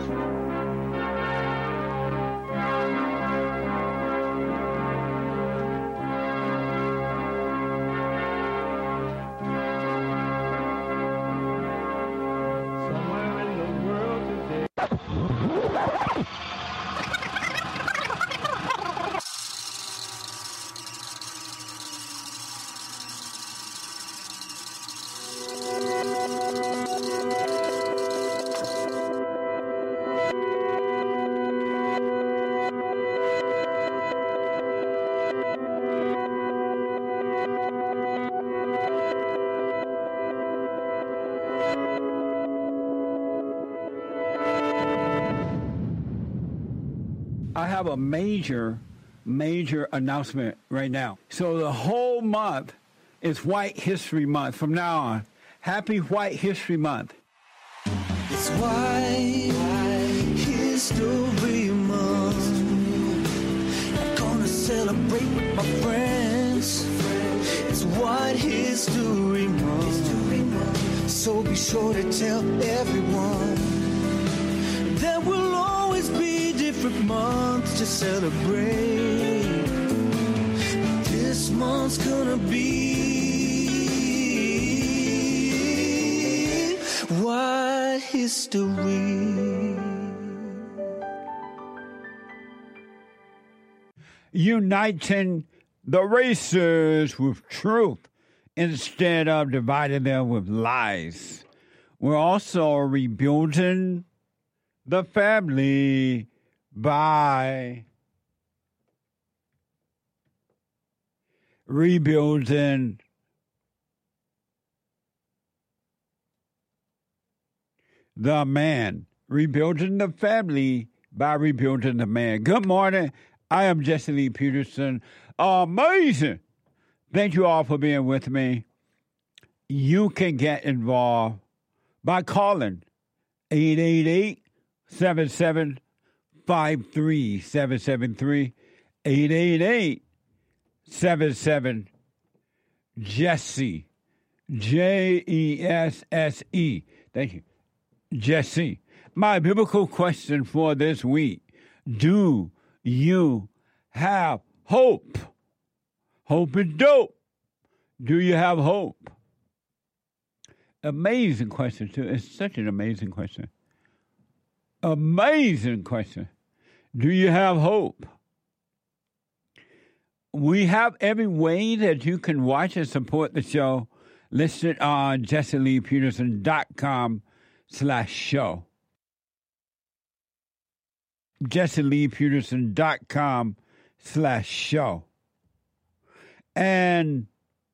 I have a major announcement right now. So the whole month is White History Month from now on. Happy White History Month. It's White History Month. I'm gonna celebrate with my friends. It's White History Month. So be sure to tell everyone there will always be different months to celebrate. This month's gonna be White History. Uniting the races with truth instead of dividing them with lies. We're also rebuilding the family by rebuilding the man. Rebuilding the family by rebuilding the man. Good morning. I am Jesse Lee Peterson. Amazing. Thank you all for being with me. You can get involved by calling 888-7753-773, 888-77-JESSE, Jesse. Thank you. Jesse. My biblical question for this week: do you have hope? Hope is dope. Do you have hope? Amazing question, too. It's such an amazing question. Amazing question. Do you have hope? We have every way that you can watch and support the show listed on JesseLeePeterson.com/show. JesseLeePeterson.com/show. And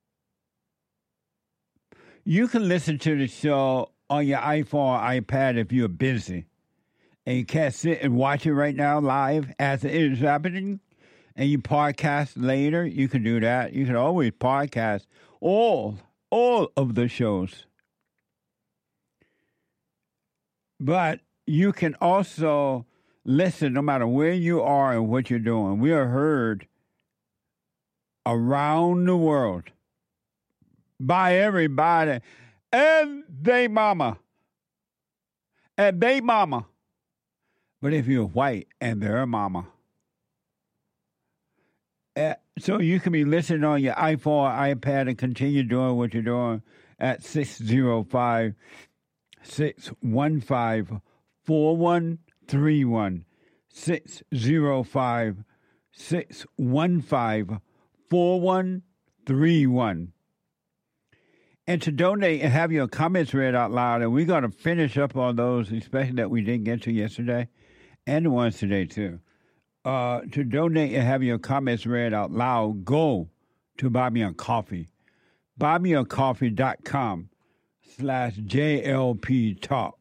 you can listen to the show on your iPhone or iPad if you're busy and you can't sit and watch it right now live as it is happening, and you podcast later. You can do that. You can always podcast all of the shows. But you can also listen no matter where you are and what you're doing. We are heard around the world by everybody and they mama. And they mama. But if you're white and their mama. So you can be listening on your iPhone or iPad and continue doing what you're doing at 605-615-4131. 605-615-4131. And to donate and have your comments read out loud, and we're going to finish up on those, especially that we didn't get to yesterday, and the ones today, too. To donate and have your comments read out loud, go to Buy Me a Coffee. BuyMeACoffee.com/JLP Talk.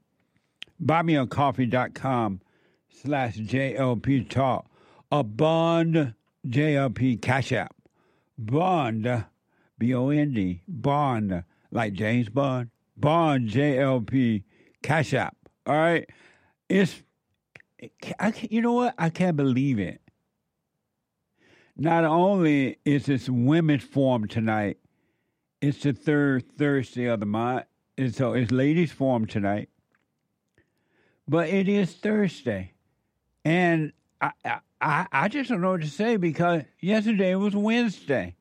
BuyMeACoffee.com/JLP Talk. A Bond JLP Cash App. Bond, B-O-N-D, Bond, like James Bond. Bond JLP Cash App. All right? You know what? I can't believe it. Not only is this Women's Forum tonight, it's the third Thursday of the month, and so it's Ladies' Forum tonight. but it is Thursday. And I just don't know what to say because yesterday was Wednesday.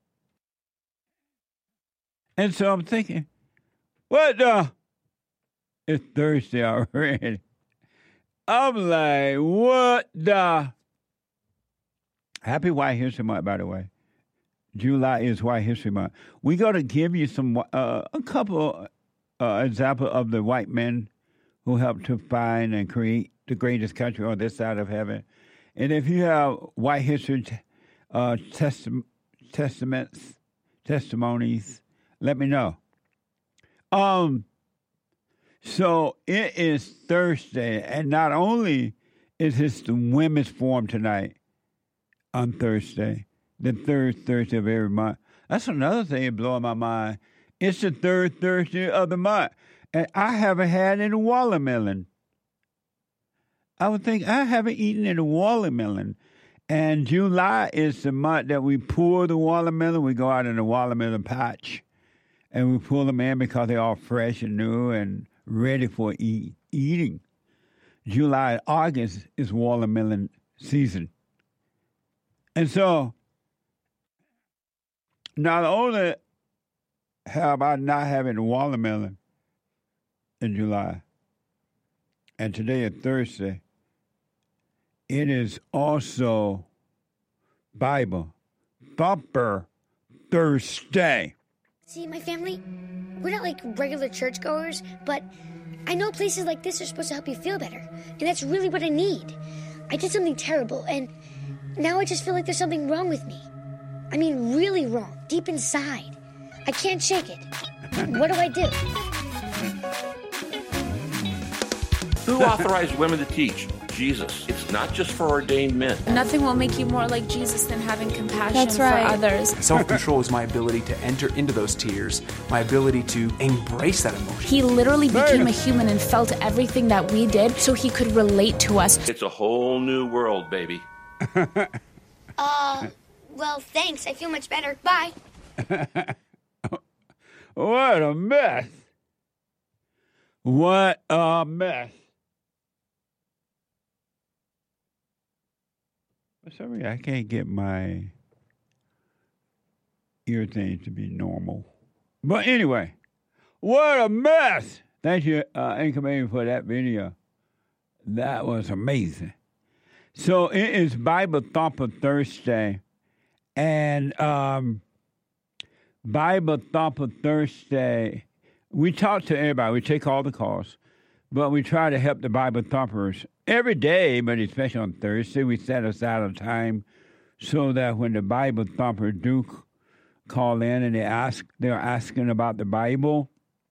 And so I'm thinking, what the? It's Thursday already. I'm like, what the? Happy White History Month, by the way. July is White History Month. We're going to give you a couple examples of the white men who helped to find and create the greatest country on this side of heaven. And if you have white history testimonies, let me know. So it is Thursday, and not only is this the Women's Forum tonight on Thursday, the third Thursday of every month. That's another thing that blowing my mind. It's the third Thursday of the month, and I haven't had any watermelon. I would think I haven't eaten any watermelon. And July is the month that we pull the watermelon. We go out in the watermelon patch, and we pull them in because they're all fresh and new and ready for eating. July and August is watermelon season. And so, not only have I not having watermelon in July, and today is Thursday, it is also Bible Thumper Thursday. See, my family, we're not like regular churchgoers, but I know places like this are supposed to help you feel better, and that's really what I need. I did something terrible, and now I just feel like there's something wrong with me. I mean, really wrong, deep inside. I can't shake it. What do I do? Who authorized women to teach? Jesus. It's not just for ordained men. Nothing will make you more like Jesus than having compassion That's right. for others. Self-control is my ability to enter into those tears, my ability to embrace that emotion. He literally became a human and felt everything that we did so he could relate to us. It's a whole new world, baby. Well, thanks. I feel much better. Bye. What a mess. What a mess. For some reason, I can't get my ear thing to be normal. But anyway, what a mess. Thank you, Anchorman, for that video. That was amazing. So it is Bible Thumper Thursday. And Bible Thumper Thursday, we talk to everybody. We take all the calls. But we try to help the Bible thumpers every day, but especially on Thursday, we set aside a time so that when the Bible thumpers do call in and they're asking about the Bible,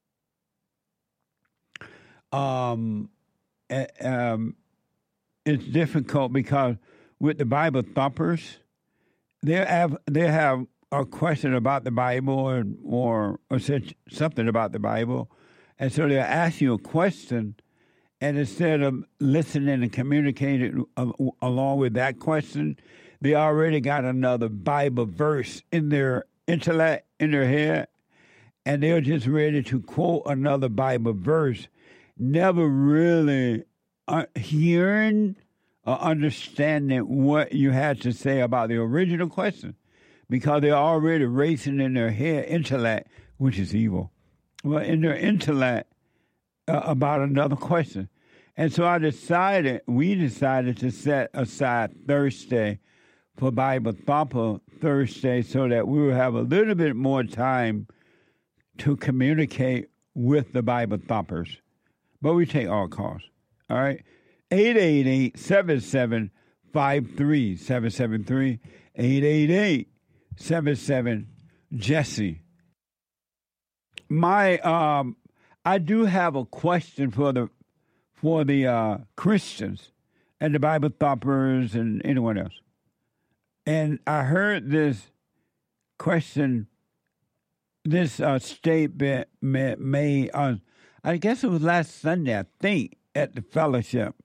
it's difficult because with the Bible thumpers, they have a question about the Bible or something about the Bible. And so they'll ask you a question, and instead of listening and communicating along with that question, they already got another Bible verse in their intellect, in their head, and they're just ready to quote another Bible verse, never really hearing or understanding what you had to say about the original question, because they're already racing in their head, intellect, which is evil. Well, in their intellect about another question. And so we decided to set aside Thursday for Bible Thumper Thursday so that we will have a little bit more time to communicate with the Bible thumpers. But we take all calls. All right? 888-7753-773, 888-77-JESSE. I do have a question for the Christians and the Bible thumpers and anyone else. And I heard this question, this statement made on, I guess it was last Sunday, I think, at the fellowship.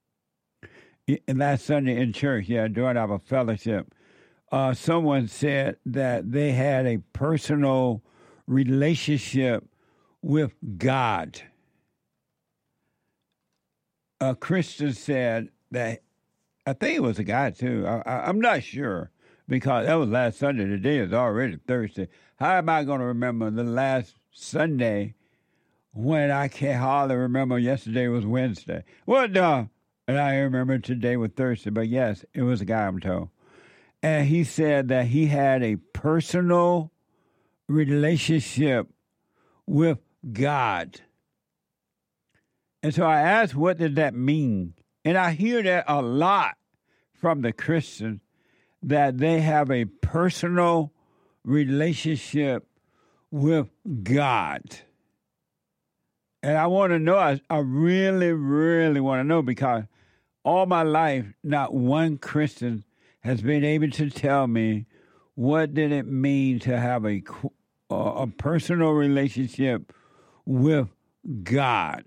Last Sunday in church, during our fellowship. Someone said that they had a personal relationship with God. a Christian said that, I think it was a guy too. I'm not sure because that was last Sunday. Today is already Thursday. How am I going to remember the last Sunday when I can't hardly remember yesterday was Wednesday? What the? And I remember today was Thursday. But yes, it was a guy, I'm told. And he said that he had a personal relationship with God. And so I asked, what did that mean? And I hear that a lot from the Christians, that they have a personal relationship with God. And I want to know, I really, really want to know, because all my life, not one Christian has been able to tell me what did it mean to have a personal relationship with God.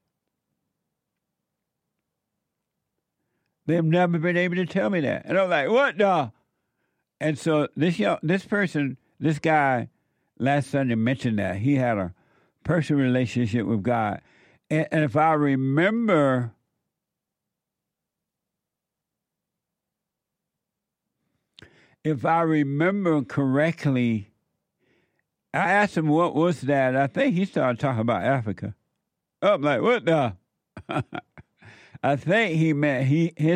They've never been able to tell me that. And I'm like, what the? And so this guy, last Sunday mentioned that he had a personal relationship with God. And if I remember correctly, I asked him what was that. I think he started talking about Africa. I'm like, what the? I think he meant his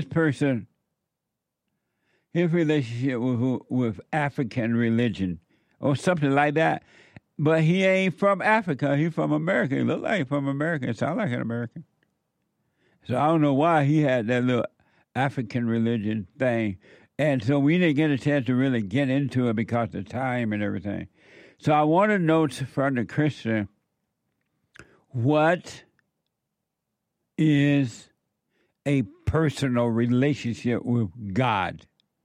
relationship with African religion or something like that. But he ain't from Africa. He's from America. He look like he's from America. He sound like an American. So I don't know why he had that little African religion thing. And so we didn't get a chance to really get into it because of time and everything. So I want to know from the Christian, what is a personal relationship with God?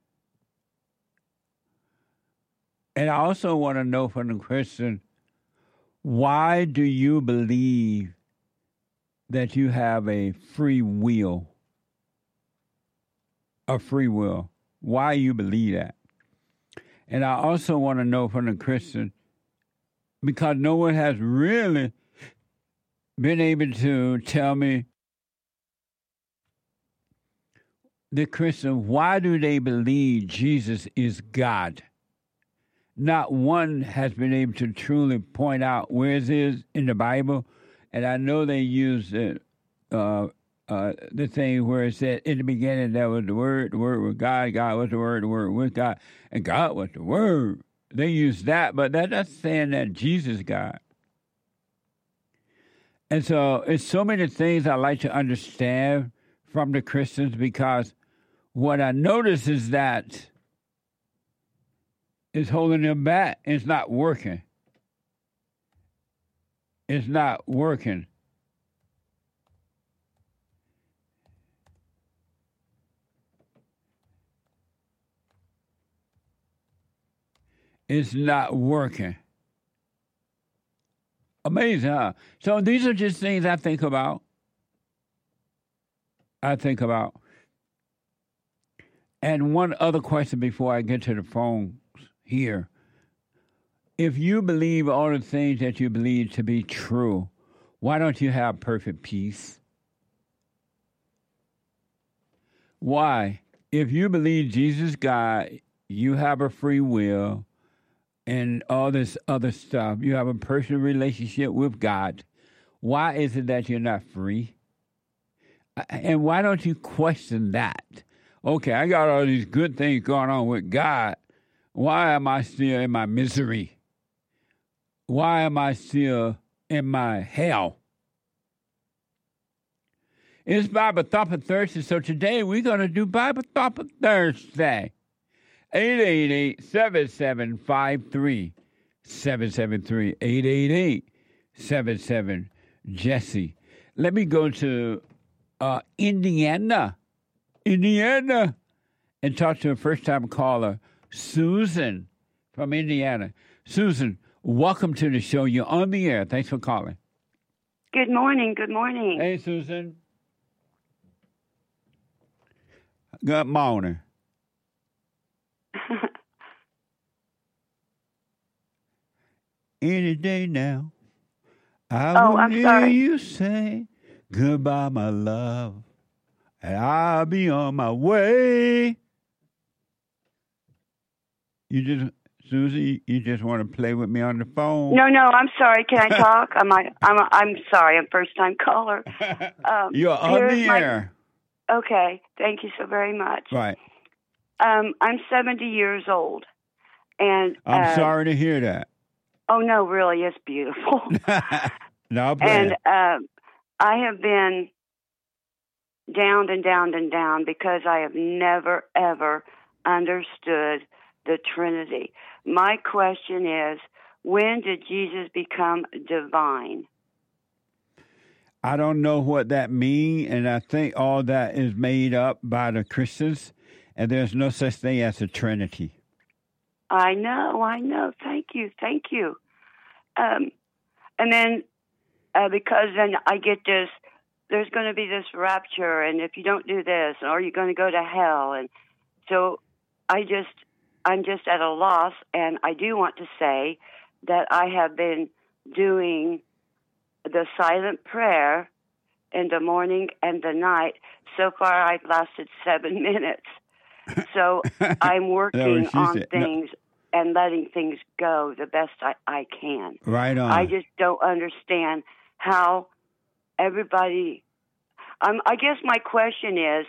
And I also want to know from the Christian, why do you believe that you have a free will? A free will. Why you believe that? And I also want to know from the Christian, because no one has really been able to tell me, the Christian, why do they believe Jesus is God? Not one has been able to truly point out where it is in the Bible. And I know they use the thing where it said, in the beginning there was the Word was God, God was the Word was God, and God was the Word. They use that, but that's not saying that Jesus is God. And so it's so many things I like to understand from the Christians, because what I notice is that it's holding them back. It's not working. It's not working. It's not working. Amazing, huh? So these are just things I think about. And one other question before I get to the phones here. If you believe all the things that you believe to be true, why don't you have perfect peace? Why? If you believe Jesus God, you have a free will and all this other stuff, you have a personal relationship with God, why is it that you're not free? And why don't you question that? Okay, I got all these good things going on with God. Why am I still in my misery? Why am I still in my hell? It's Bible Thumper Thursday, so today we're going to do Bible Thumper Thursday. 888-7753-773. 888-77-JESSE. Let me go to Indiana, and talk to a first-time caller, Susan from Indiana. Susan, welcome to the show. You're on the air. Thanks for calling. Good morning. Good morning. Hey, Susan. Good morning. Any day now, I will hear you say Goodbye, my love, and I'll be on my way. Susie, you just want to play with me on the phone? No, I'm sorry. Can I talk? I'm sorry. I'm first time caller. You're on the air. Okay. Thank you so very much. Right. I'm 70 years old, and I'm sorry to hear that. Oh no, really, it's beautiful. No, and I have been down and down and down because I have never ever understood the Trinity. My question is, when did Jesus become divine? I don't know what that means, and I think all that is made up by the Christians, and there's no such thing as a Trinity. I know. Thank you. And then, because then I get this, there's going to be this rapture, and if you don't do this, or you're going to go to hell. And so I'm just at a loss, and I do want to say that I have been doing the silent prayer in the morning and the night. So far, I've lasted 7 minutes. So I'm working on things and letting things go the best I can. Right on. I just don't understand how everybody... I guess my question is,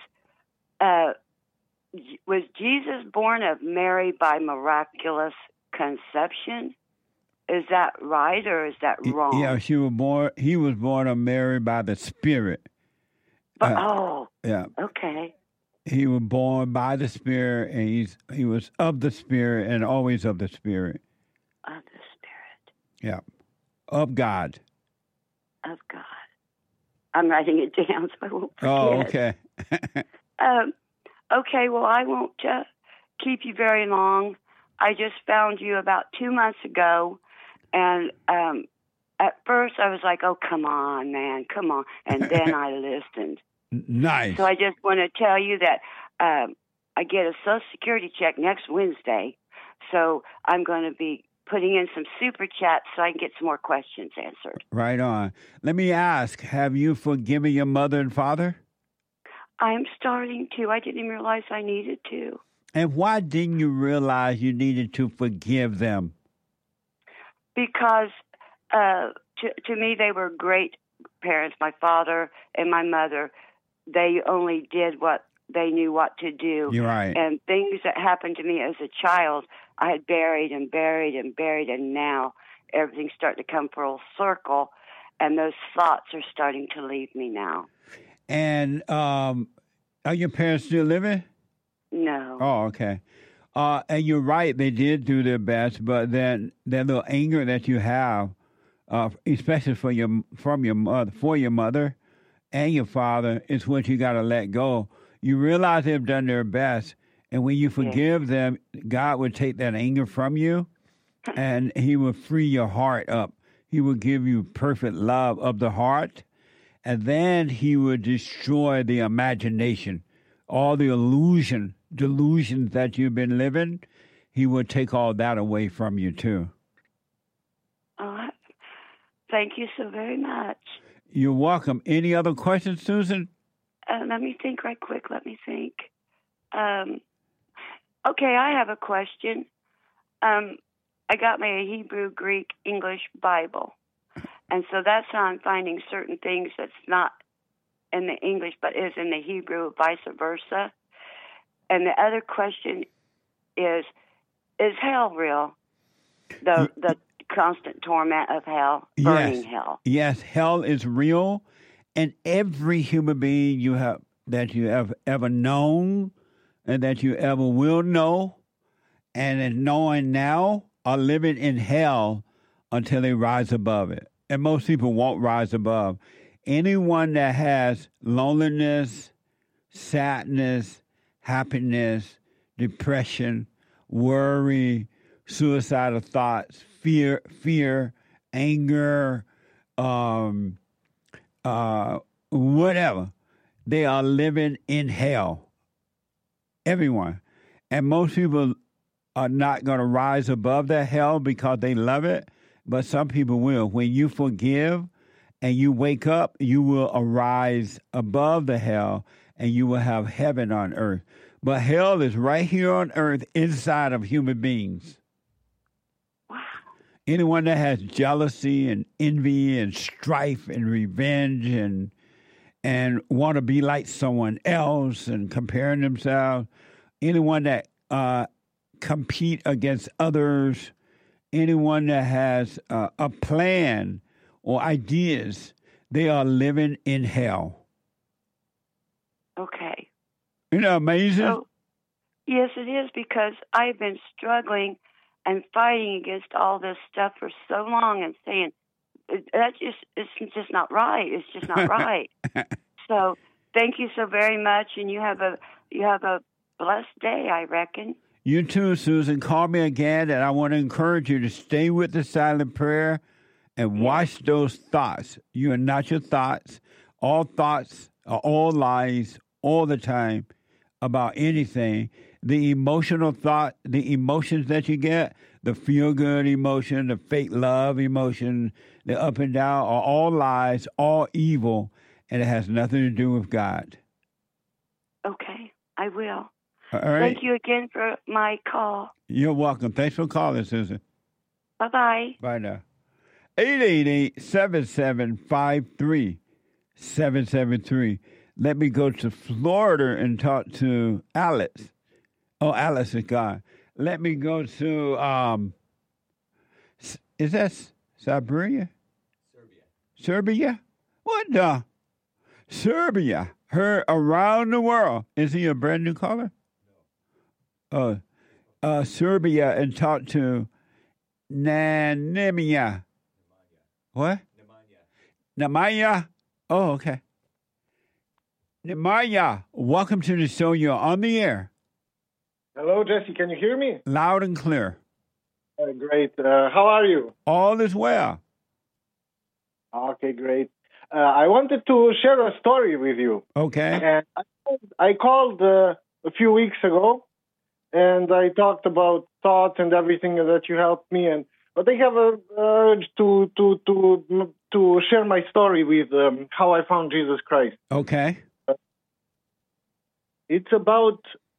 was Jesus born of Mary by miraculous conception? Is that right or is that wrong? Yeah, he was born of Mary by the Spirit. But, yeah. Okay. He was born by the Spirit, and he was of the Spirit and always of the Spirit. Of the Spirit. Yeah. Of God. Of God. I'm writing it down so I won't forget. Oh, okay. Okay, well, I won't keep you very long. I just found you about 2 months ago, and at first I was like, oh, come on, man, come on. And then I listened. Nice. So I just want to tell you that I get a Social Security check next Wednesday, so I'm going to be putting in some super chats so I can get some more questions answered. Right on. Let me ask, have you forgiven your mother and father? I'm starting to. I didn't even realize I needed to. And why didn't you realize you needed to forgive them? Because to me, they were great parents. My father and my mother, they only did what they knew what to do. You're right. And things that happened to me as a child, I had buried, and now everything's starting to come full circle, and those thoughts are starting to leave me now. And are your parents still living? No. Oh, okay. And you're right, they did do their best, but then that little anger that you have, especially for your mother and your father, is what you got to let go. You realize they've done their best, and when you forgive them, God will take that anger from you, and He will free your heart up. He will give you perfect love of the heart, and then He will destroy the imagination, all the delusions that you've been living. He will take all that away from you too. Thank you so very much. You're welcome. Any other questions, Susan? Let me think right quick. Okay, I have a question. I got my Hebrew, Greek, English Bible. And so that's how I'm finding certain things that's not in the English but is in the Hebrew, vice versa. And the other question is hell real? The constant torment of hell, burning hell. Yes, hell is real. And every human being that you have ever known and that you ever will know and is knowing now are living in hell until they rise above it. And most people won't rise above. Anyone that has loneliness, sadness, happiness, depression, worry, suicidal thoughts, fear, anger, whatever, they are living in hell. Everyone. And most people are not going to rise above that hell because they love it, but some people will. When you forgive and you wake up, you will arise above the hell, and you will have heaven on earth. But hell is right here on earth inside of human beings. Wow. Anyone that has jealousy and envy and strife and revenge and want to be like someone else and comparing themselves, anyone that compete against others, anyone that has a plan or ideas, they are living in hell. Okay. Isn't that amazing? So, yes, it is, because I've been struggling and fighting against all this stuff for so long and saying, it's just not right. It's just not right. So thank you so very much, and you have a blessed day, I reckon. You too, Susan. Call me again, and I want to encourage you to stay with the silent prayer and watch those thoughts. You are not your thoughts. All thoughts are all lies all the time about anything. The emotional thought, the emotions that you get, the feel-good emotion, the fake love emotion, the up and down are all lies, all evil, and it has nothing to do with God. Okay, I will. All right? Thank you again for my call. You're welcome. Thanks for calling, Susan. Bye-bye. Bye now. 888-7753-773. Let me go to Florida and talk to Alex. Oh, Alex is gone. Let me go to, is that Siberia? Serbia? What the? Serbia. Heard around the world. Is he a brand new caller? No. Serbia and talk to Nemanja. What? Nemanja. Oh, okay. Nemanja, welcome to the show. You're on the air. Hello, Jesse. Can you hear me? Loud and clear. Great. How are you? All is well. Okay, great. I wanted to share a story with you. Okay. And I called a few weeks ago, and I talked about thoughts and everything that you helped me. But I have a urge to share my story with how I found Jesus Christ. Okay. It's about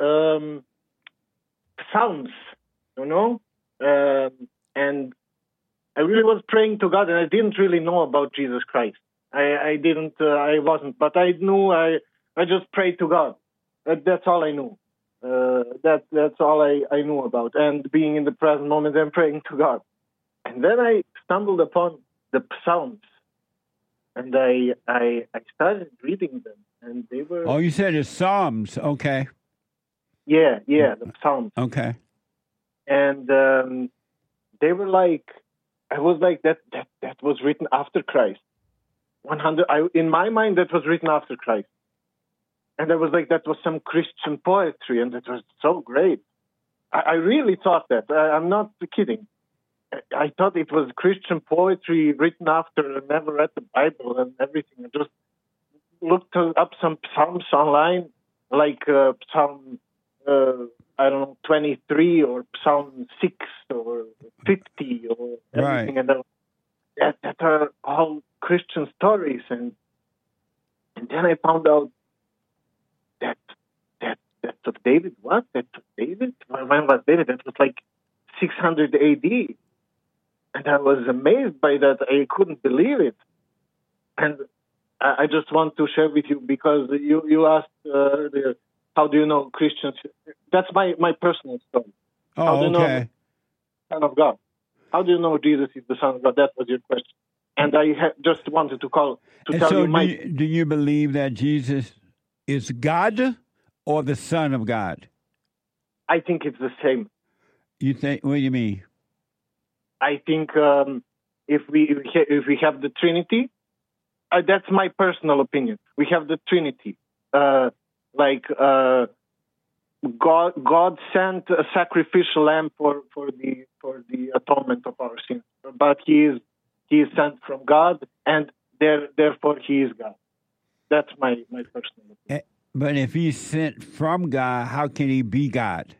Psalms, you know, and I really was praying to God, and I didn't really know about Jesus Christ. I wasn't, but I knew. I just prayed to God. That's all I knew. That's all I knew about, and being in the present moment and praying to God. And then I stumbled upon the Psalms, and I started reading them, and they were. Oh, you said it's Psalms. Okay. Yeah, the Psalms. Okay. And they were like, I was like, that was written after Christ. 100. In my mind, that was written after Christ. And I was like, that was some Christian poetry, and it was so great. I really thought that. I'm not kidding. I thought it was Christian poetry written after. I never read the Bible and everything. I just looked up some Psalms online, like Psalm, 23 or Psalm 6 or 50 or everything. Right. And that are all Christian stories. And then I found out that's of David. What? That's of David? When was David? That was like 600 AD. And I was amazed by that. I couldn't believe it. And I just want to share with you, because you asked earlier, how do you know Christians? That's my personal story. Oh, how do you know okay. the Son of God? How do you know Jesus is the Son of God? That was your question. And I just wanted to call to And tell so you my... do you believe that Jesus is God or the Son of God? I think it's the same. You think? What do you mean? I think if we have the Trinity, that's my personal opinion. We have the Trinity. God sent a sacrificial lamb for the atonement of our sins, but he is sent from God, and therefore he is God. That's my personal opinion. But if he's sent from God, how can he be God?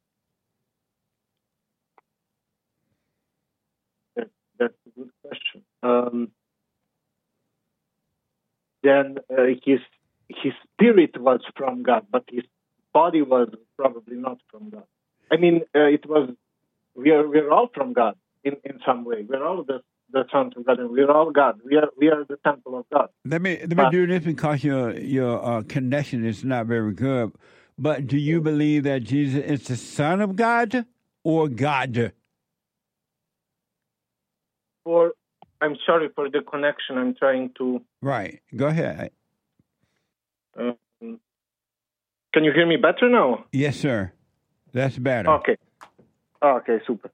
That's a good question. then his spirit was from God, but his body was probably not from God. I mean, we're all from God in some way. We're all the sons of God, and we're all God. We are the temple of God. Let me do this because your connection is not very good. But do you believe that Jesus is the Son of God or God? I'm sorry for the connection. I'm trying to. Right. Go ahead. Can you hear me better now? Yes, sir. That's better. Okay, super.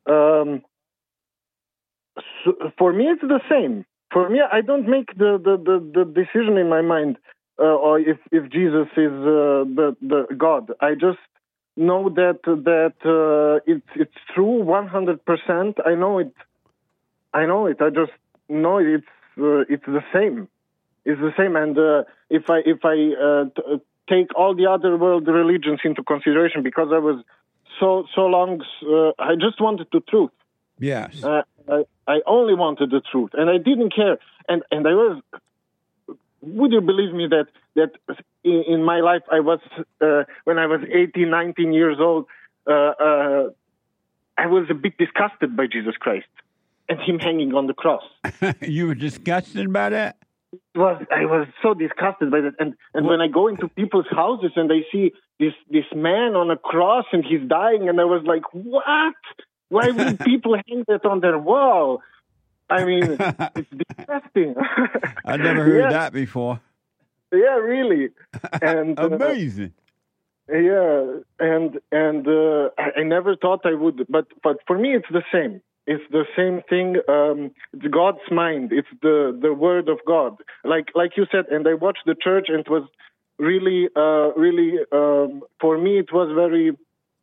So for me, it's the same. For me, I don't make the decision in my mind, or if Jesus is the God. I just know that it's true 100%. I know it. I just know it's the same. It's the same. And if I take all the other world religions into consideration, because I was so long, I just wanted the truth. Yes. I only wanted the truth, and I didn't care. And I was. Would you believe me that in my life I was when I was 18, 19 years old, I was a bit disgusted by Jesus Christ and him hanging on the cross. You were disgusted by that? I was so disgusted by that. And when I go into people's houses and I see this man on a cross and he's dying, and I was like, what? Why would people hang that on their wall? I mean, it's disgusting. I never heard that before. Yeah, really. And amazing. Yeah, and I never thought I would, but for me it's the same. It's the same thing. It's God's mind. It's the word of God. Like you said, and I watched the church, and it was really for me it was very.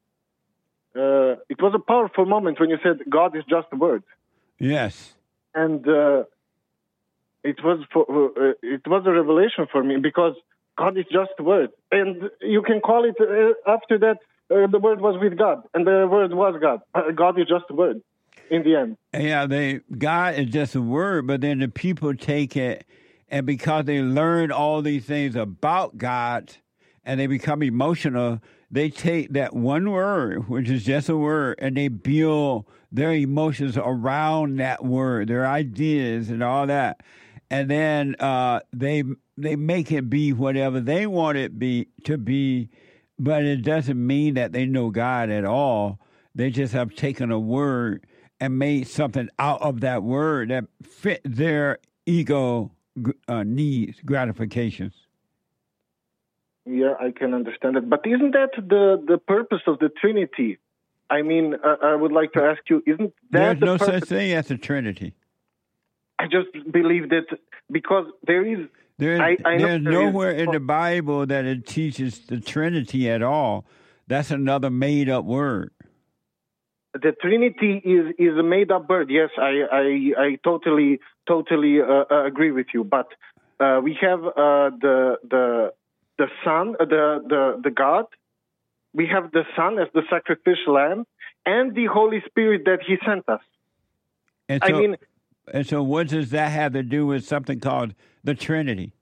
It was a powerful moment when you said God is just a word. Yes. And it was a revelation for me, because God is just a word, and you can call it after that. The word was with God, and the word was God. God is just a word. In the end, yeah, God is just a word, but then the people take it, and because they learn all these things about God, and they become emotional, they take that one word, which is just a word, and they build their emotions around that word, their ideas and all that. And then they make it be whatever they want it to be, but it doesn't mean that they know God at all. They just have taken a word and made something out of that word that fit their ego needs, gratifications. Yeah, I can understand it. But isn't that the purpose of the Trinity? I mean, I would like to ask you, isn't that There's no such thing as a Trinity. I just believe that because there is... There's nowhere in the Bible that it teaches the Trinity at all. That's another made-up word. The Trinity is a made-up word. Yes, I totally agree with you. But we have the Son, the God. We have the Son as the sacrificial lamb, and the Holy Spirit that He sent us. And so what does that have to do with something called the Trinity?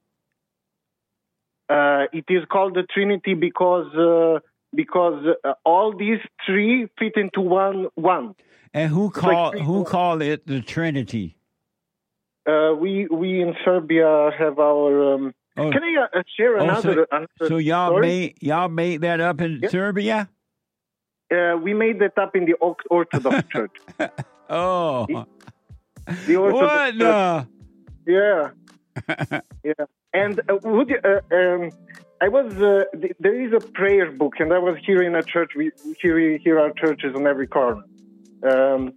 It is called the Trinity because all these three fit into one. And who called it the Trinity? We in Serbia have our. Can I share another? So y'all made that up in Serbia? We made that up in the Orthodox Church. Oh, the Orthodox what? No. Yeah, yeah. And would you? I was. There is a prayer book, and I was here in a church. We here are churches on every corner. And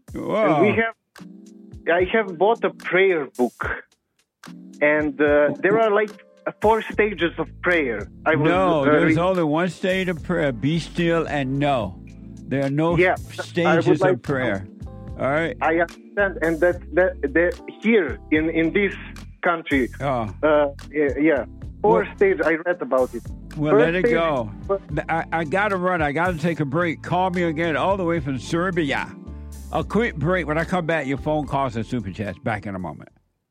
I have bought a prayer book, and there are like 4 stages of prayer. There's only one stage of prayer: be still and know. There are no stages of prayer. All right. I understand, and that here in this country. Yeah. 4 stages. I read about it. Well, let it go. I got to run. I got to take a break. Call me again all the way from Serbia. A quick break. When I come back, your phone calls and super chats. Back in a moment.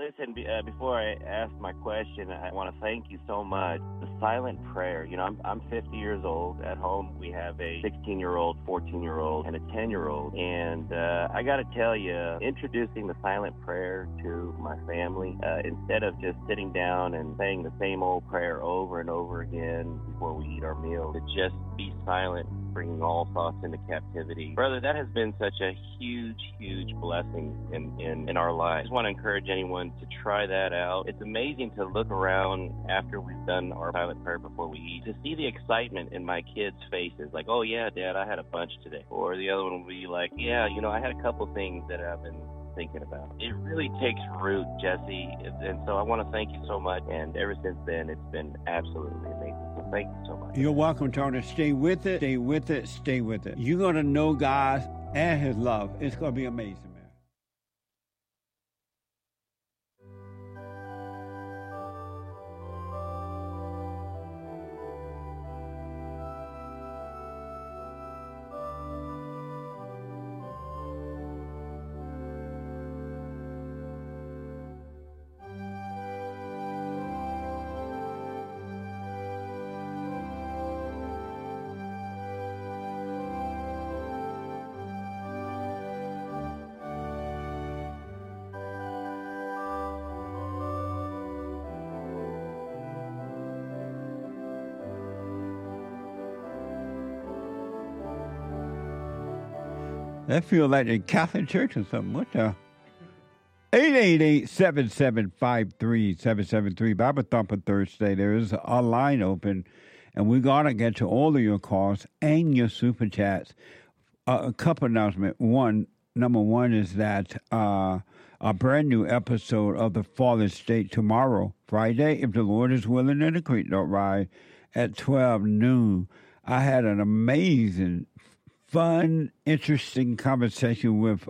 listen, before I ask my question, I want to thank you so much. The silent prayer, you know, I'm 50 years old. At home, we have a 16-year-old, 14-year-old, and a 10-year-old. And I got to tell you, introducing the silent prayer to my family, instead of just sitting down and saying the same old prayer over and over again before we eat our meal, to just be silent, bringing all thoughts into captivity. Brother, that has been such a huge, huge blessing in our lives. I just want to encourage anyone to try that out. It's amazing to look around after we've done our silent prayer before we eat, to see the excitement in my kids' faces, like, oh yeah, Dad, I had a bunch today. Or the other one will be like, yeah, you know, I had a couple things that I've been thinking about. It really takes root, Jesse, and so I want to thank you so much, and ever since then, it's been absolutely amazing. So thank you so much. You're welcome, Tony. Stay with it, stay with it, stay with it. You're going to know God and his love. It's going to be amazing, man. That feels like the Catholic Church or something. What the? 888-775-3773. Bible Thumper Thursday. There is a line open, and we're going to get to all of your calls and your super chats. A couple announcements. Number one is that a brand new episode of The Fallen State tomorrow, Friday, if the Lord is willing and the creek don't ride, at 12 noon. I had an amazing, fun, interesting conversation with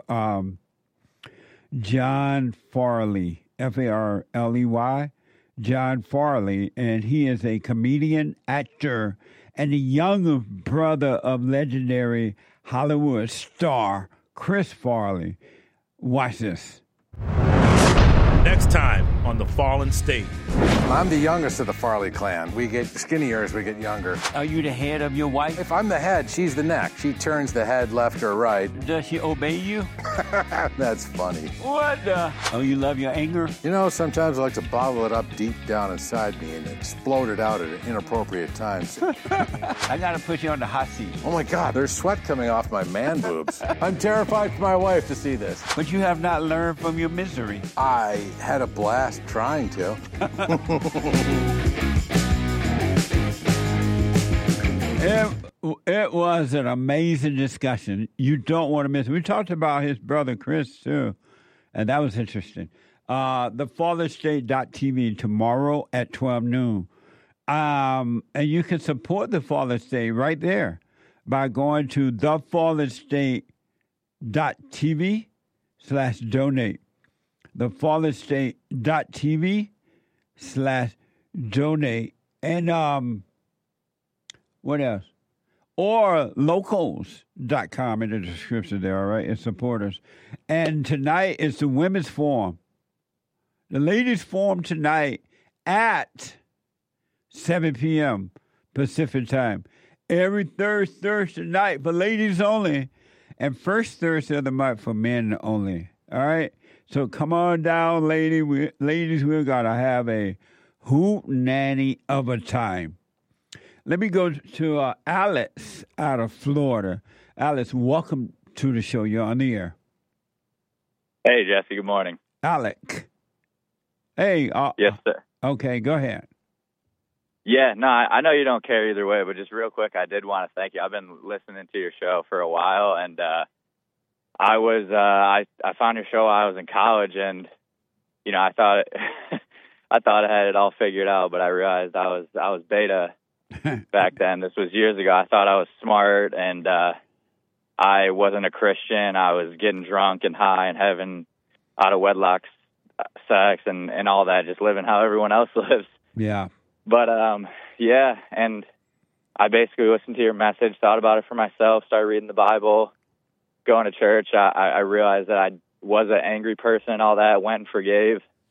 John Farley, Farley, John Farley, and he is a comedian, actor, and the younger brother of legendary Hollywood star Chris Farley. Watch this. Next time on The Fallen State. I'm the youngest of the Farley clan. We get skinnier as we get younger. Are you the head of your wife? If I'm the head, she's the neck. She turns the head left or right. Does she obey you? That's funny. What the? Oh, you love your anger? You know, sometimes I like to bottle it up deep down inside me and explode it out at inappropriate times. I gotta put you on the hot seat. Oh my God, there's sweat coming off my man boobs. I'm terrified for my wife to see this. But you have not learned from your misery. I had a blast trying to. It was an amazing discussion. You don't want to miss it. We talked about his brother Chris too, and that was interesting. TheFallenState.tv tomorrow at 12 noon. And you can support the Fallen State right there by going to TheFallenState.tv/donate. TheFallenState.tv/donate. And what else? Or locals.com in the description there, all right? And support us. And tonight is the Women's Forum. The Ladies' Forum tonight at 7 p.m. Pacific time. Every Thursday night for ladies only. And first Thursday of the month for men only. All right? So come on down, ladies. We're going to have a hoot nanny of a time. Let me go to Alex out of Florida. Alex, welcome to the show. You're on the air. Hey, Jesse. Good morning. Alec. Hey. Yes, sir. Okay, go ahead. Yeah, no, I know you don't care either way, but just real quick, I did want to thank you. I've been listening to your show for a while, and I found your show while I was in college, and you know, I thought I had it all figured out, but I realized I was beta back then. This was years ago. I thought I was smart, and I wasn't a Christian. I was getting drunk and high and having out of wedlock sex and all that, just living how everyone else lives. Yeah. But yeah, and I basically listened to your message, thought about it for myself, started reading the Bible, going to church. I realized that I was an angry person and all that, went and forgave.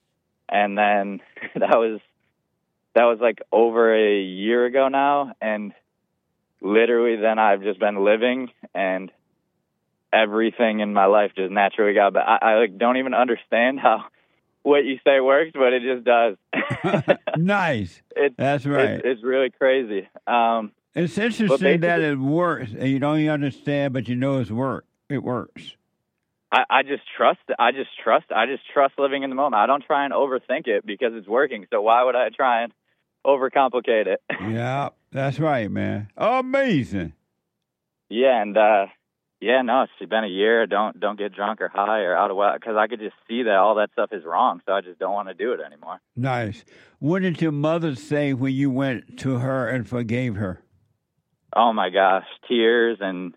And then that was like over a year ago now, and literally then I've just been living, and everything in my life just naturally got better. I like don't even understand how what you say works, but it just does. Nice. That's right. It's really crazy. It's interesting that it works, and you don't even understand, but you know it works. I just trust living in the moment. I don't try and overthink it because it's working. So why would I try and overcomplicate it? Yeah, that's right, man. Amazing. Yeah, and no, it's been a year. Don't get drunk or high or out of whack, because I could just see that all that stuff is wrong. So I just don't want to do it anymore. Nice. What did your mother say when you went to her and forgave her? Oh my gosh, tears and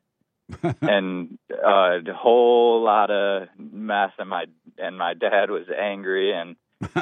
a whole lot of mess, and my dad was angry and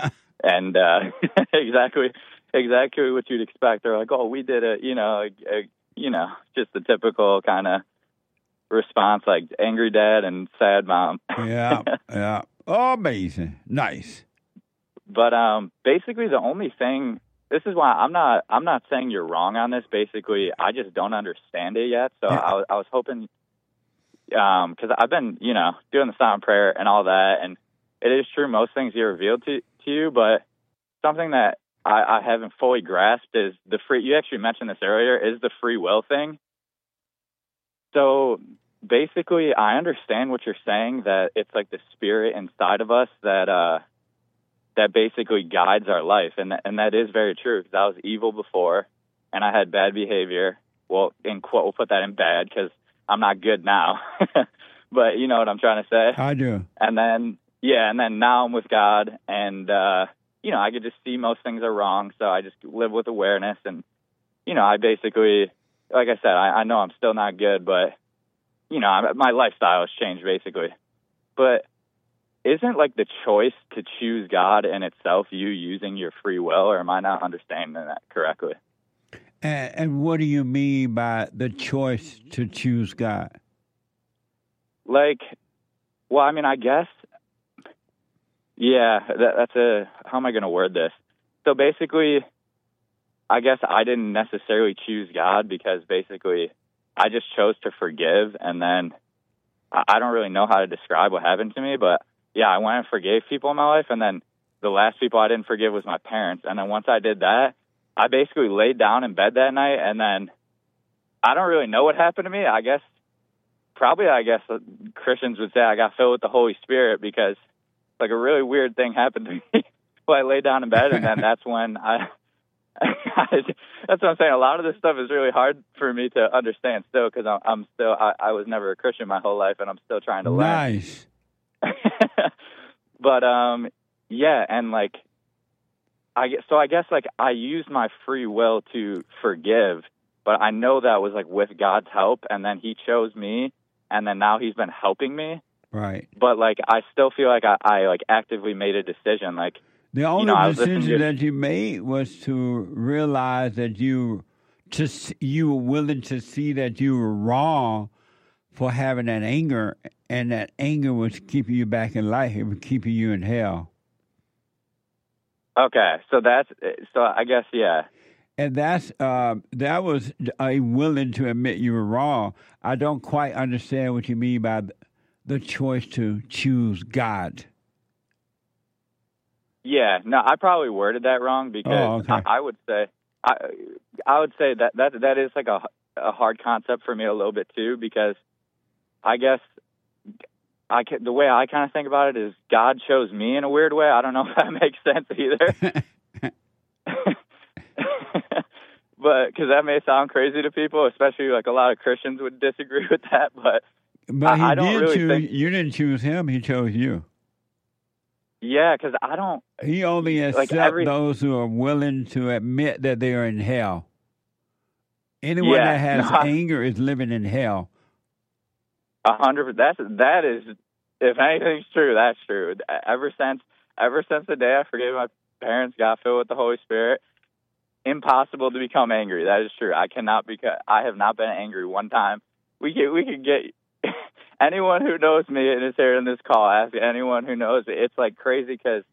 exactly what you'd expect. They're like, oh, we did it, just the typical kind of response, like angry dad and sad mom. Yeah. Oh, amazing. Nice. But basically the only thing, this is why I'm not saying you're wrong on this. Basically, I just don't understand it yet. So I was hoping, because I've been, doing the silent prayer and all that, and it is true most things get revealed to you, but something that I haven't fully grasped is you actually mentioned this earlier, is the free will thing. So basically, I understand what you're saying, that it's like the spirit inside of us that basically guides our life. And that is very true, because I was evil before and I had bad behavior. Well, in quote, we'll put that in bad because I'm not good now. But you know what I'm trying to say? I do. And then now I'm with God, and, I could just see most things are wrong. So I just live with awareness. And, I basically, like I said, I know I'm still not good, but, my lifestyle has changed basically. But isn't like the choice to choose God in itself you using your free will, or am I not understanding that correctly? And what do you mean by the choice to choose God? Like, well, I mean, I guess, yeah, how am I going to word this? So basically, I guess I didn't necessarily choose God, because basically I just chose to forgive, and then I don't really know how to describe what happened to me, but yeah, I went and forgave people in my life, and then the last people I didn't forgive was my parents. And then once I did that, I basically laid down in bed that night, and then I don't really know what happened to me. I guess Christians would say I got filled with the Holy Spirit, because like a really weird thing happened to me. Well, I laid down in bed, and then that's when that's what I'm saying. A lot of this stuff is really hard for me to understand still, because I was never a Christian my whole life, and I'm still trying to learn. Nice. But yeah, and like I guess like I used my free will to forgive, but I know that was like with God's help, and then He chose me, and then now He's been helping me. Right. But like I still feel like I like actively made a decision. Like the only decision that you made was to realize that you were willing to see that you were wrong for having that anger, and that anger was keeping you back in life. It was keeping you in hell. Okay, so I guess, yeah. And that was willing to admit you were wrong. I don't quite understand what you mean by the choice to choose God. Yeah, no, I probably worded that wrong, because I would say that is like a hard concept for me a little bit too, because I guess the way I kind of think about it is God chose me in a weird way. I don't know if that makes sense either. But because that may sound crazy to people, especially like a lot of Christians would disagree with that. But I don't really think you didn't choose him; he chose you. Yeah, because I don't. He only accepts those who are willing to admit that they are in hell. Anyone that has anger is living in hell. 100%. That is, if anything's true, that's true. Ever since the day I forgave my parents, got filled with the Holy Spirit, impossible to become angry. That is true. I have not been angry one time. We could get anyone who knows me and is here in this call. Ask anyone who knows it. It's like crazy, because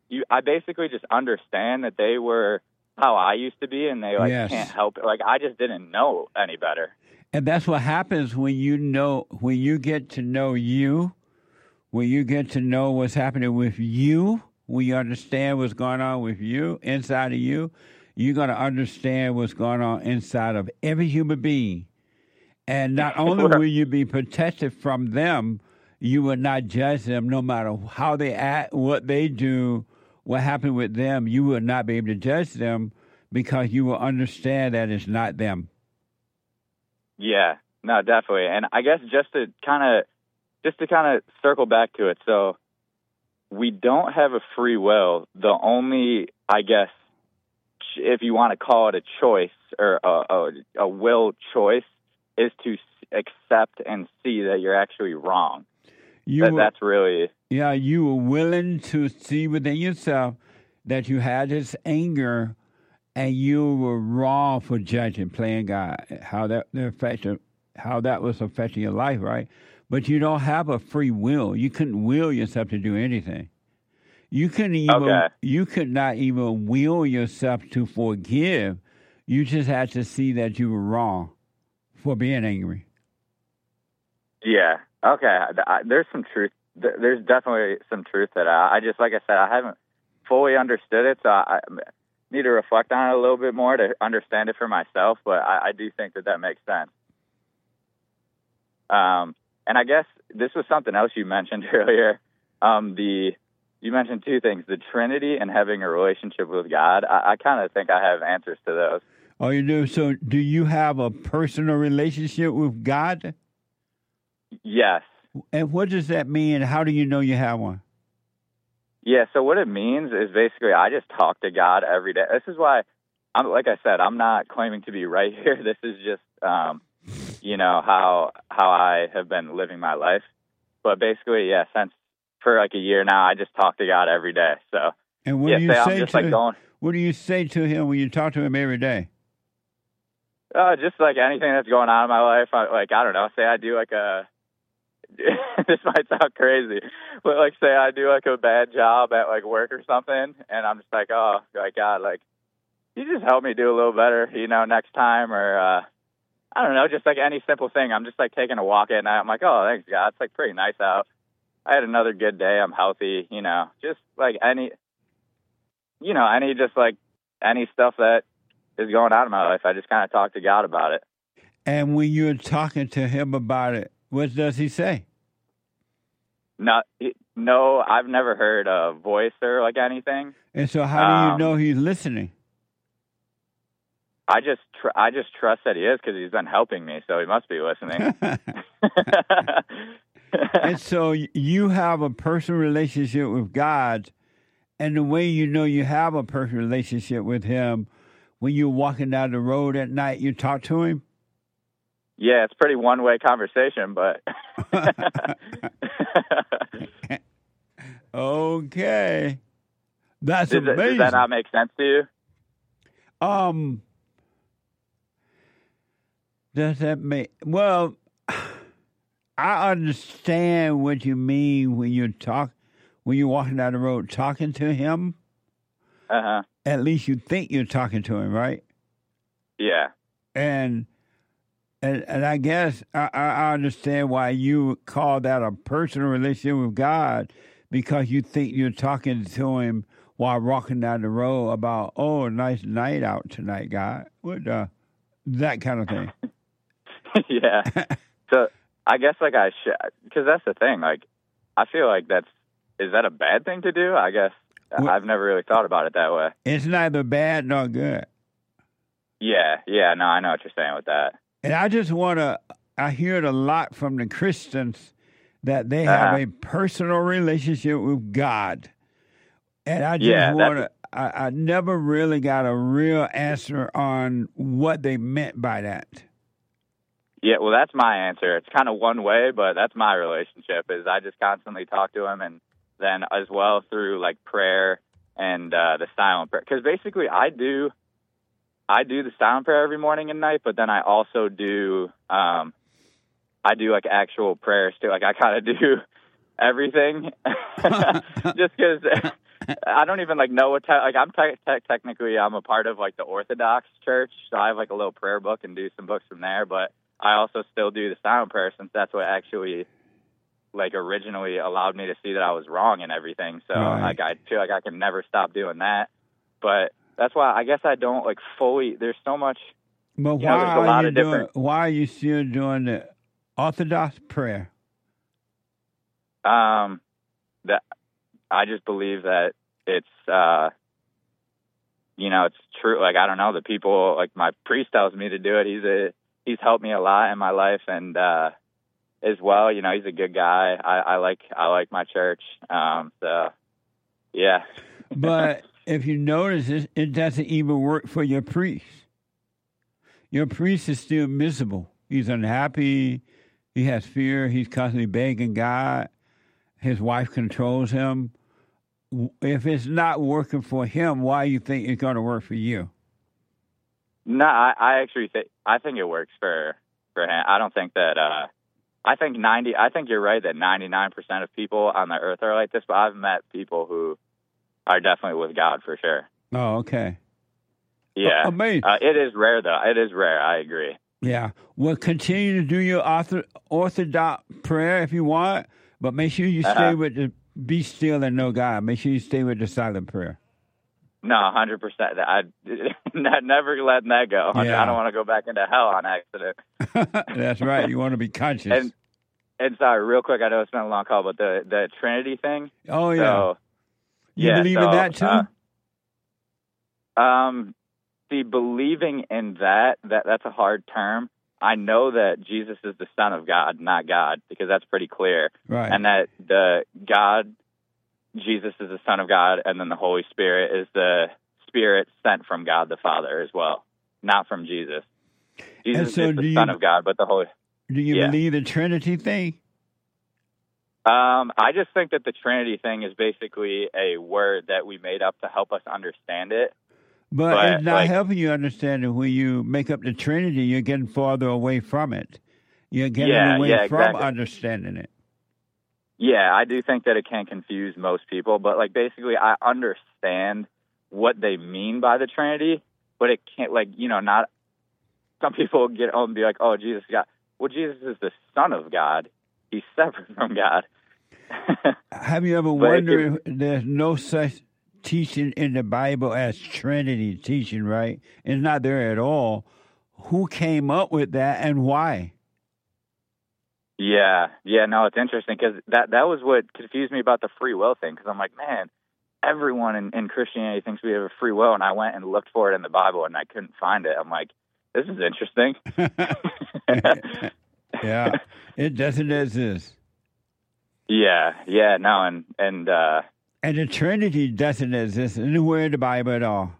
I basically just understand that they were how I used to be, and they can't help it. Like, I just didn't know any better. And that's what happens when you get to know you, when you get to know what's happening with you, when you understand what's going on with you, inside of you, you're going to understand what's going on inside of every human being. And not only will you be protected from them, you will not judge them no matter how they act, what they do, what happened with them. You will not be able to judge them because you will understand that it's not them. Yeah, no, definitely. And I guess just to kind of circle back to it. So we don't have a free will. The only, I guess, if you want to call it a choice or a will choice, is to accept and see that you're actually wrong. That's really... Yeah, you were willing to see within yourself that you had this anger and you were wrong for judging, playing God, how that was affecting your life, right? But you don't have a free will. You couldn't will yourself to do anything. You could not even will yourself to forgive. You just had to see that you were wrong for being angry. Yeah. Okay. There's some truth. There's definitely some truth that I just, like I said, I haven't fully understood it, so I need to reflect on it a little bit more to understand it for myself, but I do think that makes sense. And I guess this was something else you mentioned earlier. You mentioned two things, the Trinity and having a relationship with God. I kind of think I have answers to those. Oh, you do? So do you have a personal relationship with God? Yes. And what does that mean, and how do you know you have one? Yeah, so what it means is basically I just talk to God every day. This is why, like I said, I'm not claiming to be right here. This is just, how I have been living my life. But basically, yeah, since for like a year now, I just talk to God every day. So, and what do you say to him? What do you say to him when you talk to him every day? Just like anything that's going on in my life. I don't know, say I do like this might sound crazy, but like say I do like a bad job at like work or something, and I'm just like, oh, like God, like you just help me do a little better, next time, or I don't know, just like any simple thing. I'm just like taking a walk at night. I'm like, oh, thanks God, it's like pretty nice out. I had another good day. I'm healthy, just like any stuff that is going on in my life. I just kind of talk to God about it. And when you're talking to him about it, what does he say? No, I've never heard a voice or like anything. And so how do you know he's listening? I just trust that he is because he's been helping me, so he must be listening. And so you have a personal relationship with God, and the way you know you have a personal relationship with him, when you're walking down the road at night, you talk to him? Yeah, it's pretty one-way conversation, but... Okay. That's amazing. Does that not make sense to you? Does that make... Well, I understand what you mean when you're walking down the road talking to him. Uh-huh. At least you think you're talking to him, right? Yeah. And I guess I understand why you call that a personal relationship with God, because you think you're talking to him while walking down the road about, oh, nice night out tonight, God. That kind of thing. Yeah. So I guess like I should, because that's the thing. Like, I feel like is that a bad thing to do? I guess I've never really thought about it that way. It's neither bad nor good. Yeah. No, I know what you're saying with that. And I just I hear it a lot from the Christians that they have a personal relationship with God. And I just I never really got a real answer on what they meant by that. Yeah, well, that's my answer. It's kind of one way, but that's my relationship, is I just constantly talk to him, and then as well through like prayer and the silent prayer. Because basically I do the silent prayer every morning and night, but then I also do like actual prayers too. Like I kind of do everything just because I don't even like know what I'm technically I'm a part of like the Orthodox Church, so I have like a little prayer book and do some books from there. But I also still do the silent prayer since that's what actually like originally allowed me to see that I was wrong and everything. So like I feel like I can never stop doing that. But that's why I guess I don't like fully. There's so much. But why are you still doing the Orthodox prayer? That I just believe that it's it's true. Like I don't know, the people, like my priest tells me to do it. He's helped me a lot in my life, and as well, he's a good guy. I like my church. So yeah. But if you notice, it doesn't even work for your priest. Your priest is still miserable. He's unhappy. He has fear. He's constantly begging God. His wife controls him. If it's not working for him, why do you think it's going to work for you? No, I actually think it works for him. I don't think that. I think you're right that 99% of people on the earth are like this, but I've met people who are definitely with God for sure. Oh, okay. Yeah. Amazing. It is rare, though. It is rare. I agree. Yeah. Well, continue to do your Orthodox prayer if you want, but make sure you stay with the be still and know God. Make sure you stay with the silent prayer. No, 100%. I never letting that go. Yeah. I don't want to go back into hell on accident. That's right. You want to be conscious. And sorry, real quick, I know it's been a long call, but the Trinity thing. Oh, yeah. So, you believe in that, too? See, believing in that's a hard term. I know that Jesus is the Son of God, not God, because that's pretty clear. Right. And that Jesus is the Son of God, and then the Holy Spirit is the Spirit sent from God the Father as well, not from Jesus. Jesus is the Son of God, but the Holy. Do you believe the Trinity thing? I just think that the Trinity thing is basically a word that we made up to help us understand it. But it's not helping you understand it. When you make up the Trinity, you're getting farther away from it. You're getting away from understanding it. Yeah, I do think that it can confuse most people. But, like, basically, I understand what they mean by the Trinity, but it can't, like, not... Some people get home and be like, oh, Jesus is God. Well, Jesus is the Son of God. He's separate from God. Have you ever wondered, there's no such teaching in the Bible as Trinity teaching, right? It's not there at all. Who came up with that and why? Yeah, no, it's interesting because that was what confused me about the free will thing, because I'm like, man, everyone in Christianity thinks we have a free will, and I went and looked for it in the Bible, and I couldn't find it. I'm like, this is interesting. Yeah, it doesn't exist. Yeah, no, and the Trinity doesn't exist anywhere in the Bible at all.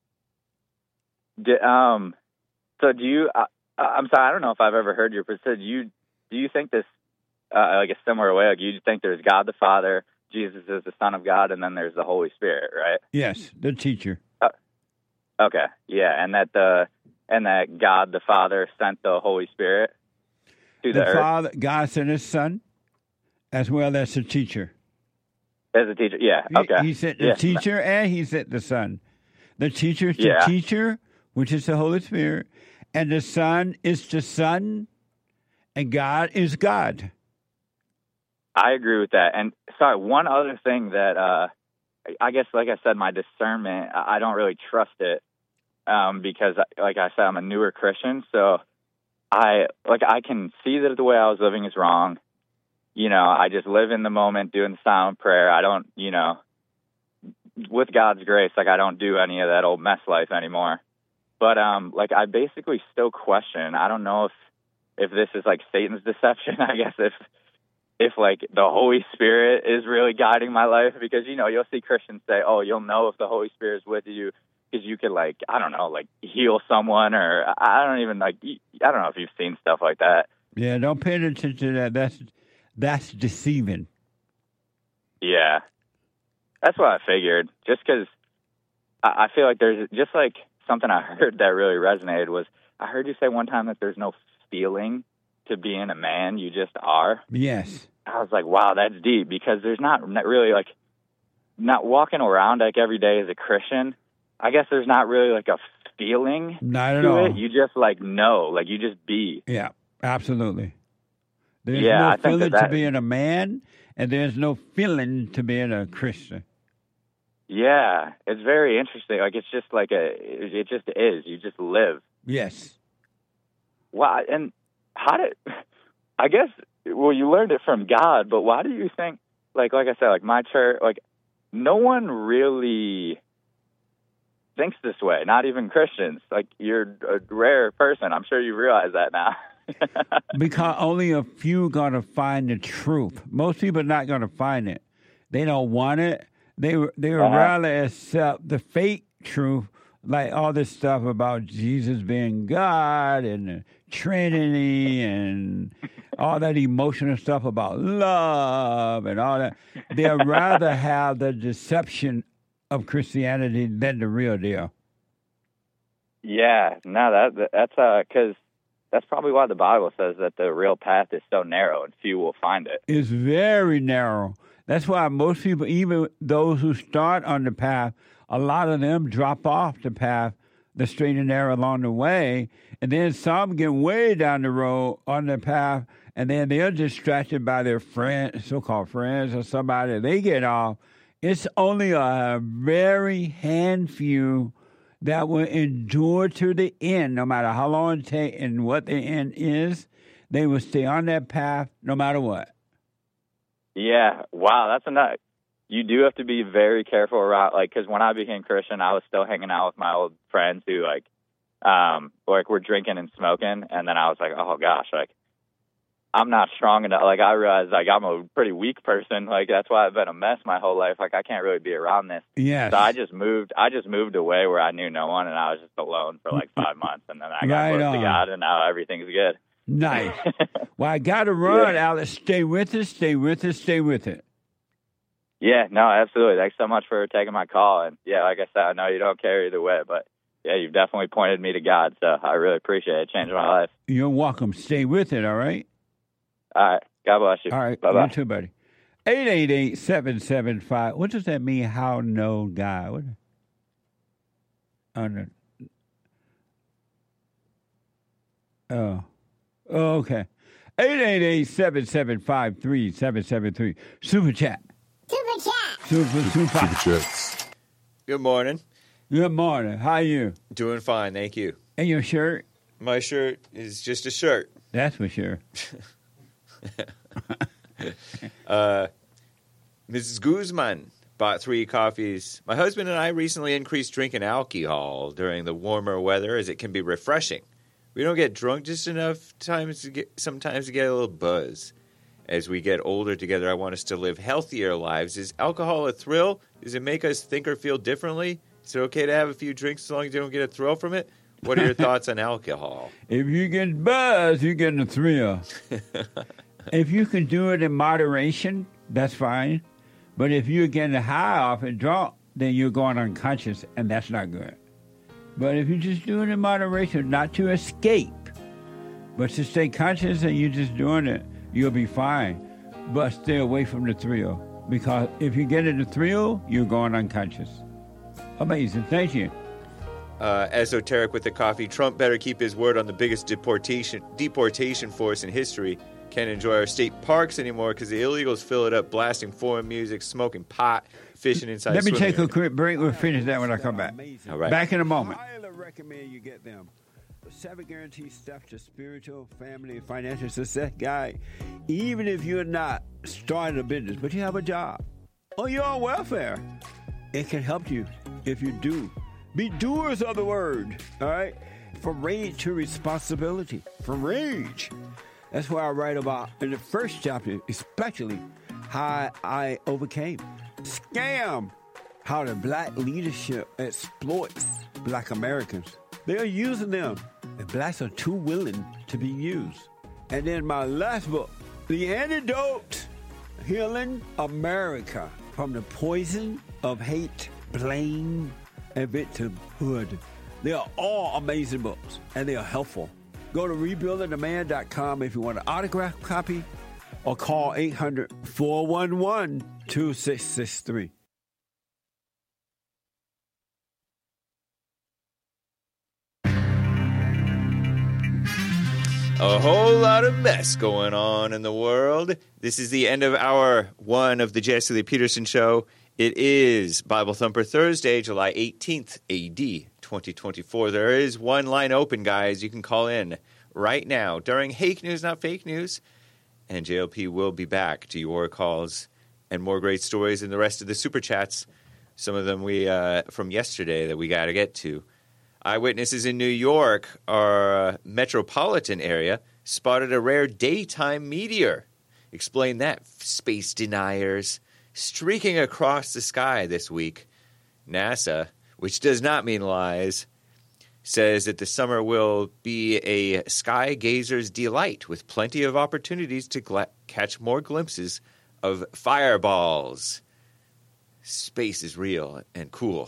So do you? I'm sorry, I don't know if I've ever heard your position. Do you think this like a similar way? Like you think there's God the Father, Jesus is the Son of God, and then there's the Holy Spirit, right? Yes, the teacher. Okay, yeah, and that God the Father sent the Holy Spirit to the earth. Father, God sent His Son, as well as the teacher. As a teacher, yeah, okay. He sent the teacher and He sent the Son. The teacher is the teacher, which is the Holy Spirit, and the Son is the Son, and God is God. I agree with that. And sorry, one other thing that I guess, like I said, my discernment, I don't really trust it because, like I said, I'm a newer Christian, so I can see that the way I was living is wrong. I just live in the moment doing silent prayer. I don't, with God's grace, I don't do any of that old mess life anymore. But, I basically still question. I don't know if this is, Satan's deception, I guess, if the Holy Spirit is really guiding my life. Because, you'll see Christians say, oh, you'll know if the Holy Spirit is with you because you could, I don't know, heal someone, or I don't even, I don't know if you've seen stuff like that. Yeah, don't pay attention to that. That's deceiving. Yeah. That's what I figured. Just because I feel like there's just something I heard that really resonated was I heard you say one time that there's no feeling to being a man. You just are. Yes. I was like, wow, that's deep, because there's not really not walking around like every day as a Christian, I guess there's not really like a feeling Not at to all. it. You just like know, like you just be. Yeah, absolutely. There's Yeah, no I think feeling to that- being a man, and there's no feeling to being a Christian. Yeah, it's very interesting. Like it's just like it just is. You just live. Yes. Why? And how did? I guess. Well, you learned it from God, but why do you think? Like I said, like my church, like no one really thinks this way. Not even Christians. Like you're a rare person. I'm sure you realize that now. Because only a few going to find the truth. Most people are not going to find it. They don't want it. They would rather accept the fake truth, like all this stuff about Jesus being God and the Trinity and all that emotional stuff about love and all that. They'd rather have the deception of Christianity than the real deal. Yeah, no, that's because that's probably why the Bible says that the real path is so narrow and few will find it. It's very narrow. That's why most people, even those who start on the path, a lot of them drop off the path, the straight and narrow along the way, and then some get way down the road on the path, and then they're distracted by their friends, so-called friends, or somebody. They get off. It's only a very handful that will endure to the end, no matter how long it takes and what the end is. They will stay on that path no matter what. Yeah, wow, that's enough. You do have to be very careful around, like, because when I became Christian, I was still hanging out with my old friends who, like, were drinking and smoking, and then I was like, oh gosh, like, I'm not strong enough. Like, I realized, like, I'm a pretty weak person. Like, that's why I've been a mess my whole life. Like, I can't really be around this. Yes. So I just moved away where I knew no one, and I was just alone for like 5 months, and then I got Right close to on. God, and now everything's good. Nice. Well, I got to run, Alex. Stay with it, stay with it, stay with it. Yeah, no, absolutely. Thanks so much for taking my call. And yeah, like I said, I know you don't care either way, but yeah, you've definitely pointed me to God. So I really appreciate it. It changed my life. You're welcome. Stay with it, all right? All right. God bless you. All right. Bye-bye. You too, buddy. 888-775. What does that mean, how know God? What? Oh, okay. 888-775-3773. Super chat. Super Chats. Good morning. Good morning. How are you? Doing fine, thank you. And your shirt? My shirt is just a shirt. That's for sure. Mrs. Guzman bought 3 coffees. My husband and I recently increased drinking alcohol during the warmer weather as it can be refreshing. We don't get drunk just enough sometimes to get a little buzz. As we get older together, I want us to live healthier lives. Is alcohol a thrill? Does it make us think or feel differently? Is it okay to have a few drinks as long as you don't get a thrill from it? What are your thoughts on alcohol? If you get buzzed, you're getting a thrill. If you can do it in moderation, that's fine. But if you're getting high off and drunk, then you're going unconscious, and that's not good. But if you just do it in moderation, not to escape, but to stay conscious and you're just doing it, you'll be fine. But stay away from the thrill. Because if you get in the thrill, you're going unconscious. Amazing. Thank you. Esoteric with the coffee. Trump better keep his word on the biggest deportation force in history. Can't enjoy our state parks anymore because the illegals fill it up, blasting foreign music, smoking pot, fishing inside. Let me take a areas. quick break. We'll finish that when I come back. All right. Back in a moment. I highly recommend you get them. 7 guaranteed stuff to spiritual, family, and financial success guide. Even if you're not starting a business, but you have a job or you're on welfare, it can help you if you do. Be doers of the word, all right? From rage to responsibility. From rage. That's what I write about in the first chapter, especially how I overcame scam, how the black leadership exploits black Americans. They're using them, and blacks are too willing to be used. And then my last book, The Antidote, Healing America from the Poison of Hate, Blame, and Victimhood. They are all amazing books, and they are helpful. Go to rebuildingtheman.com if you want an autographed copy, or call 800-411-2663. A whole lot of mess going on in the world. This is the end of hour one of the Jesse Lee Peterson Show. It is Bible Thumper Thursday, July 18th, AD 2024. There is one line open, guys. You can call in right now during Hake News, Not Fake News. And JLP will be back to your calls and more great stories in the rest of the Super Chats. Some of them we from yesterday that we got to get to. Eyewitnesses in New York, our metropolitan area, spotted a rare daytime meteor. Explain that, space deniers. Streaking across the sky this week. NASA, which does not mean lies, says that the summer will be a sky gazer's delight with plenty of opportunities to catch more glimpses of fireballs. Space is real and cool.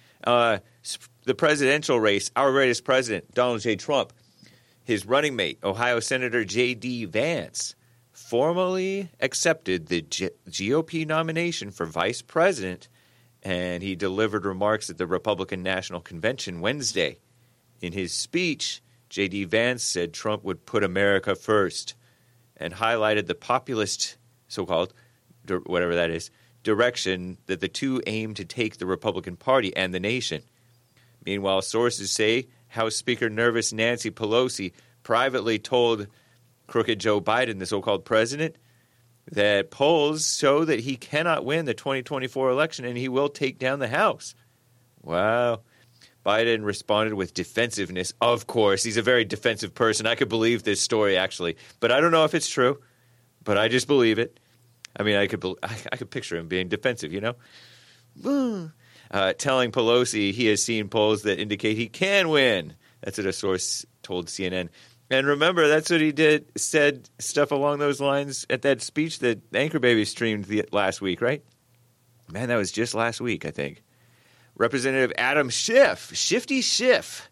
The presidential race, our greatest president, Donald J. Trump, his running mate, Ohio Senator J.D. Vance, formally accepted the GOP nomination for vice president, and he delivered remarks at the Republican National Convention Wednesday. In his speech, J.D. Vance said Trump would put America first and highlighted the populist, so-called, whatever that is, direction that the two aim to take the Republican Party and the nation. Meanwhile, sources say House Speaker nervous Nancy Pelosi privately told crooked Joe Biden, the so-called president, that polls show that he cannot win the 2024 election and he will take down the House. Wow. Biden responded with defensiveness. Of course, he's a very defensive person. I could believe this story, actually. But I don't know if it's true, but I just believe it. I mean, I could picture him being defensive, you know? Telling Pelosi he has seen polls that indicate he can win. That's what a source told CNN. And remember, that's what he said stuff along those lines at that speech that Anchor Baby streamed last week, right? Man, that was just last week, I think. Representative Adam Schiff, Shifty Schiff,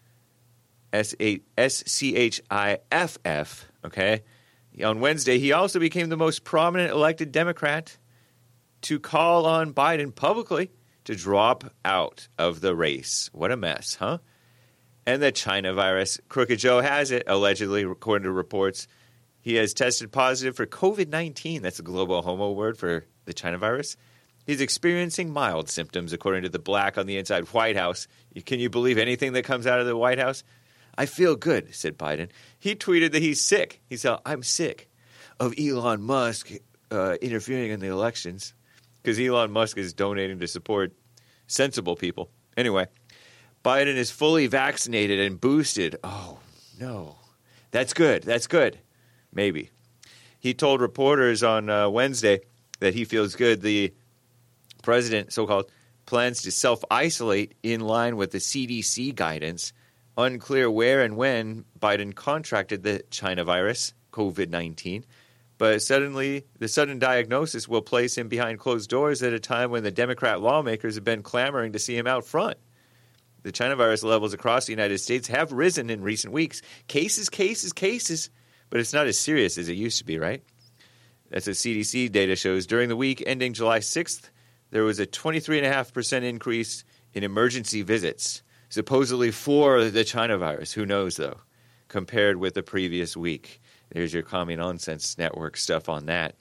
S-C-H-I-F-F, okay? On Wednesday, he also became the most prominent elected Democrat to call on Biden publicly to drop out of the race. What a mess, huh? And the China virus. Crooked Joe has it, allegedly, according to reports. He has tested positive for COVID-19. That's a global homo word for the China virus. He's experiencing mild symptoms, according to the Black on the Inside White House. Can you believe anything that comes out of the White House? I feel good, said Biden. He tweeted that he's sick. He said, I'm sick of Elon Musk interfering in the elections, because Elon Musk is donating to support sensible people. Anyway, Biden is fully vaccinated and boosted. Oh, no. That's good. That's good. Maybe. He told reporters on Wednesday that he feels good. The president, so-called, plans to self-isolate in line with the CDC guidance. Unclear where and when Biden contracted the China virus, COVID-19. But suddenly, the sudden diagnosis will place him behind closed doors at a time when the Democrat lawmakers have been clamoring to see him out front. The China virus levels across the United States have risen in recent weeks. Cases. But it's not as serious as it used to be, right? That's what CDC data shows. During the week ending July 6th, there was a 23.5% increase in emergency visits, supposedly for the China virus. Who knows, though, compared with the previous week. There's your Commie Nonsense Network stuff on that.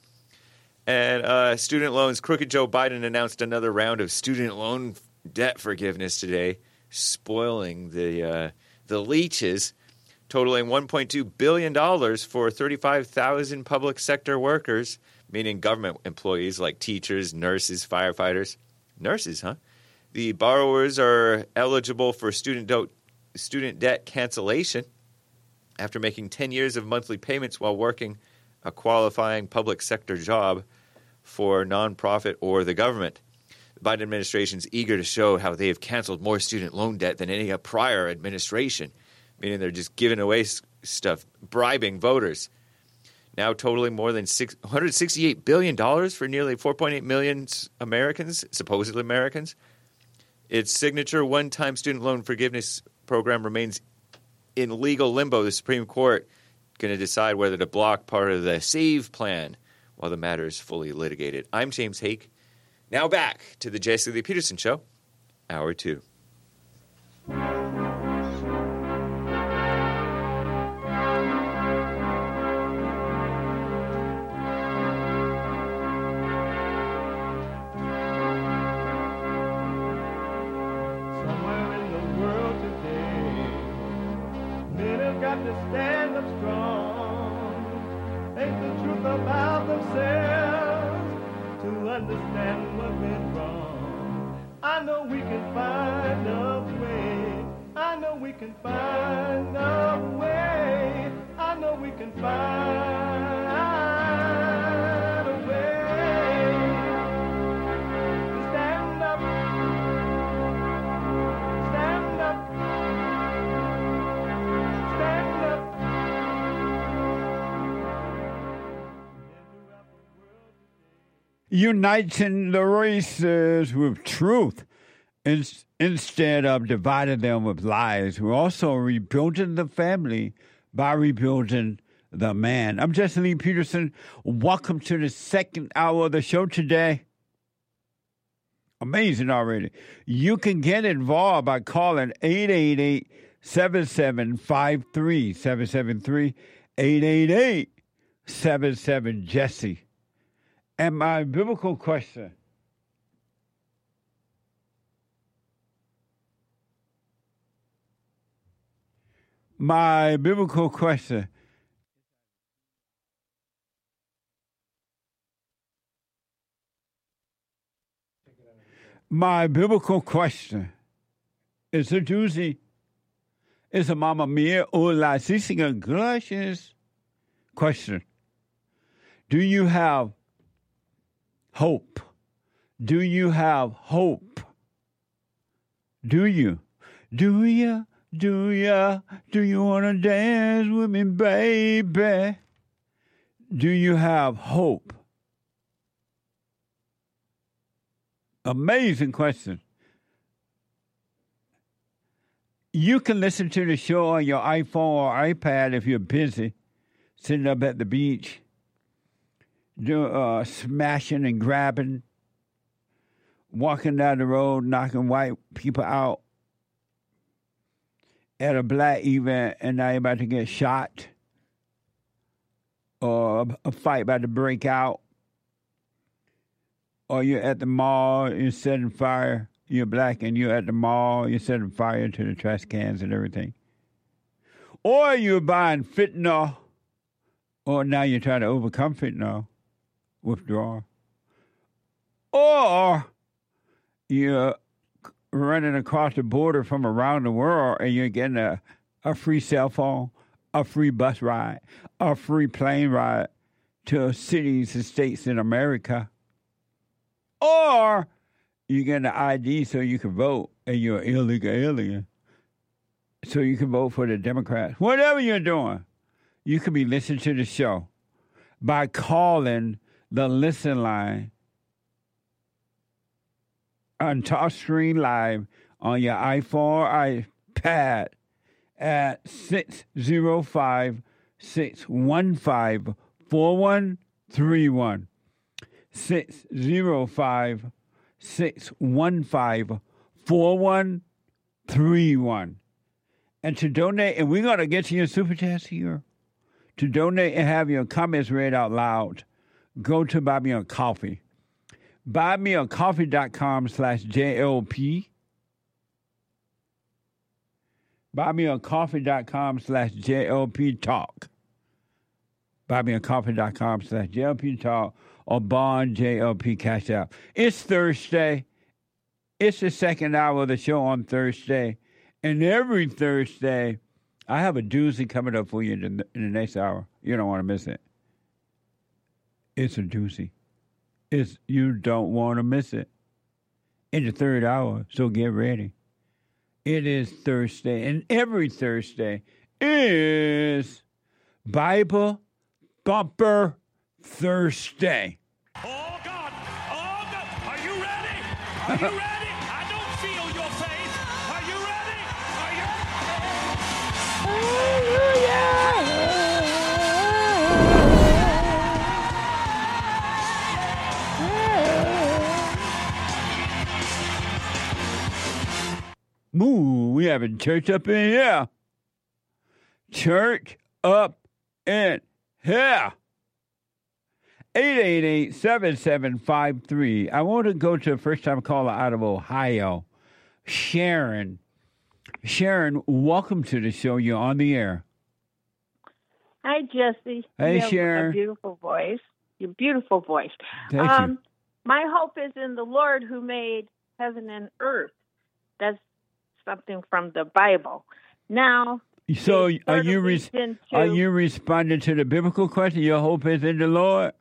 And student loans. Crooked Joe Biden announced another round of student loan debt forgiveness today, spoiling the leeches, totaling $1.2 billion for 35,000 public sector workers, meaning government employees like teachers, nurses, firefighters. Nurses, huh? The borrowers are eligible for student debt cancellation after making 10 years of monthly payments while working a qualifying public sector job for nonprofit or the government. The Biden administration is eager to show how they have canceled more student loan debt than any prior administration, meaning they're just giving away stuff, bribing voters. Now totaling more than $168 billion for nearly 4.8 million Americans, supposedly Americans. Its signature one-time student loan forgiveness program remains in legal limbo. The Supreme Court going to decide whether to block part of the SAVE plan while the matter is fully litigated. I'm James Hake. Now back to the Jesse Lee Peterson Show, Hour 2. to stand up strong, face the truth about themselves, to understand what went wrong. I know we can find a way. I know we can find a way. I know we can find a way to stand up, stand up, stand up. Uniting the races with truth instead of dividing them with lies. We're also rebuilding the family by rebuilding the man. I'm Jesse Lee Peterson. Welcome to the second hour of the show today. Amazing already. You can get involved by calling 888-7753, 773-888-77-JESSE. And my biblical question. My biblical question. My biblical question is a doozy. It's a Mamma Mia or La Cisiga Gracious question. Do you have hope? Do you have hope? Do you? Do you? Do you want to dance with me, baby? Do you have hope? Amazing question. You can listen to the show on your iPhone or iPad if you're busy, sitting up at the beach, smashing and grabbing, walking down the road, knocking white people out, at a black event, and now you're about to get shot, or a fight about to break out, or you're at the mall, you're setting fire, you're black and you're at the mall, you're setting fire to the trash cans and everything. Or you're buying fentanyl, or now you're trying to overcome fentanyl, withdrawal. Or you're running across the border from around the world and you're getting a free cell phone, a free bus ride, a free plane ride to cities and states in America. Or you get an ID so you can vote and you're an illegal alien so you can vote for the Democrats. Whatever you're doing, you can be listening to the show by calling the listen line on TalkStream Live on your iPhone or iPad at 605-615-4131. 605-615-4131. And to donate, and we're going to get to your super chats here. To donate and have your comments read out loud, go to Buy Me a Coffee. BuyMeACoffee.com/JLP. BuyMeACoffee.com/JLP Talk. BuyMeACoffee.com/JLP Talk or Bond JLP Cash App. It's Thursday. It's the second hour of the show on Thursday. And every Thursday, I have a doozy coming up for you in the next hour. You don't want to miss it. It's a doozy. You don't want to miss it. In the third hour, so get ready. It is Thursday, and every Thursday is Bible Bumper Thursday. Oh, God! Oh, God! Are you ready? Are you ready? I don't feel your faith. Are you ready? Are you Moo, we having church up in here. Church up in here. 888-7753. I want to go to a first-time caller out of Ohio, Sharon. Sharon, welcome to the show. You're on the air. Hi, Jesse. Hey, you have Sharon. a beautiful voice. Your beautiful voice. Thank you. My hope is in the Lord who made heaven and earth. That's something from the Bible. Now, So it are sort you of leads into- are you responding to the biblical question? Your hope is in the Lord?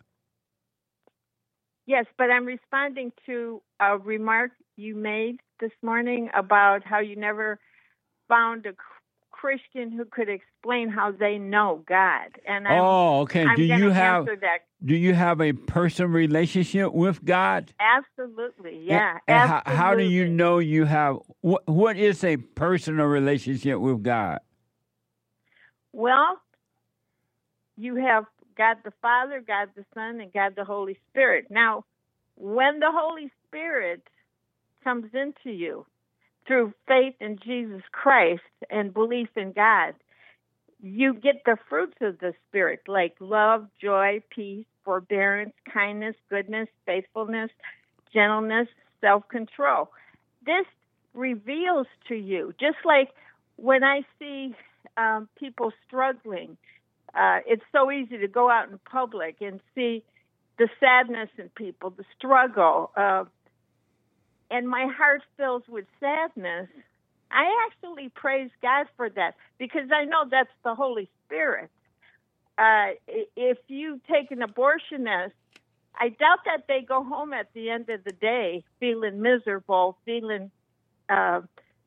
Yes, but I'm responding to a remark you made this morning about how you never found a Christian who could explain how they know God. And okay. I'm Do you gonna have answer that. do you have a personal relationship with God? Absolutely, yeah. And absolutely. how do you know you have what is a personal relationship with God? Well, you have God the Father, God the Son, and God the Holy Spirit. Now, when the Holy Spirit comes into you through faith in Jesus Christ and belief in God, you get the fruits of the Spirit, like love, joy, peace, forbearance, kindness, goodness, faithfulness, gentleness, self-control. This reveals to you, just like when I see people struggling, it's so easy to go out in public and see the sadness in people, the struggle, and my heart fills with sadness. I actually praise God for that because I know that's the Holy Spirit. If you take an abortionist, I doubt that they go home at the end of the day feeling miserable, feeling, the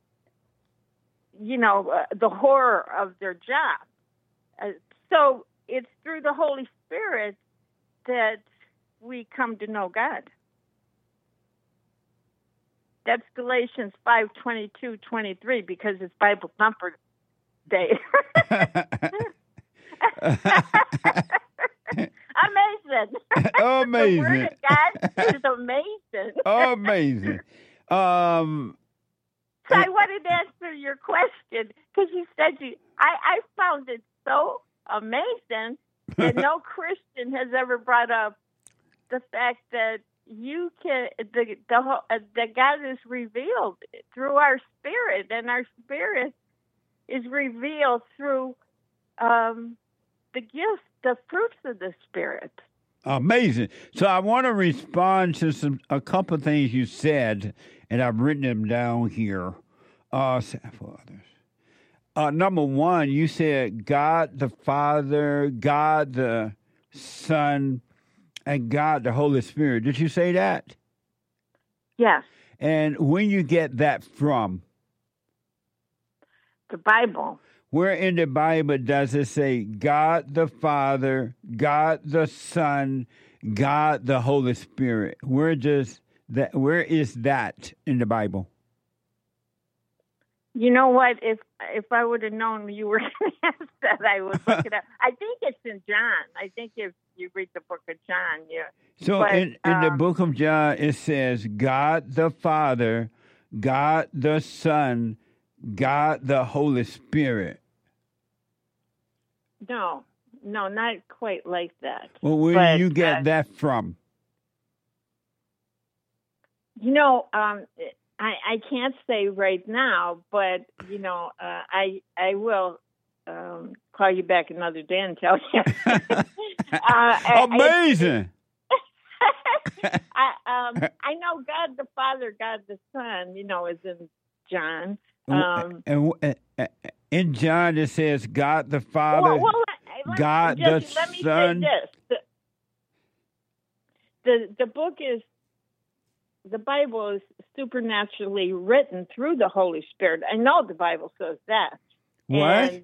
horror of their job. So it's through the Holy Spirit that we come to know God. That's Galatians 5:22-23 because it's Bible Thumper Day. Amazing. Amazing. The Word of God is amazing. Amazing. So I wanted to answer your question because you said I found it so amazing that no Christian has ever brought up the fact that you can that God is revealed through our spirit, and our spirit is revealed through the gifts, the fruits of the Spirit. Amazing. So I want to respond to a couple of things you said, and I've written them down here. For others. Number one, you said God the Father, God the Son, and God the Holy Spirit. Did you say that? Yes. And when you get that from? The Bible. Where in the Bible does it say God the Father, God the Son, God the Holy Spirit? Where is that in the Bible? You know what? If I would have known you were going to ask that, I would look it up. I think it's in John. I think if you read the book of John, yeah. So in the book of John, it says God the Father, God the Son, God the Holy Spirit. No, not quite like that. Well, where do you get that from? I can't say right now, but I will call you back another day and tell you. Amazing. I know God the Father, God the Son, is in John. And in John it says God the Father, God the let me Son. Say this. The book is. The Bible is supernaturally written through the Holy Spirit. I know the Bible says that. What? And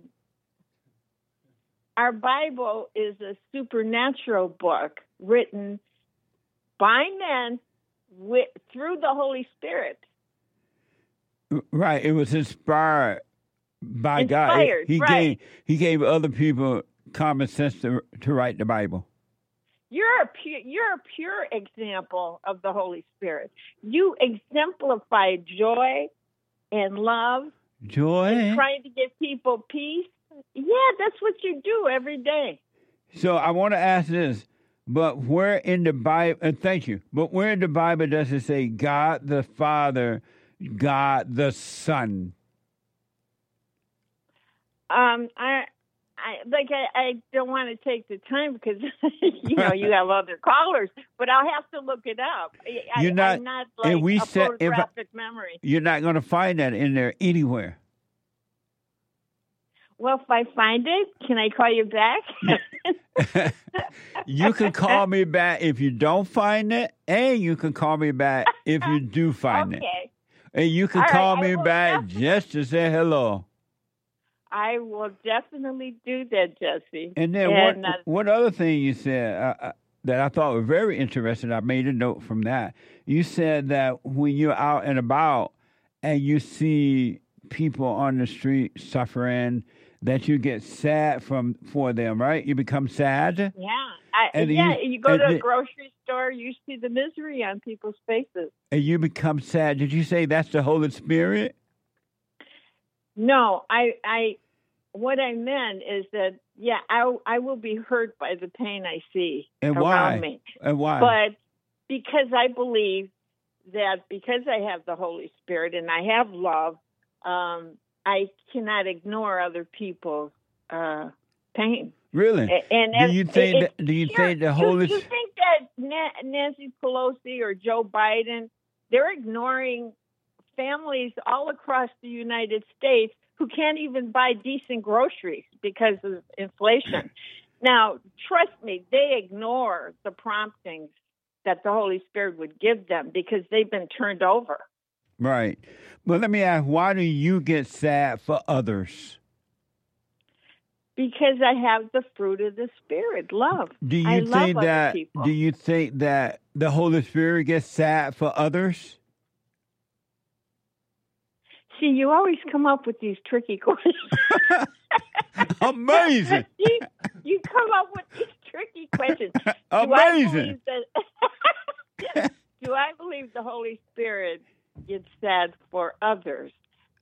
our Bible is a supernatural book written by men through the Holy Spirit. Right. It was inspired by Inspired, God. right. He gave other people common sense to write the Bible. You're a pure example of the Holy Spirit. You exemplify joy and love. Joy? And trying to give people peace. Yeah, that's what you do every day. So I want to ask this, but where in the Bible, thank you, but where in the Bible does it say God the Father, God the Son? I I don't want to take the time because you have other callers, but I'll have to look it up. I'm not like and we a said, photographic memory. You're not going to find that in there anywhere. Well, if I find it, can I call you back? You can call me back if you don't find it, and you can call me back if you do find it. And you can call me back just to say hello. I will definitely do that, Jesse. And then one other thing you said that I thought was very interesting, I made a note from that. You said that when you're out and about and you see people on the street suffering, that you get sad for them, right? You become sad? Yeah. You go to a grocery store, you see the misery on people's faces. And you become sad. Did you say that's the Holy Spirit? No, what I meant is that, I will be hurt by the pain I see around me. And why? But because I believe that because I have the Holy Spirit and I have love, I cannot ignore other people's pain. Really? And do you think the Holy? You think that Nancy Pelosi or Joe Biden, they're ignoring families all across the United States who can't even buy decent groceries because of inflation? Now, trust me, they ignore the promptings that the Holy Spirit would give them because they've been turned over. Right. But let me ask, why do you get sad for others? Because I have the fruit of the Spirit, love. Do you think that the Holy Spirit gets sad for others? See, you always come up with these tricky questions. Amazing. You come up with these tricky questions. Amazing. Do I believe the Holy Spirit gets sad for others?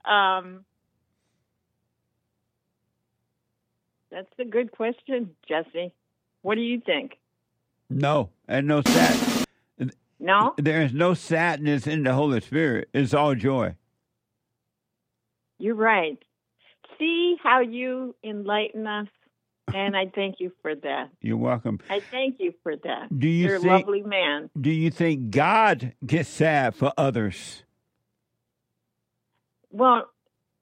That's a good question, Jesse. What do you think? No, and no sadness. No? There is no sadness in the Holy Spirit. It's all joy. You're right. See how you enlighten us, and I thank you for that. You're welcome. I thank you for that. You're a lovely man. Do you think God gets sad for others? Well,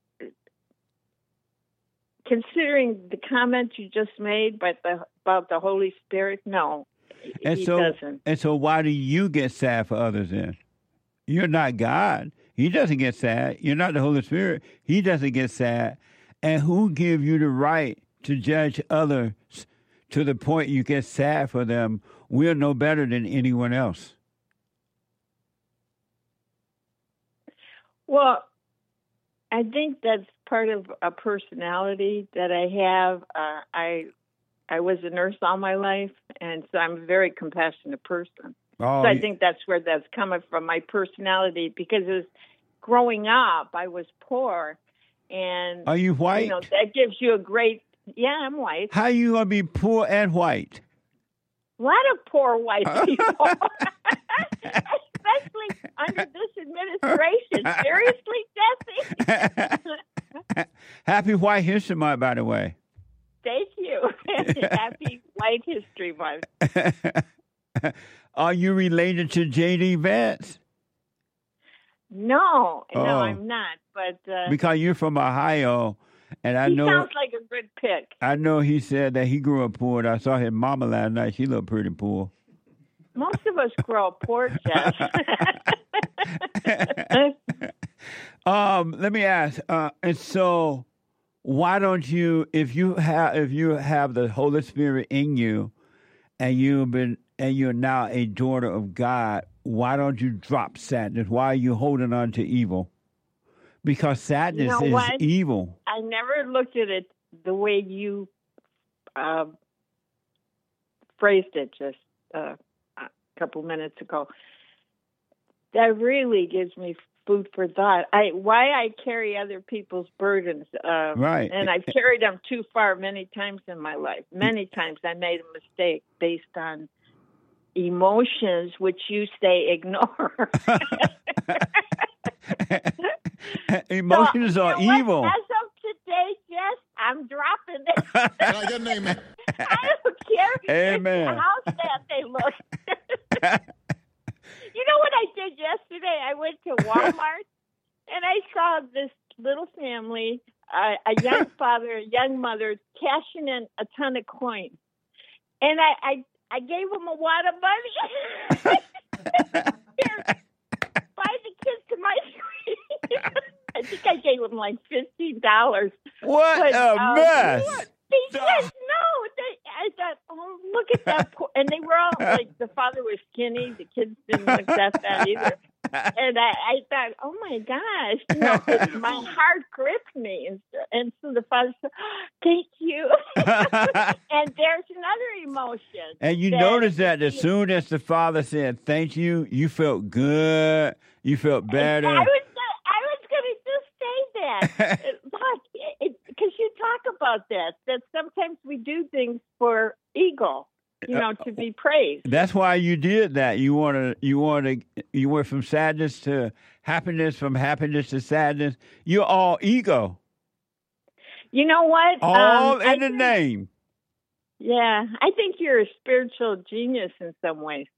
considering the comment you just made about the Holy Spirit, no, he doesn't. And so why do you get sad for others then? You're not God. He doesn't get sad. You're not the Holy Spirit. He doesn't get sad. And who gives you the right to judge others to the point you get sad for them? We're no better than anyone else. Well, I think that's part of a personality that I have. I was a nurse all my life, and so I'm a very compassionate person. Oh, so I think that's where that's coming from, my personality, because as growing up, I was poor. And are you white? That gives you a great, I'm white. How are you going to be poor and white? A lot of poor white people. Especially under this administration. Seriously, Jesse? Happy White History Month, by the way. Thank you. Happy White History Month. Are you related to J.D. Vance? No, I'm not. But because you're from Ohio, and I know he sounds like a good pick. I know he said that he grew up poor. And I saw his mama last night. She looked pretty poor. Most of us grow up poor, Jeff. Let me ask. And so, why don't you, if you have the Holy Spirit in you, and you're now a daughter of God, why don't you drop sadness? Why are you holding on to evil? Because sadness is evil. I never looked at it the way you phrased it just a couple minutes ago. That really gives me food for thought. Why I carry other people's burdens. Right. And I've carried them too far many times in my life. Many times I made a mistake based on emotions, which you say ignore. Emotions are evil. As of today, Jess, I'm dropping it. I get an amen? I don't care Amen. how sad they look. You know what I did yesterday? I went to Walmart and I saw this little family, a young father, a young mother, cashing in a ton of coins. And I gave them a wad of money. Here, buy the kids some ice cream. I think I gave them like $15. What But, a mess. They said no. I thought, oh, look at that. And they were all like, the father was skinny. The kids didn't look that bad either. And I thought, oh my gosh, you know, my heart gripped me. And so the father said, oh, thank you. And there's another emotion. And you notice that as soon as the father said thank you, you felt good. You felt better. I was going to just say that. Look, because you talk about that sometimes we do things for ego, you know, to be praised. That's why you did that. You went from sadness to happiness, from happiness to sadness. You're all ego. You know what? All in the name. Yeah, I think you're a spiritual genius in some ways.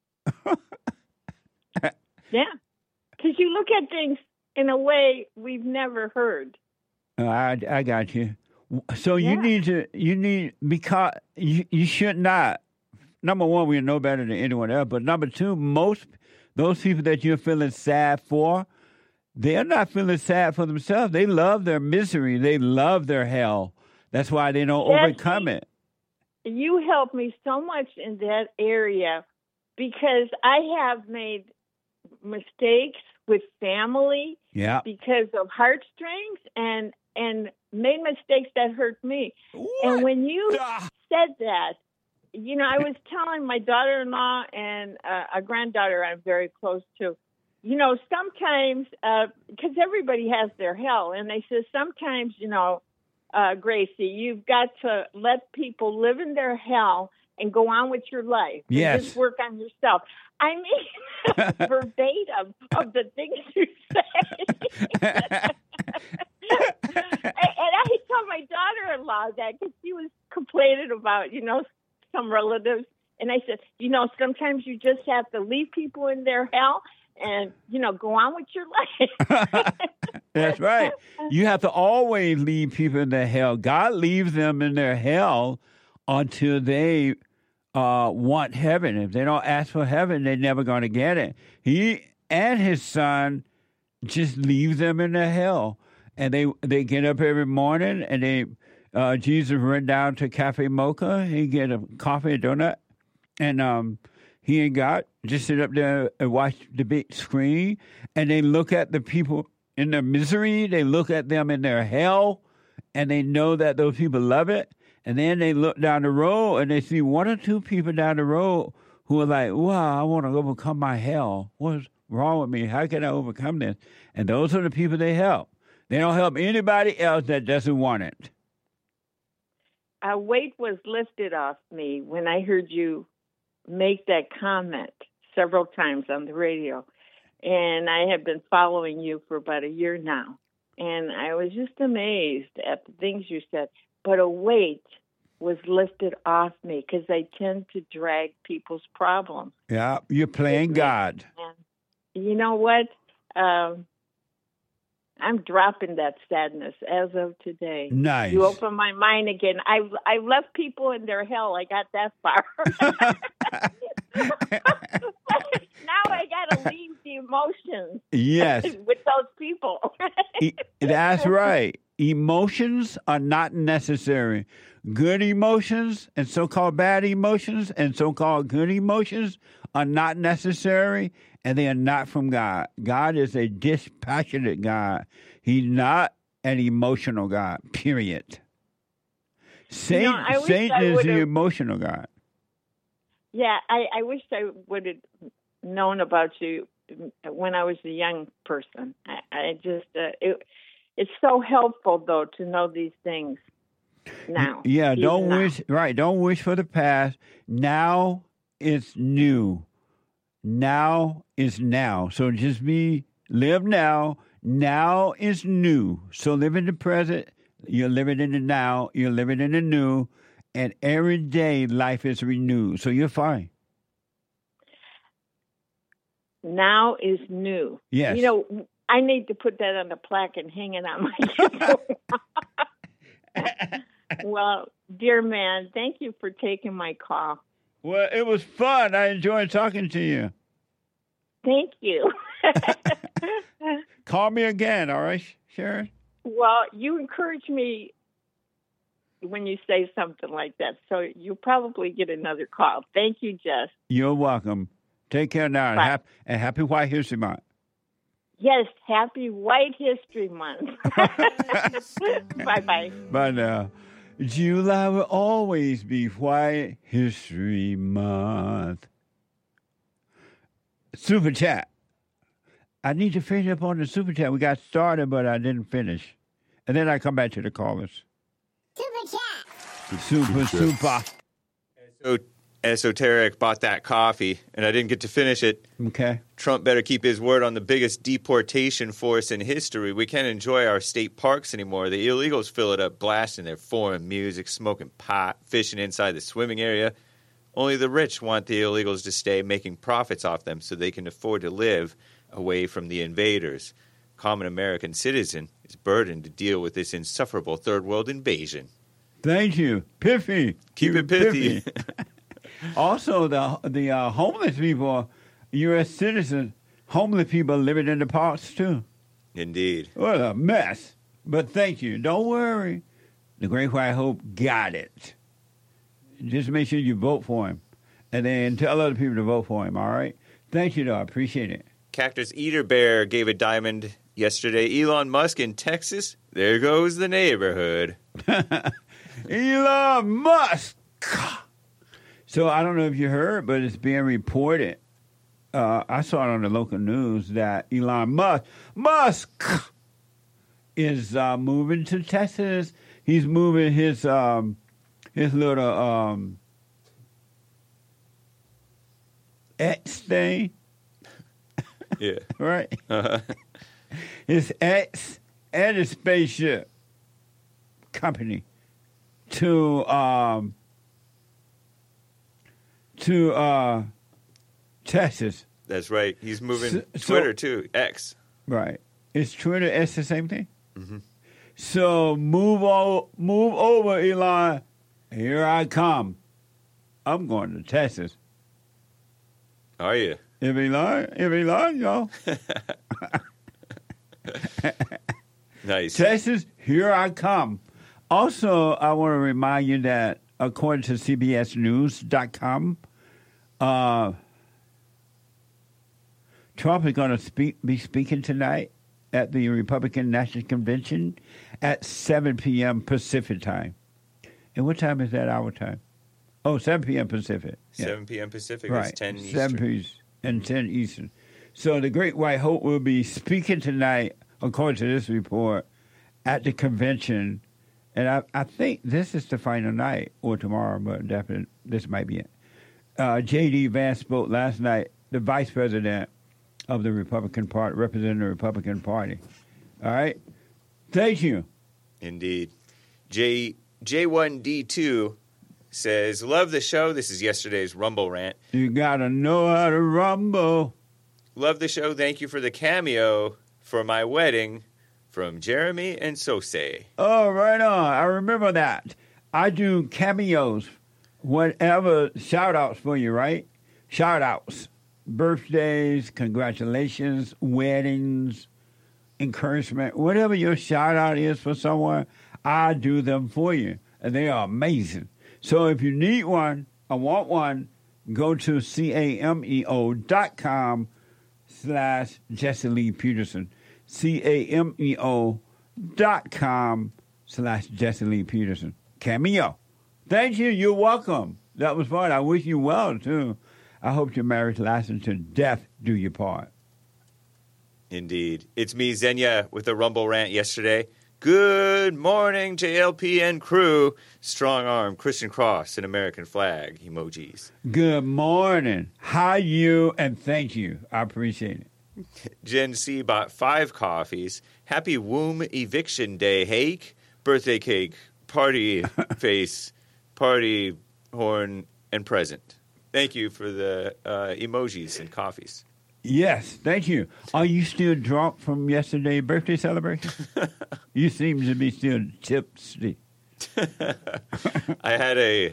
Yeah, because you look at things in a way we've never heard. I got you. So because you should not. Number one, we know better than anyone else. But number two, those people that you're feeling sad for, they're not feeling sad for themselves. They love their misery. They love their hell. That's why they don't overcome it. You helped me so much in that area because I have made mistakes with family because of heartstrings and made mistakes that hurt me. What? And when you said that, you know, I was telling my daughter-in-law and a granddaughter I'm very close to, you know, sometimes, because everybody has their hell, and they said sometimes, you know, Gracie, you've got to let people live in their hell and go on with your life. Yes. Just work on yourself. I mean, verbatim of the things you say. And I told my daughter-in-law that because she was complaining about, you know, some relatives. And I said, you know, sometimes you just have to leave people in their hell and, you know, go on with your life. That's right. You have to always leave people in their hell. God leaves them in their hell until they want heaven. If they don't ask for heaven, they're never going to get it. He and his son just leave them in their hell. And they get up every morning and Jesus went down to Cafe Mocha. He get a coffee, a donut, and he and God just sit up there and watch the big screen. And they look at the people in their misery. They look at them in their hell, and they know that those people love it. And then they look down the road and they see one or two people down the road who are like, wow, I want to overcome my hell. What's wrong with me? How can I overcome this? And those are the people they help. They don't help anybody else that doesn't want it. A weight was lifted off me when I heard you make that comment several times on the radio. And I have been following you for about a year now. And I was just amazed at the things you said. But a weight was lifted off me because I tend to drag people's problems. Yeah, you're playing God. And you know what? I'm dropping that sadness as of today. Nice. You open my mind again. I left people in their hell. I got that far. Now I got to leave the emotions. Yes. With those people. That's right. Emotions are not necessary. Good emotions and so-called bad emotions and so-called good emotions are not necessary, and they are not from God. God is a dispassionate God. He's not an emotional God, period. Satan is the emotional God. Yeah, I wish I would have known about you when I was a young person. I just, it's so helpful, though, to know these things now. Yeah, don't wish for the past. Now it's new. Now is now. So just live now. Now is new. So live in the present. You're living in the now. You're living in the new. And every day life is renewed. So you're fine. Now is new. Yes. You know, I need to put that on the plaque and hang it on my Well, dear man, thank you for taking my call. Well, it was fun. I enjoyed talking to you. Thank you. Call me again, all right, Sharon? Well, you encourage me when you say something like that, so you'll probably get another call. Thank you, Jess. You're welcome. Take care now, and happy White History Month. Yes, happy White History Month. Bye-bye. Bye now. July will always be White History Month. Super Chat. I need to finish up on the Super Chat. We got started, but I didn't finish. And then I come back to the callers. Super Chat. Super. So Esoteric bought that coffee, and I didn't get to finish it. Okay. Trump better keep his word on the biggest deportation force in history. We can't enjoy our state parks anymore. The illegals fill it up, blasting their foreign music, smoking pot, fishing inside the swimming area. Only the rich want the illegals to stay, making profits off them so they can afford to live away from the invaders. Common American citizen is burdened to deal with this insufferable third world invasion. Thank you. Pithy. Keep it pithy. Also, the homeless people, U.S. citizens, homeless people living in the parks, too. Indeed. What a mess. But thank you. Don't worry. The Great White Hope got it. Just make sure you vote for him. And then tell other people to vote for him, all right? Thank you, though. I appreciate it. Cactus Eater Bear gave a diamond yesterday. Elon Musk in Texas. There goes the neighborhood. Elon Musk. So I don't know if you heard, but it's being reported. I saw it on the local news that Elon Musk is moving to Texas. He's moving his little X thing. Yeah. Right? His X and his spaceship company to Texas. That's right. He's moving Twitter, too. X. Right. Is Twitter X the same thing? Mm-hmm. So move over, Elon. Here I come. I'm going to Texas. Are you? If Elon, y'all. Nice. Texas, here I come. Also, I want to remind you that according to CBSNews.com, Trump is going to be speaking tonight at the Republican National Convention at 7 p.m. Pacific time. And what time is that our time? Oh, 7 p.m. Pacific. 7 p.m. Pacific Right. is 10 Eastern. 7 p.m. and 10 Eastern. So the Great White Hope will be speaking tonight, according to this report, at the convention. And I think this is the final night, or tomorrow, but definitely this might be it. J.D. Vance spoke last night, the vice president of the Republican Party, representing the Republican Party. All right? Thank you. Indeed. J1D2 says, love the show. This is yesterday's Rumble rant. You got to know how to rumble. Love the show. Thank you for the cameo for my wedding from Jeremy and Sose. Oh, right on. I remember that. I do cameos, whatever, shout-outs for you, right? Shout-outs. Birthdays, congratulations, weddings, encouragement, whatever your shout-out is for someone, I do them for you. And they are amazing. So if you need one or want one, go to cameo.com/Jesse Lee Peterson. cameo.com/Jesse Lee Peterson. Cameo. Thank you. You're welcome. That was fun. I wish you well, too. I hope your marriage lasts until death do your part. Indeed. It's me, Xenia, with a Rumble rant yesterday. Good morning, JLP and crew. Strong arm, Christian cross, and American flag emojis. Good morning. Hi, you, and thank you. I appreciate it. Gen C bought 5 coffees. Happy womb eviction day, Hake. birthday cake, party face, party horn, and present. Thank you for the emojis and coffees. Yes, thank you. Are you still drunk from yesterday's birthday celebration? You seem to be still tipsy. I had a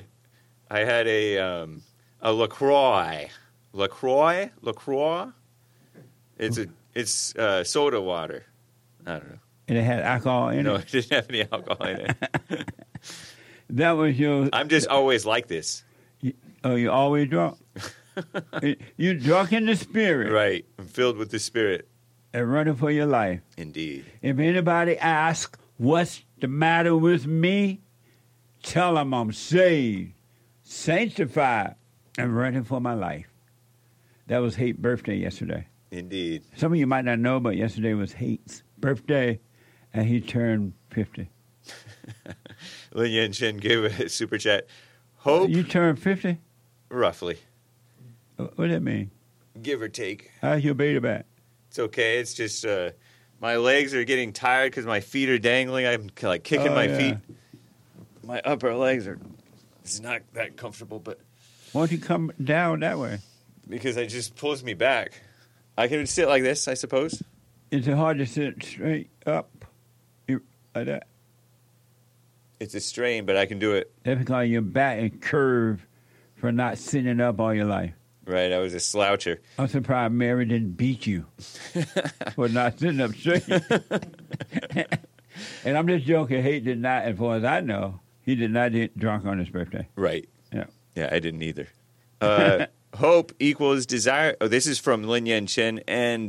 LaCroix. LaCroix. It's soda water. I don't know. And it had alcohol in it? No, it didn't have any alcohol in it. That was your... I'm just always like this. You're always drunk? You're drunk in the spirit. Right. I'm filled with the Spirit. And running for your life. Indeed. If anybody asks, what's the matter with me? Tell them I'm saved, sanctified, and running for my life. That was Hate's birthday yesterday. Indeed. Some of you might not know, but yesterday was Hate's birthday, and he turned 50. Lin Yen Chin gave a super chat. Hope. You turned 50? Roughly. What does that mean? Give or take. How's your beta back? It's okay. It's just my legs are getting tired because my feet are dangling. I'm like kicking my feet. My upper legs are. It's not that comfortable, but. Why don't you come down that way? Because it just pulls me back. I can sit like this, I suppose. Is it hard to sit straight up like that? It's a strain, but I can do it. That's because your back is curved for not sitting up all your life. Right, I was a sloucher. I'm surprised Mary didn't beat you for not sitting up straight. And I'm just joking. Hate did not, as far as I know, he did not get drunk on his birthday. Right. Yeah. Yeah, I didn't either. Hope equals desire. Oh, this is from Lin Yen Chin, and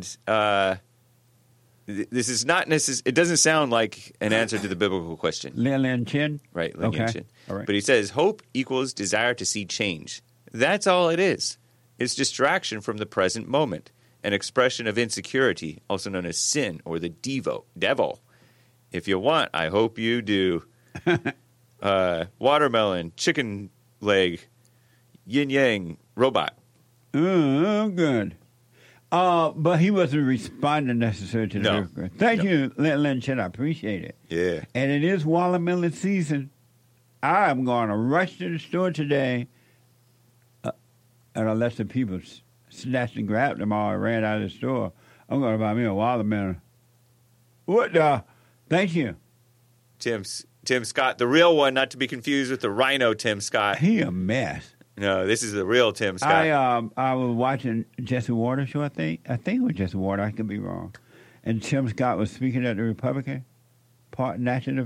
this is not necessarily. It doesn't sound like an answer to the biblical question. Lin Yen Chin? Right, Lin Yen Chin. All right. But he says, hope equals desire to see change. That's all it is. It's distraction from the present moment, an expression of insecurity, also known as sin or the devil. If you want, I hope you do. Watermelon, chicken leg, yin yang, robot. Oh, good. But he wasn't responding necessarily to the request. Thank you, Lin Chen. I appreciate it. Yeah. And it is watermelon season. I'm going to rush to the store today. And unless the people snatched and grabbed them all and ran out of the store, I'm going to buy me a watermelon. What the? Thank you. Tim Scott, the real one, not to be confused with the Rhino Tim Scott. He a mess. No, this is the real Tim Scott. I was watching Jesse Watters show, I think. I think it was Jesse Watters. I could be wrong. And Tim Scott was speaking at the Republican National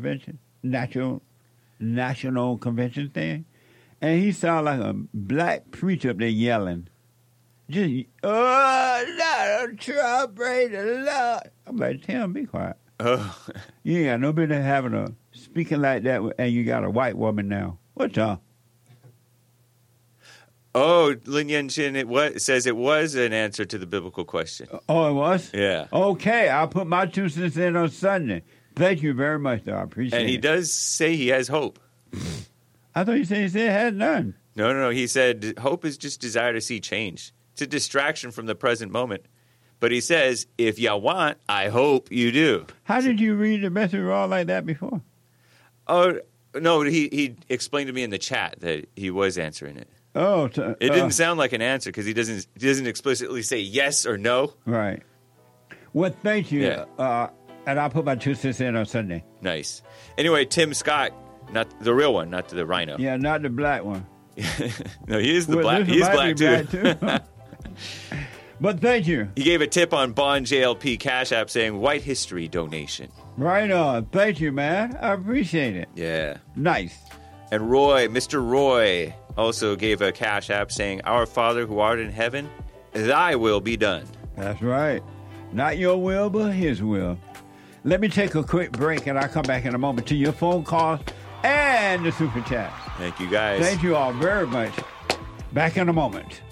Convention thing. And he sounded like a black preacher up there yelling. Just, Donald Trump, praise the Lord. I'm like, Tim, be quiet. Oh. You ain't got no business having speaking like that, and you got a white woman now. What's up? Oh, Lin Yen Chin, it says it was an answer to the biblical question. Oh, it was? Yeah. Okay, I'll put my 2 cents in on Sunday. Thank you very much, though. I appreciate it. And he does say he has hope. I thought he said he had none. No. He said hope is just desire to see change. It's a distraction from the present moment. But he says, if you want, I hope you do. How did you read the message all like that before? Oh, no, he explained to me in the chat that he was answering it. Oh. It didn't sound like an answer because he doesn't explicitly say yes or no. Right. Well, thank you. Yeah. And I'll put my 2 cents in on Sunday. Nice. Anyway, Tim Scott, not the real one, not the Rhino. Yeah, not the black one. No, he is the black. He is black too. But thank you. He gave a tip on Bond JLP Cash App saying white history donation. Right on. Thank you, man. I appreciate it. Yeah. Nice. And Mr. Roy, also gave a Cash App saying, Our Father who art in heaven, thy will be done. That's right. Not your will, but his will. Let me take a quick break, and I'll come back in a moment to your phone calls and the super chat. Thank you, guys. Thank you all very much. Back in a moment.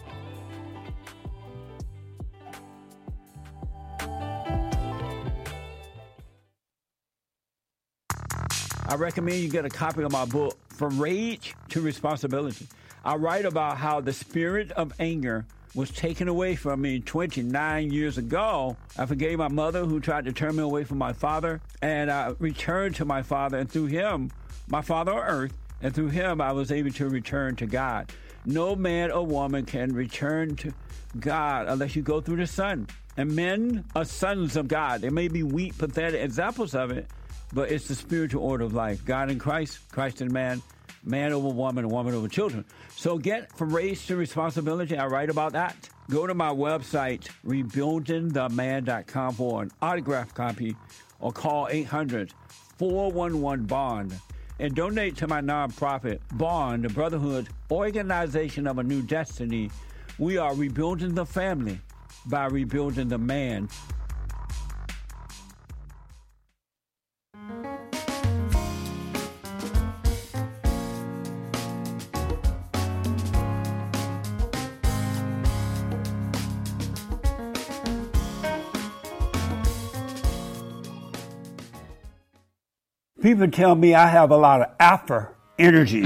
I recommend you get a copy of my book, From Rage to Responsibility. I write about how the spirit of anger was taken away from me 29 years ago. I forgave my mother who tried to turn me away from my father, and I returned to my father, and through him, my father on earth, and through him I was able to return to God. No man or woman can return to God unless you go through the Son. And men are sons of God. They may be weak, pathetic examples of it, but it's the spiritual order of life. God in Christ, Christ in man, man over woman, and woman over children. So get from race to responsibility. I write about that. Go to my website, rebuildingtheman.com for an autographed copy, or call 800-411-BOND. And donate to my nonprofit, Bond, the Brotherhood Organization of a New Destiny. We are rebuilding the family by rebuilding the man. People tell me I have a lot of alpha energy.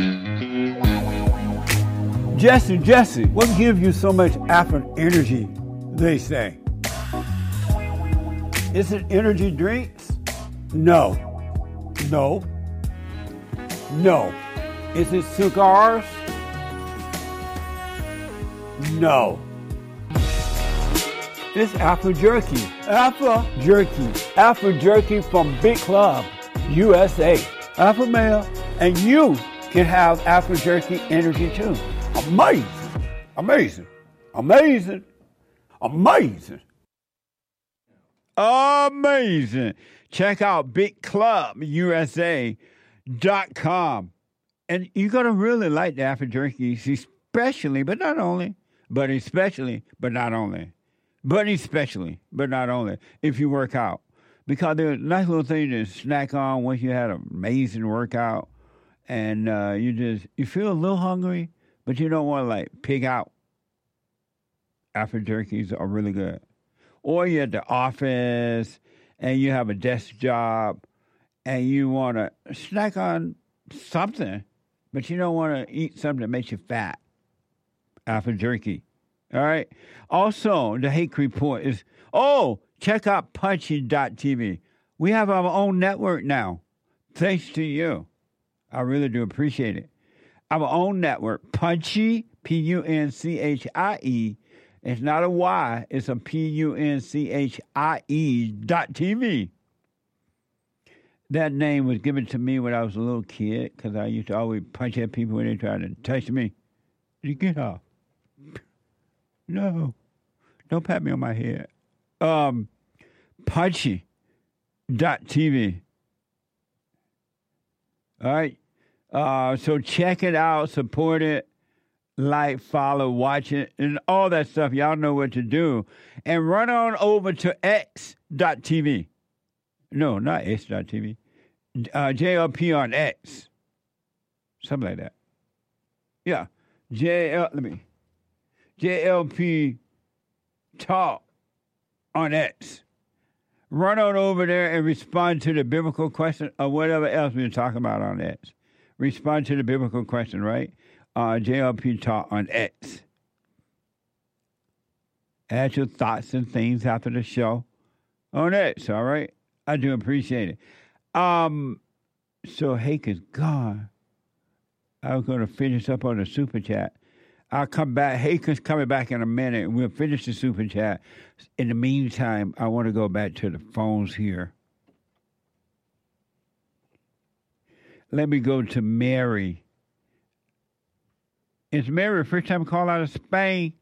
Jesse, what gives you so much alpha energy, they say? Is it energy drinks? No. Is it cigars? No. It's Alpha Jerky. Alpha Jerky from Big Club USA. Alpha male, and you can have Alpha Jerky energy too. Amazing. Check out BigClubUSA.com. And you're going to really like the Alpha Jerky, especially, but not only, if you work out. Because they're a nice little thing to snack on once you had an amazing workout, and you feel a little hungry, but you don't want to pig out. Alpha Jerkies are really good. Or you're at the office and you have a desk job and you want to snack on something, but you don't want to eat something that makes you fat. Alpha Jerky. All right. Also, the Hake Report is, check out Punchy.tv. We have our own network now. Thanks to you. I really do appreciate it. Our own network, Punchy, Punchie. It's not a Y, it's a Punchie.tv. That name was given to me when I was a little kid because I used to always punch at people when they tried to touch me. You get off. No. Don't pat me on my head. Punchy.tv. All right. So check it out, support it, like, follow, watch it, and all that stuff. Y'all know what to do. And run on over to X.tv. No, not X.tv. JLP on X. Something like that. Yeah. JLP Talk on X. Run on over there and respond to the biblical question or whatever else we're talking about on X. Respond to the biblical question, right? JLP Talk on X. Add your thoughts and things after the show on X, all right? I do appreciate it. So Hake is gone. I was going to finish up on the super chat. I'll come back. Hake is coming back in a minute, and we'll finish the super chat. In the meantime, I want to go back to the phones here. Let me go to Mary. Is Mary the first time call out of Spain?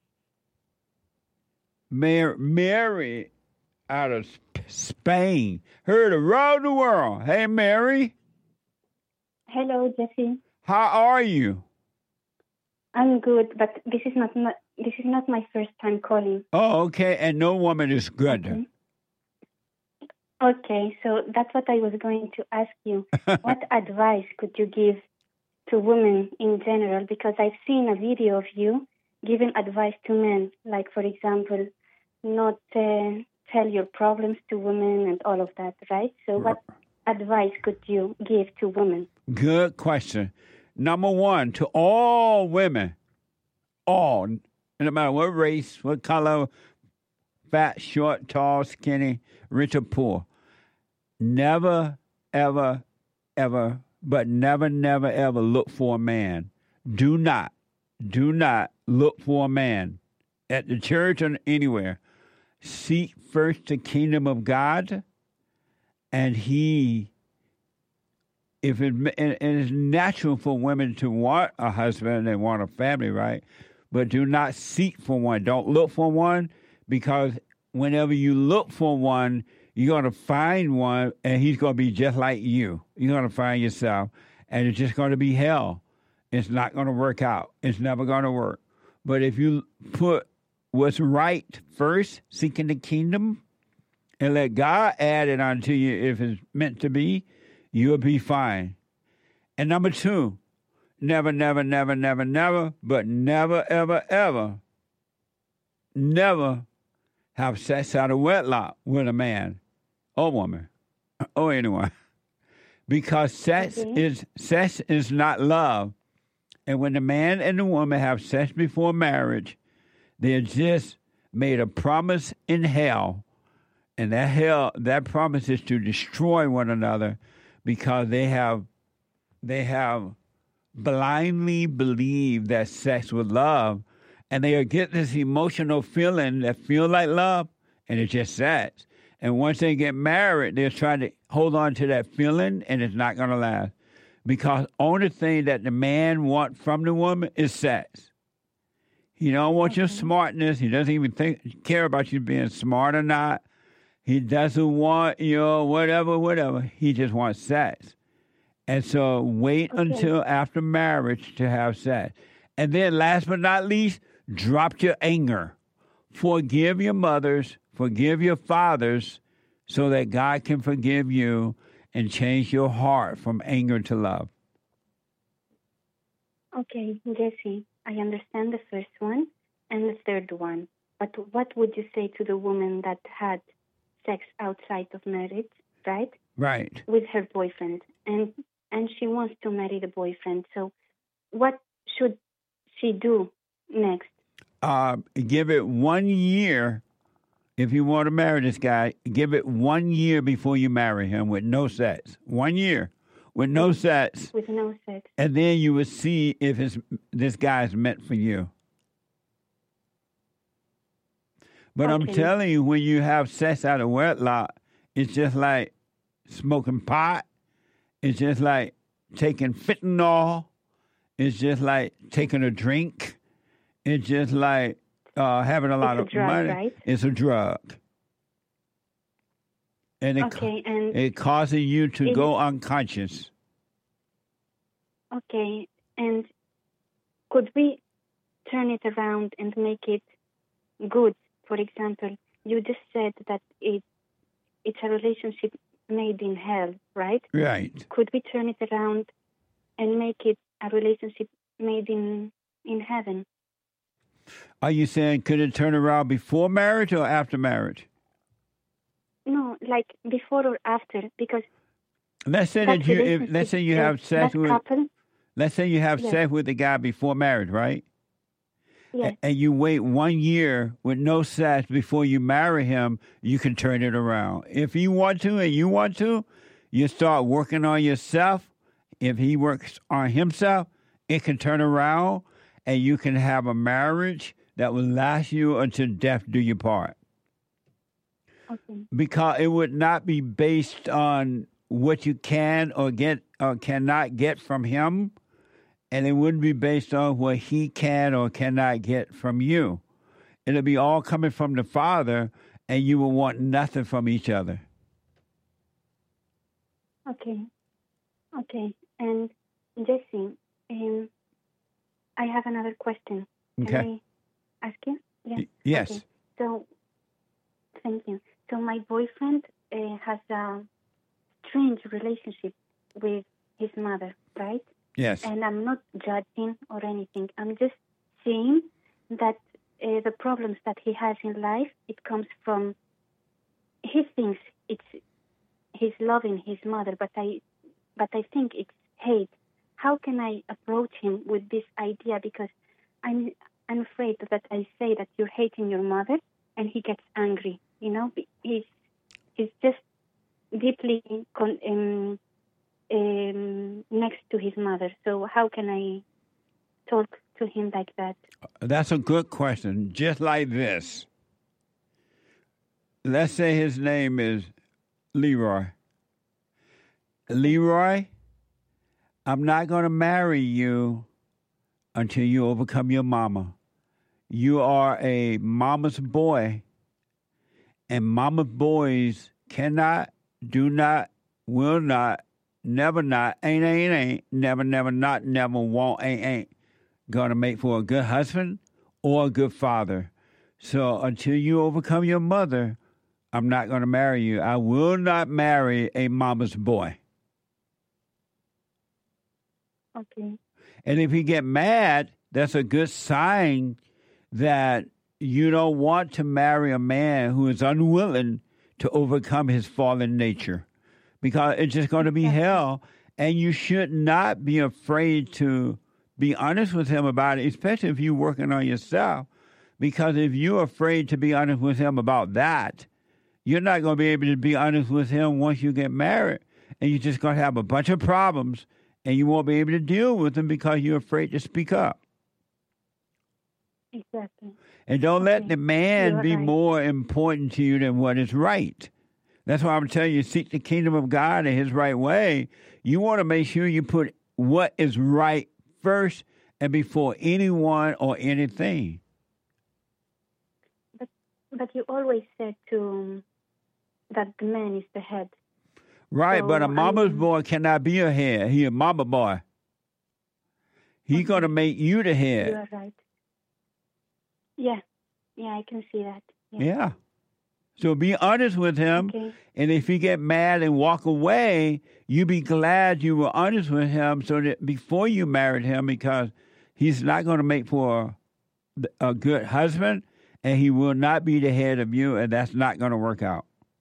Mary out of Spain. Heard around the world. Hey, Mary. Hello, Jesse. How are you? I'm good, but this is not my first time calling. Oh, okay. And no woman is good. Okay, so that's what I was going to ask you. What advice could you give to women in general? Because I've seen a video of you giving advice to men, like, for example, not tell your problems to women and all of that, right? So what advice could you give to women? Good question. Number one, to all women, all, no matter what race, what color, fat, short, tall, skinny, rich or poor. Never, ever, ever, but never, never, ever look for a man. Do not look for a man at the church or anywhere. Seek first the kingdom of God, and if it's natural for women to want a husband and want a family, right? But do not seek for one. Don't look for one, because whenever you look for one, you're going to find one, and he's going to be just like you. You're going to find yourself, and it's just going to be hell. It's not going to work out. It's never going to work. But if you put what's right first, seeking the kingdom, and let God add it onto you if it's meant to be, you'll be fine. And number 2, never, never, never, never, never, but never, ever, ever, never have sex out of wedlock with a man or woman or anyone. Because sex is not love. And when the man and the woman have sex before marriage, they just made a promise in hell. And that promise is to destroy one another, because they have blindly believed that sex was love, and they get this emotional feeling that feel like love, and it's just sex. And once they get married, they're trying to hold on to that feeling, and it's not going to last, because only thing that the man wants from the woman is sex. He don't want your smartness. He doesn't even care about you being smart or not. He doesn't want your whatever. He just wants sex. And so wait until after marriage to have sex. And then last but not least, drop your anger. Forgive your mothers, forgive your fathers, so that God can forgive you and change your heart from anger to love. Okay, Jesse, I understand the first one and the third one. But what would you say to the woman that had sex outside of marriage, right? Right. With her boyfriend, and she wants to marry the boyfriend. So what should she do next? Give it 1 year. If you want to marry this guy, give it 1 year before you marry him with no sex. 1 year with no sex. With no sex. And then you will see if this guy is meant for you. But I'm telling you, when you have sex out of wedlock, it's just like smoking pot. It's just like taking fentanyl. It's just like taking a drink. It's just like having a lot of money. Right? It's a drug. And it causes you to go unconscious. Okay, and could we turn it around and make it good? For example, you just said that it's a relationship made in hell, right? Right. Could we turn it around and make it a relationship made in heaven? Are you saying could it turn around before marriage or after marriage? No, like before or after, because let's say that you have sex with couple, let's say you have sex with the guy before marriage, right? Yes. And you wait 1 year with no sex before you marry him, you can turn it around. If you want to and you want to, you start working on yourself. If he works on himself, it can turn around and you can have a marriage that will last you until death do you part. Okay. Because it would not be based on what you can or get or cannot get from him. And it wouldn't be based on what he can or cannot get from you. It'll be all coming from the Father, and you will want nothing from each other. Okay. And Jesse, I have another question. Can I ask you? Yeah. Yes. Okay. So, thank you. So my boyfriend has a strange relationship with his mother, right? Yes. And I'm not judging or anything. I'm just saying that the problems that he has in life, it comes from, he thinks he's loving his mother, but I think it's hate. How can I approach him with this idea? Because I'm I'm afraid that I say that you're hating your mother, and he gets angry. You know, he's just deeply next to his mother. So how can I talk to him like that? That's a good question. Just like this. Let's say his name is Leroy. Leroy, I'm not going to marry you until you overcome your mama. You are a mama's boy, and mama's boys cannot, do not, will not, never not, ain't, never, not, never, won't, ain't going to make for a good husband or a good father. So until you overcome your mother, I'm not going to marry you. I will not marry a mama's boy. Okay. And if you get mad, that's a good sign that you don't want to marry a man who is unwilling to overcome his fallen nature, because it's just going to be hell. And you should not be afraid to be honest with him about it, especially if you're working on yourself, because if you're afraid to be honest with him about that, you're not going to be able to be honest with him once you get married, and you're just going to have a bunch of problems, and you won't be able to deal with them because you're afraid to speak up. Exactly. And don't let the man You're be right. more important to you than what is right. That's why I'm telling you, seek the kingdom of God in his right way. You want to make sure you put what is right first and before anyone or anything. But you always said that the man is the head. Right, So, but a mama's boy cannot be a head. He a mama boy. He's going to make you the You head. are right. Yeah, I can see that. Yeah. So be honest with him. Okay. And if he get mad and walk away, you be glad you were honest with him so that before you married him, because he's not going to make for a good husband, and he will not be the head of you, and that's not going to work out.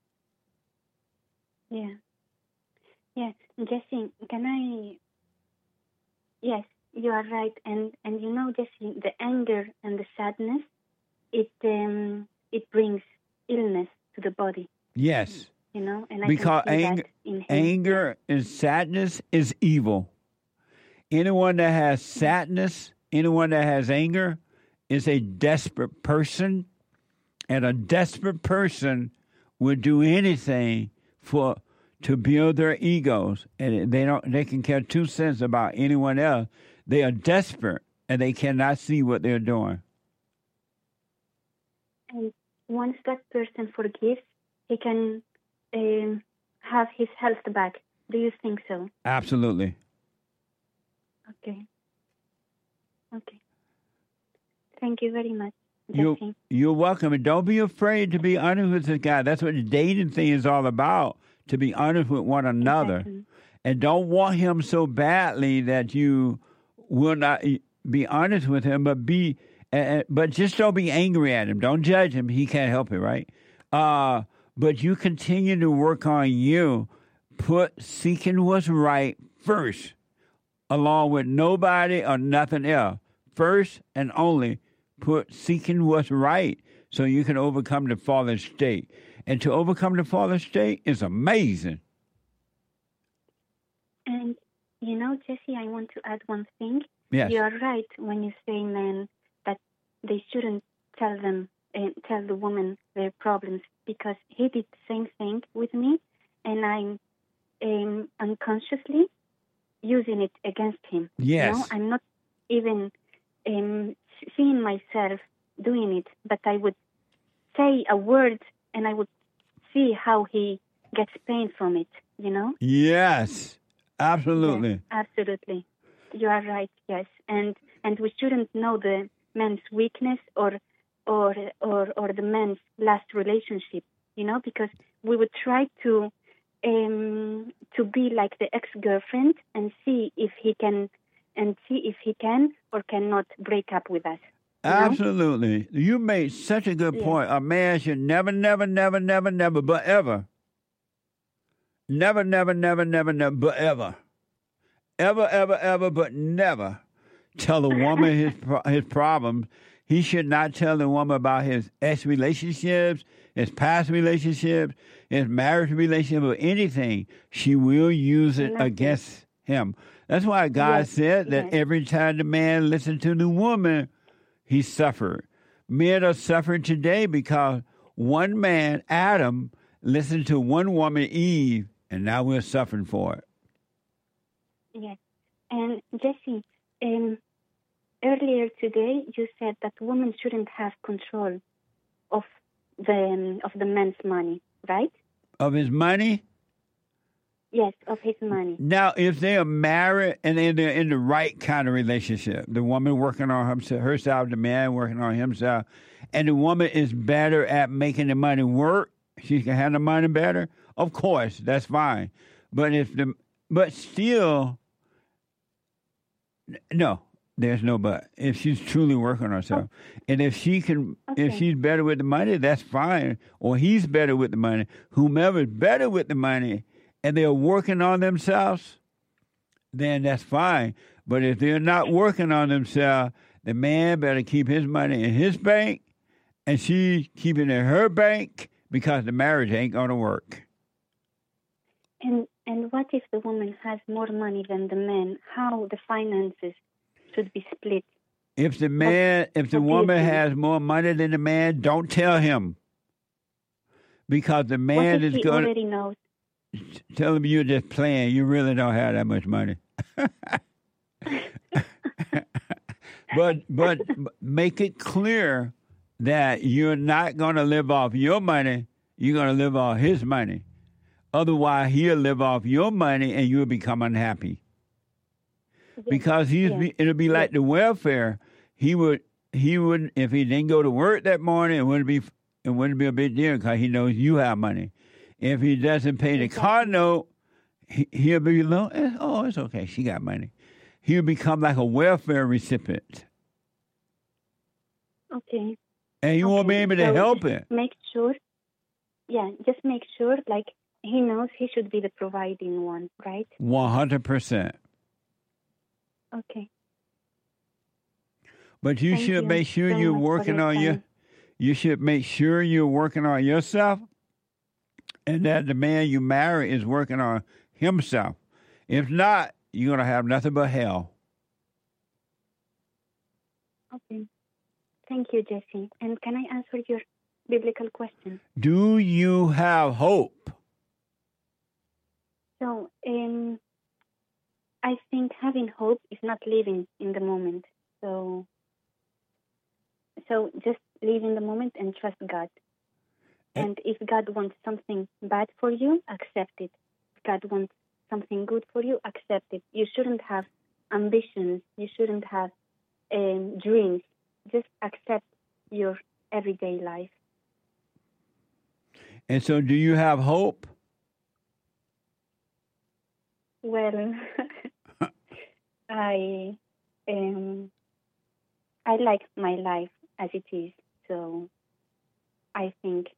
Yeah. Jesse, can I? Yes, you are right. And you know, Jesse, the anger and the sadness, it brings illness to the body. Yes. You know, and Because I can see that in him. anger and sadness is evil. Anyone that has sadness, anyone that has anger is a desperate person, and a desperate person would do anything to build their egos, and they can care 2 cents about anyone else. They are desperate, and they cannot see what they're doing. And once that person forgives, he can have his health back. Do you think so? Absolutely. Okay. Thank you very much, Jesse. You're welcome, and don't be afraid to be honest with this guy. That's what the dating thing is all about, to be honest with one another. Exactly. And don't want him so badly that you will not be honest with him, but just don't be angry at him. Don't judge him. He can't help it, right? But you continue to work on you. Put seeking what's right first, along with nobody or nothing else. First and only, put seeking what's right so you can overcome the fallen state. And to overcome the fallen state is amazing. And, you know, Jesse, I want to add one thing. Yes. You are right when you say, man, that they shouldn't tell the woman their problems, because he did the same thing with me, and I'm unconsciously using it against him. Yes. You know, I'm not even seeing myself doing it, but I would say a word and I would see how he gets pain from it, you know? Yes, absolutely. Yes, absolutely. You are right, yes. And we shouldn't know the man's weakness or the man's last relationship, you know, because we would try to be like the ex-girlfriend and see if he can or cannot break up with us. Absolutely. You made such a good point. A man should never, but ever. Never, but ever. Ever, but never tell a woman his problems. He should not tell the woman about his ex-relationships, his past relationships, his marriage relationship, or anything. She will use it against him. That's why God said that every time the man listened to the woman, he suffered. Men are suffering today because one man, Adam, listened to one woman, Eve, and now we're suffering for it. Yes. And Jesse, earlier today you said that women shouldn't have control of the man's money, right? Of his money? Yes, of his money. Now, if they are married and they're in the right kind of relationship, the woman working on herself, the man working on himself, and the woman is better at making the money work, she can handle money better, of course, that's fine. But still, no, there's no but. If she's truly working on herself, and if she can, if she's better with the money, that's fine. Or he's better with the money. Whomever is better with the money, and they're working on themselves, then that's fine. But if they're not working on themselves, the man better keep his money in his bank, and she keep it in her bank, because the marriage ain't going to work. And what if the woman has more money than the man? How the finances should be split? If the woman has more money than the man, don't tell him, because the man is going already knows. Tell him you're just playing. You really don't have that much money. but make it clear that you're not going to live off your money. You're going to live off his money. Otherwise, he'll live off your money and you'll become unhappy. Because it'll be like the welfare. He wouldn't, if he didn't go to work that morning, it wouldn't be a big deal because he knows you have money. If he doesn't pay the car note, he'll be it's okay. She got money. He'll become like a welfare recipient. Okay. And you won't be able to help it. Make sure, just make sure, like, he knows he should be the providing one, right? 100%. Okay. But you should make sure you're working on you should make sure you're working on yourself, and that the man you marry is working on himself. If not, you're going to have nothing but hell. Okay. Thank you, Jesse. And can I answer your biblical question? Do you have hope? So, I think having hope is not living in the moment. So just live in the moment and trust God. And if God wants something bad for you, accept it. If God wants something good for you, accept it. You shouldn't have ambitions. You shouldn't have dreams. Just accept your everyday life. And so do you have hope? Well, I like my life as it is, so I think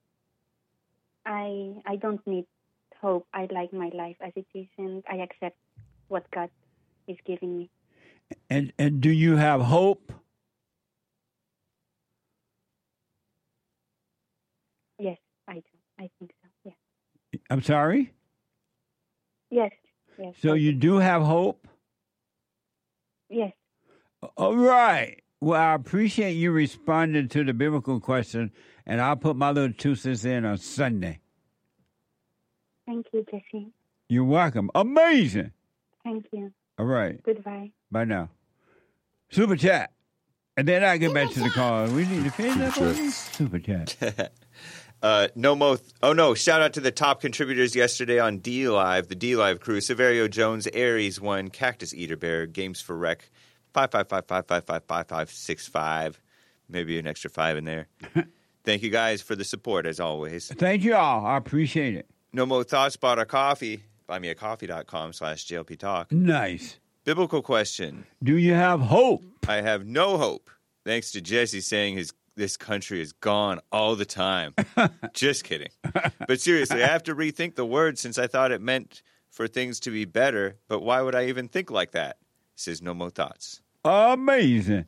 I don't need hope. I like my life as it is, and I accept what God is giving me. And do you have hope? Yes, I do. I think so, yeah. I'm sorry? Yes. So you do have hope? Yes. All right. Well, I appreciate you responding to the biblical question, and I'll put my little 2 cents in on Sunday. Thank you, Jesse. You're welcome. Amazing. Thank you. All right. Goodbye. Bye now. Super chat. And then I get back to the call. We need to finish that one. Super chat. Shout out to the top contributors yesterday on D-Live, the D-Live crew: Severio Jones, Aries 1, Cactus Eater Bear, Games for Rec, 555-555-5565. Maybe an extra 5 in there. Thank you guys for the support, as always. Thank you all. I appreciate it. No Mo Thoughts bought a coffee. BuyMeACoffee.com/JLP Talk. Nice. Biblical question. Do you have hope? I have no hope. Thanks to Jesse saying this country is gone all the time. Just kidding. But seriously, I have to rethink the word since I thought it meant for things to be better. But why would I even think like that? Says No Mo Thoughts. Amazing.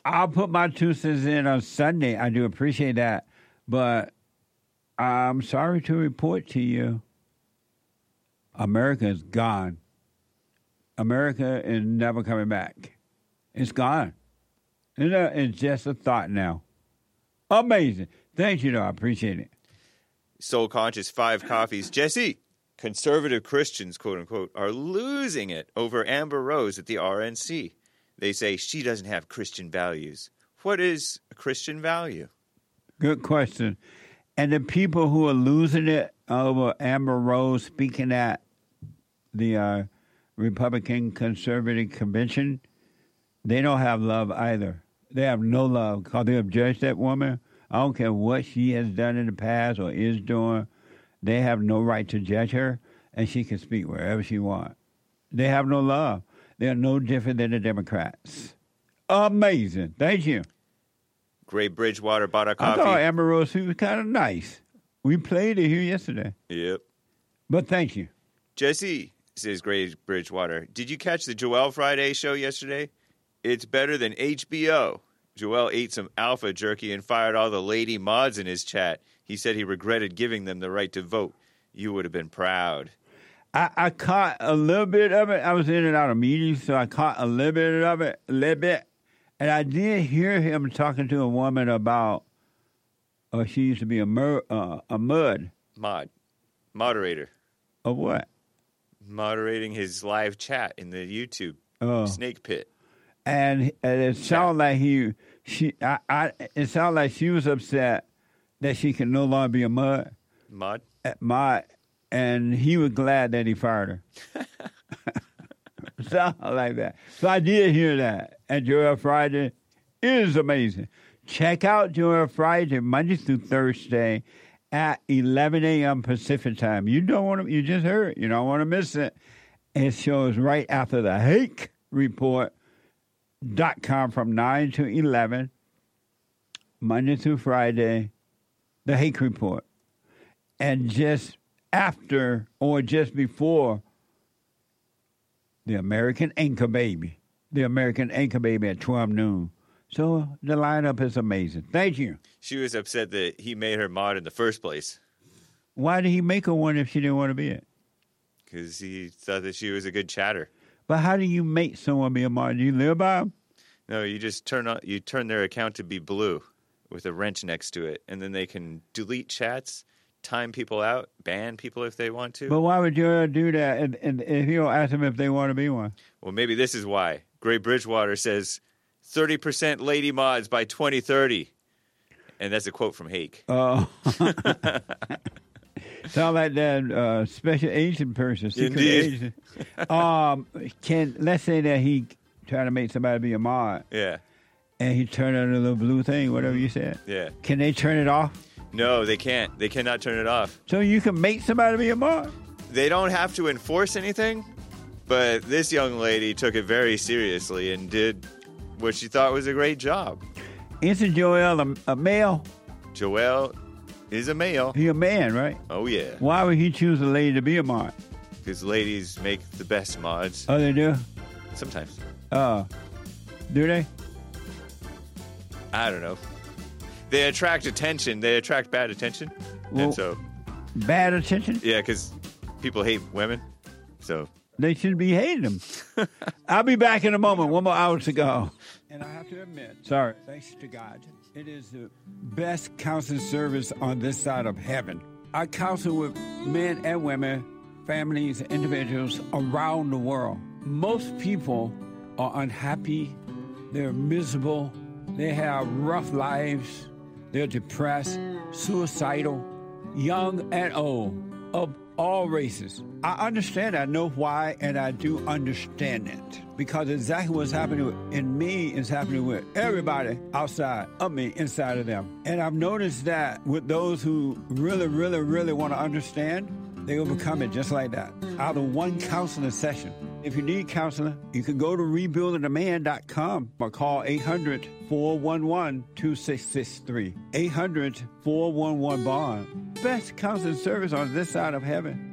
I'll put my 2 cents in on Sunday. I do appreciate that. But I'm sorry to report to you, America is gone. America is never coming back. It's gone. It's just a thought now. Amazing. Thank you, though. I appreciate it. Soul Conscious 5 Coffees. Jesse, conservative Christians, quote unquote, are losing it over Amber Rose at the RNC. They say she doesn't have Christian values. What is a Christian value? Good question. And the people who are losing it over Amber Rose speaking at the Republican Conservative Convention, they don't have love either. They have no love because they have judged that woman. I don't care what she has done in the past or is doing. They have no right to judge her, and she can speak wherever she wants. They have no love. They are no different than the Democrats. Amazing. Thank you. Gray Bridgewater bought a coffee. I thought Amber Rose was kind of nice. We played it here yesterday. Yep. But thank you. Jesse, says Gray Bridgewater, did you catch the Joel Friday show yesterday? It's better than HBO. Joel ate some alpha jerky and fired all the lady mods in his chat. He said he regretted giving them the right to vote. You would have been proud. I caught a little bit of it. I was in and out of meetings, so I caught a little bit of it, And I did hear him talking to a woman about, she used to be a moderator. Of what? Moderating his live chat in the YouTube snake pit. And it sounded like it sounded like she was upset that she can no longer be a mod. And he was glad that he fired her. Something like that. So I did hear that. And Joel Friday is amazing. Check out Joel Friday Monday through Thursday at 11 a.m. Pacific time. You don't want to. You just heard it. You don't want to miss it. It shows right after the Hake Report.com from 9 to 11, Monday through Friday, the Hake Report. And just after or just before the American Anchor Baby. The American Anchor Baby at 12 noon. So the lineup is amazing. Thank you. She was upset that he made her mod in the first place. Why did he make her one if she didn't want to be it? Because he thought that she was a good chatter. But how do you make someone be a mod? Do you live by them? No, you just turn their account to be blue with a wrench next to it, and then they can delete chats, time people out, ban people if they want to. But why would you do that and if you don't ask them if they want to be one? Well, maybe this is why. Gray Bridgewater says 30% lady mods by 2030. And that's a quote from Hake. Oh. Sound like that special agent person, secret Indeed. agent. Let's say that he trying to make somebody be a mod. Yeah. And he turned on the little blue thing, whatever you said. Yeah. Can they turn it off? No, they can't. They cannot turn it off. So you can make somebody be a mod? They don't have to enforce anything, but this young lady took it very seriously and did what she thought was a great job. Isn't Joel a male? Joel is a male. He a man, right? Oh, yeah. Why would he choose a lady to be a mod? Because ladies make the best mods. Oh, they do? Sometimes. Do they? I don't know. They attract attention. They attract bad attention. Well, and so. Bad attention? Yeah, because people hate women. So. They should be hating them. I'll be back in a moment. 1 more hour to go. And I have to admit, sorry, thanks to God, it is the best counseling service on this side of heaven. I counsel with men and women, families, individuals around the world. Most people are unhappy. They're miserable. They have rough lives. They're depressed, suicidal, young and old, of all races. I understand. I know why, and I do understand it. Because exactly what's happening in me is happening with everybody outside of me, inside of them. And I've noticed that with those who really, really, really want to understand, they overcome it just like that, out of one counseling session. If you need counseling, you can go to rebuildingtheman.com or call 800-411-2663. 800-411-BOND. Best counseling service on this side of heaven.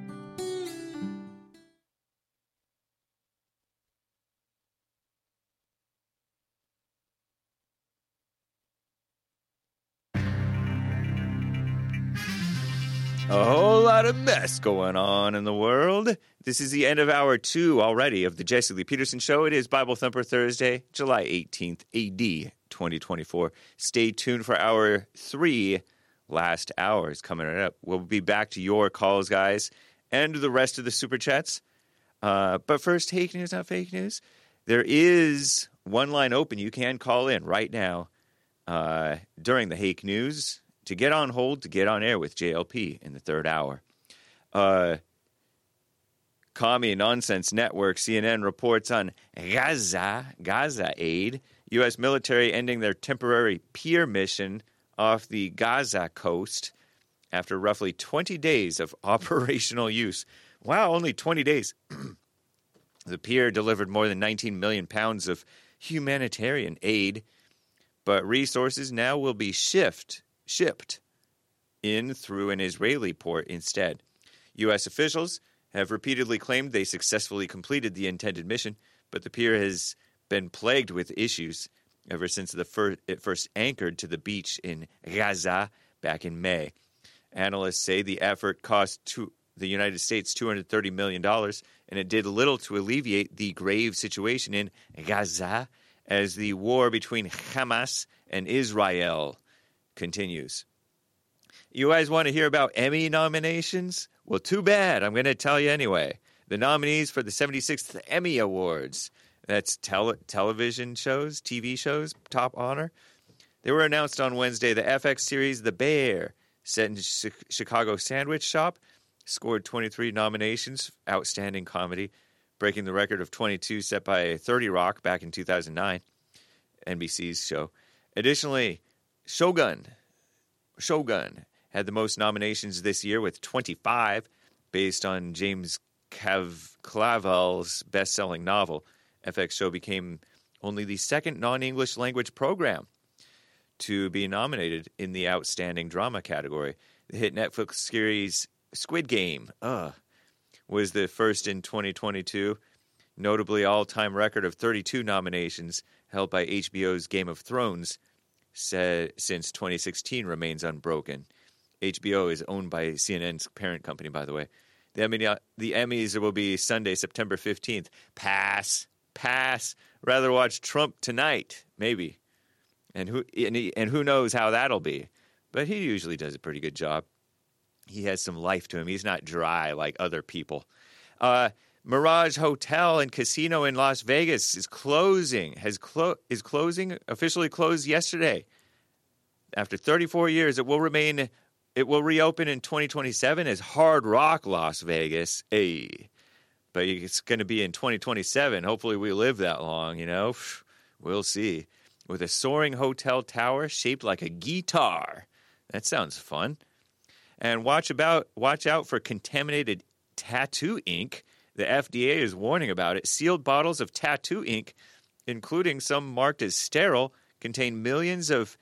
A whole lot of mess going on in the world. This is the end of hour 2 already of the Jesse Lee Peterson Show. It is Bible Thumper Thursday, July 18th, AD 2024. Stay tuned for hour 3. Last hour is coming up. We'll be back to your calls, guys, and the rest of the Super Chats. But first, fake news, not fake news. There is one line open. You can call in right now during the Hake News to get on hold, to get on air with JLP in the third hour. Commie Nonsense Network, CNN, reports on Gaza aid. U.S. military ending their temporary pier mission off the Gaza coast after roughly 20 days of operational use. Wow, only 20 days. The pier delivered more than 19 million pounds of humanitarian aid, but resources now will be shipped in through an Israeli port instead. U.S. officials have repeatedly claimed they successfully completed the intended mission, but the pier has been plagued with issues ever since it first anchored to the beach in Gaza back in May. Analysts say the effort cost the United States $230 million, and it did little to alleviate the grave situation in Gaza as the war between Hamas and Israel continues. You guys want to hear about Emmy nominations? Well, too bad. I'm going to tell you anyway. The nominees for the 76th Emmy Awards. That's television shows, TV shows, top honor. They were announced on Wednesday. The FX series The Bear, set in Chicago Sandwich Shop, scored 23 nominations, Outstanding Comedy, breaking the record of 22 set by 30 Rock back in 2009, NBC's show. Additionally, Shogun had the most nominations this year with 25, based on James Clavell's best-selling novel. FX show became only the second non-English language program to be nominated in the Outstanding Drama category. The hit Netflix series Squid Game was the first in 2022. Notably, all-time record of 32 nominations held by HBO's Game of Thrones since 2016 remains unbroken. HBO is owned by CNN's parent company, by the way. The Emmys will be Sunday, September 15th. Pass. Rather watch Trump tonight, maybe. And who knows how that'll be. But he usually does a pretty good job. He has some life to him. He's not dry like other people. Mirage Hotel and Casino in Las Vegas is closing. Officially closed yesterday. After 34 years, it will reopen in 2027 as Hard Rock Las Vegas. But it's going to be in 2027. Hopefully we live that long, you know. We'll see. With a soaring hotel tower shaped like a guitar. That sounds fun. And watch out for contaminated tattoo ink. The FDA is warning about it. Sealed bottles of tattoo ink, including some marked as sterile, contained millions of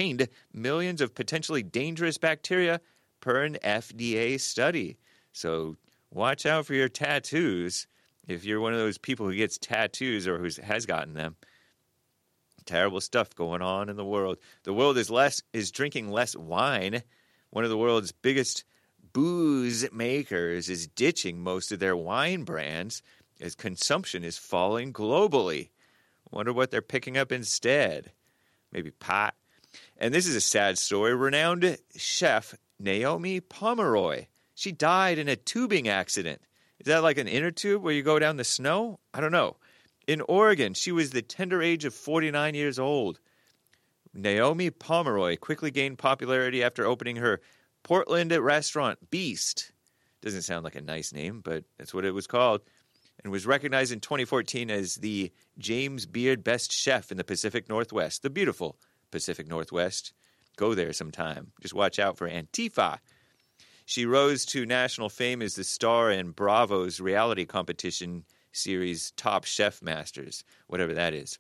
potentially dangerous bacteria per an FDA study. So watch out for your tattoos if you're one of those people who gets tattoos or who has gotten them. Terrible stuff going on in the world. The world is drinking less wine. One of the world's biggest booze makers is ditching most of their wine brands as consumption is falling globally. Wonder what they're picking up instead. Maybe pot. And this is a sad story. Renowned chef Naomi Pomeroy. She died in a tubing accident. Is that like an inner tube where you go down the snow? I don't know. In Oregon, she was the tender age of 49 years old. Naomi Pomeroy quickly gained popularity after opening her Portland restaurant, Beast. Doesn't sound like a nice name, but that's what it was called. And was recognized in 2014 as the James Beard Best Chef in the Pacific Northwest, the beautiful Pacific Northwest. Go there sometime. Just watch out for Antifa. She rose to national fame as the star in Bravo's reality competition series Top Chef Masters, whatever that is.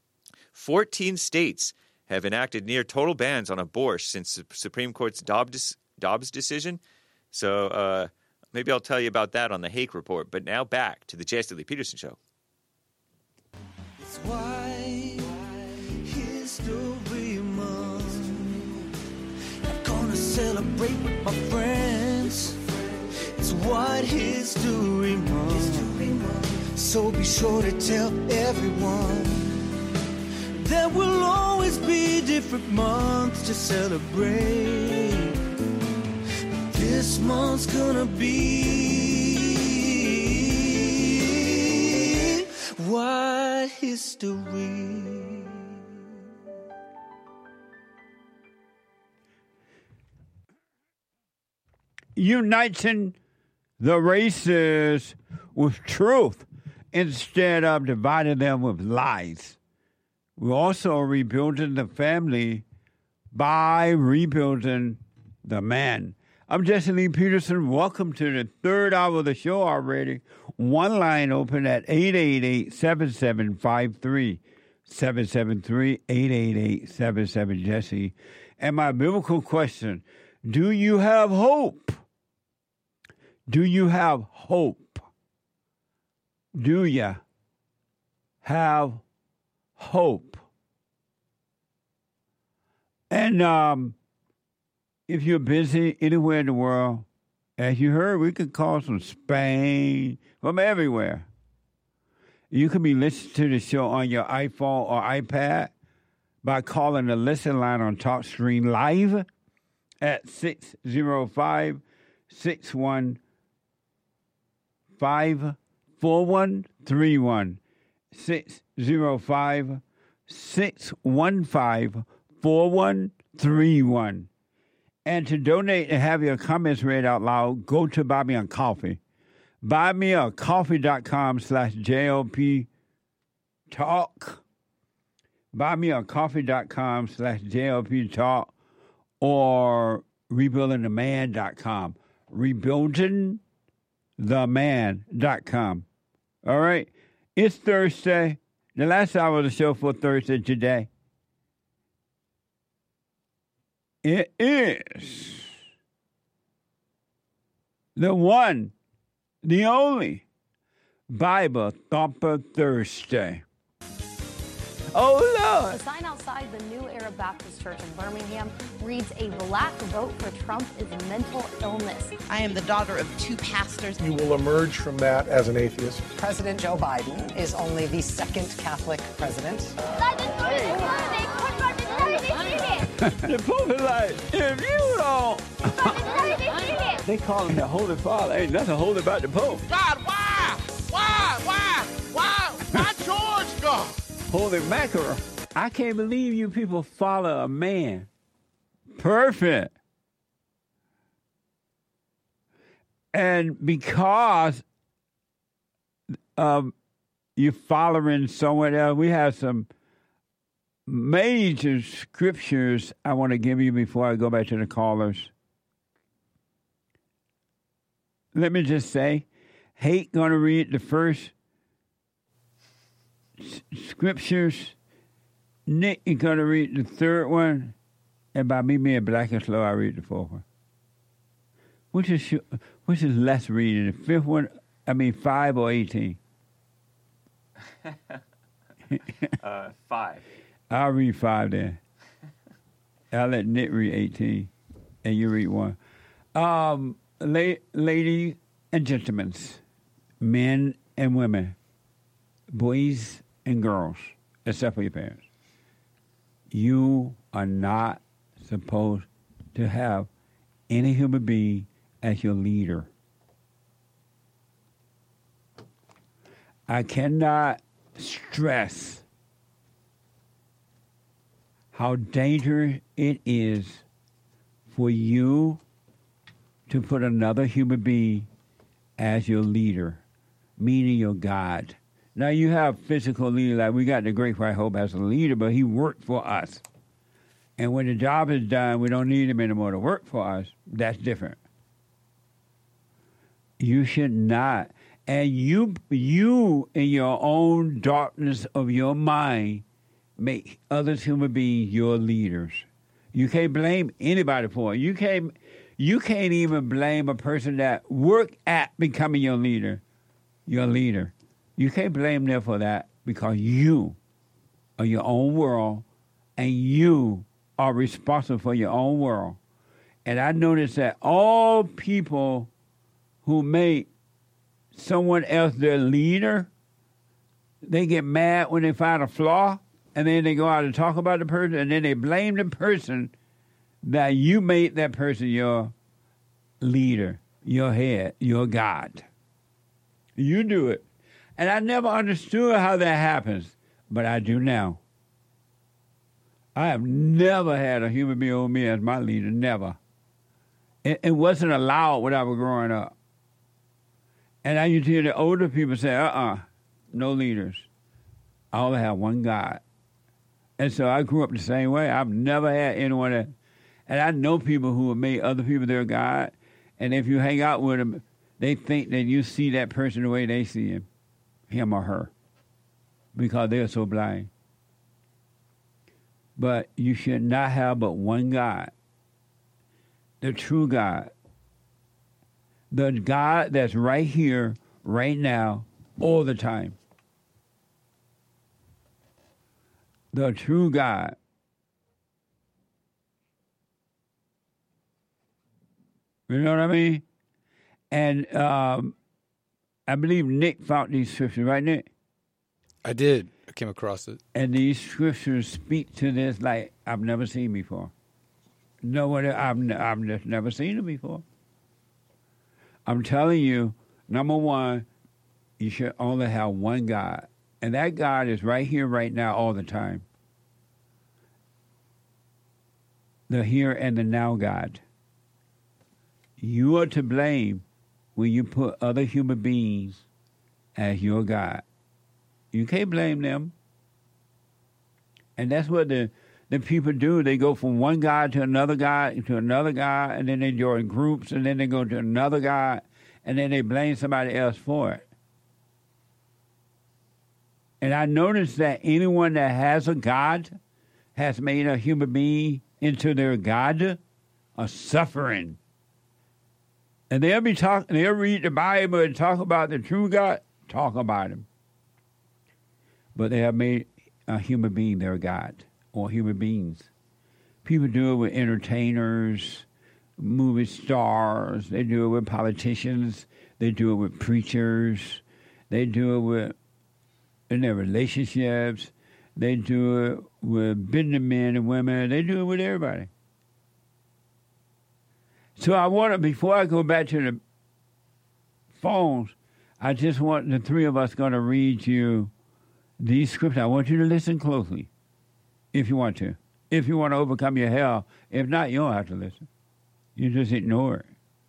14 states have enacted near total bans on abortion since the Supreme Court's Dobbs decision. So maybe I'll tell you about that on the Hake Report. But now back to the Jesse Lee Peterson Show. It's White History Month. I'm gonna celebrate with my friends. friends. It's White History Month. So be sure to tell everyone. There will always be different months to celebrate. This month's gonna be White History. Uniting the races with truth instead of dividing them with lies. We're also rebuilding the family by rebuilding the man. I'm Jesse Lee Peterson. Welcome to the third hour of the show already. One line open at 888-7753. 773-888-77-JESSE. And my biblical question, do you have hope? Do you have hope? Do you have hope? And if you're busy anywhere in the world, as you heard, we could call from Spain, from everywhere. You can be listening to the show on your iPhone or iPad by calling the listen line on TalkStream Live at 605-615-4131. 605-615-4131. And to donate and have your comments read out loud, go to Buy Me a Coffee. BuyMeACoffee.com/JLP Talk. BuyMeACoffee.com/JLP Talk or RebuildingTheMan.com. RebuildingTheMan.com. All right. It's Thursday. The last hour of the show for Thursday today. It is the one, the only Bible Thumper Thursday. Oh, Lord. The sign outside the New Era Baptist Church in Birmingham reads, "A black vote for Trump is mental illness." I am the daughter of two pastors. You will emerge from that as an atheist. President Joe Biden is only the second Catholic president. The Pope is like, if you don't... They call him the Holy Father. Ain't nothing holy about the Pope. God, why? Why George, God? Holy mackerel. I can't believe you people follow a man. Perfect. And because you're following someone else, we have some major scriptures I want to give you before I go back to the callers. Let me just say, Hate going to read the first scriptures. Nick is going to read the third one. And by me being black and slow, I read the fourth one. Which is less reading? The fifth one, 5 or 18? 5. I'll read 5 then. I'll let Nick read 18, and you read 1. Ladies and gentlemen, men and women, boys and girls, except for your parents, you are not supposed to have any human being as your leader. I cannot stress how dangerous it is for you to put another human being as your leader, meaning your God. Now, you have physical leaders, like we got the Great White Hope as a leader, but he worked for us. And when the job is done, we don't need him anymore to work for us. That's different. You should not. And you in your own darkness of your mind, make others human beings your leaders. You can't blame anybody for it. You can't even blame a person that worked at becoming your leader. You can't blame them for that because you are your own world and you are responsible for your own world. And I noticed that all people who make someone else their leader, they get mad when they find a flaw, and then they go out and talk about the person, and then they blame the person that you made that person your leader, your head, your God. You do it. And I never understood how that happens, but I do now. I have never had a human being over me as my leader, never. It wasn't allowed when I was growing up. And I used to hear the older people say, no leaders. I only have one God. And so I grew up the same way. I've never had anyone that, and I know people who have made other people their God, and if you hang out with them, they think that you see that person the way they see him or her, because they're so blind. But you should not have but one God, the true God, the God that's right here, right now, all the time. The true God. You know what I mean? And I believe Nick found these scriptures, right, Nick? I did. I came across it. And these scriptures speak to this like I've never seen before. No one, I've just never seen it before. I'm telling you, number one, you should only have one God. And that God is right here, right now, all the time. The here and the now God. You are to blame when you put other human beings as your God. You can't blame them. And that's what the people do. They go from one God to another God, and then they join groups, and then they go to another God, and then they blame somebody else for it. And I noticed that anyone that has a God has made a human being into their God are suffering. And they'll read the Bible and talk about the true God, talk about him. But they have made a human being their God, or human beings. People do it with entertainers, movie stars, they do it with politicians, they do it with preachers, they do it with in their relationships, they do it with businessmen and women, they do it with everybody. So I want to, before I go back to the phones, I just want the three of us going to read you these scriptures. I want you to listen closely, if you want to. If you want to overcome your hell. If not, you don't have to listen. You just ignore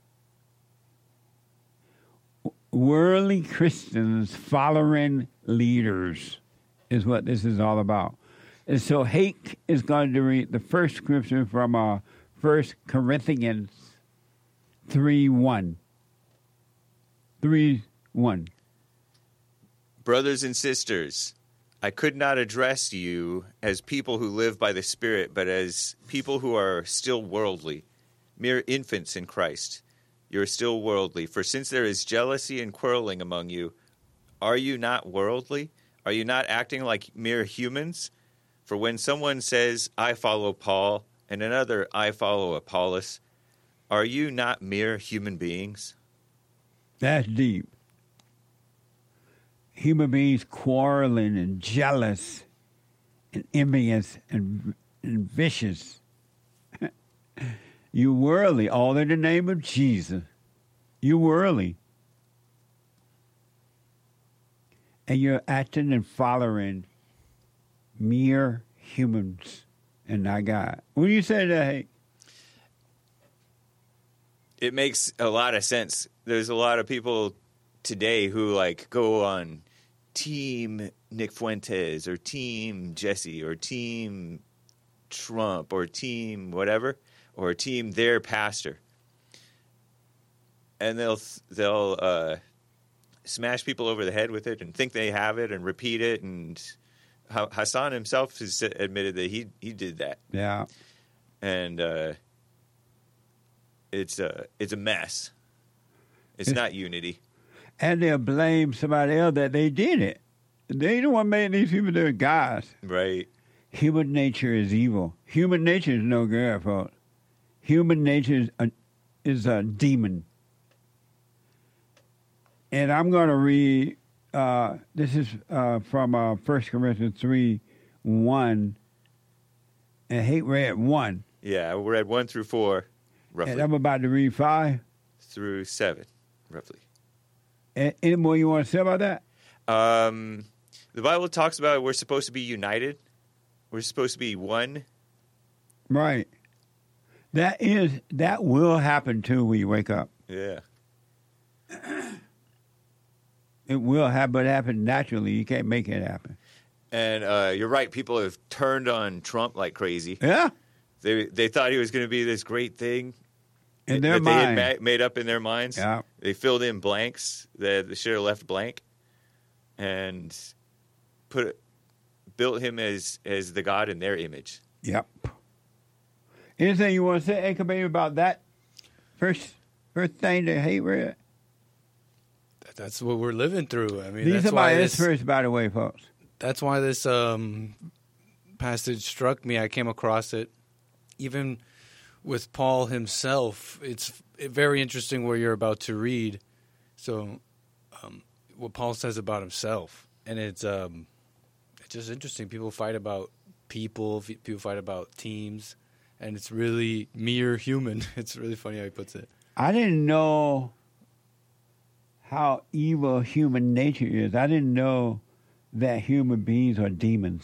it. Worldly Christians following leaders is what this is all about. And so Hake is going to read the first scripture from 1 Corinthians 3:1. 3:1. Brothers and sisters, I could not address you as people who live by the Spirit, but as people who are still worldly, mere infants in Christ. You are still worldly. For since there is jealousy and quarreling among you, are you not worldly? Are you not acting like mere humans? For when someone says, I follow Paul, and another, I follow Apollos, are you not mere human beings? That's deep. Human beings quarreling and jealous and envious and vicious. You worldly, all in the name of Jesus. You worldly. And you're acting and following mere humans and not God. What do you say to that, Hank? It makes a lot of sense. There's a lot of people today who like go on Team Nick Fuentes or Team Jesse or Team Trump or Team whatever or Team their pastor, and they'll smash people over the head with it and think they have it and repeat it. And Hassan himself has admitted that he did that. Yeah, and it's a mess. It's not unity. And they'll blame somebody else that they did it. They the one made these people their gods. Right. Human nature is evil. Human nature is no good, folks. human nature is a demon. And I'm going to read, this is from 1 Corinthians 3:1, and Hate read 1. Yeah, we read 1 through 4, roughly. And I'm about to read 5. Through 7, roughly. Any more you want to say about that? The Bible talks about we're supposed to be united. We're supposed to be one. Right. That will happen too when you wake up. Yeah. It will happen, but it happen naturally. You can't make it happen. And you're right. People have turned on Trump like crazy. Yeah. They thought he was going to be this great thing in their that mind. they had made up in their minds. Yeah. They filled in blanks that they should have left blank, and built him as the God in their image. Yep. Anything you want to say, Anchor Baby, about that first thing that Hate read? That's what we're living through. I mean, These that's are my why this, first, by the way, folks. That's why this passage struck me. I came across it. Even with Paul himself, it's very interesting where you're about to read. So, what Paul says about himself, and it's just interesting. People fight about people fight about teams, and it's really mere human. It's really funny how he puts it. I didn't know how evil human nature is. I didn't know that human beings are demons.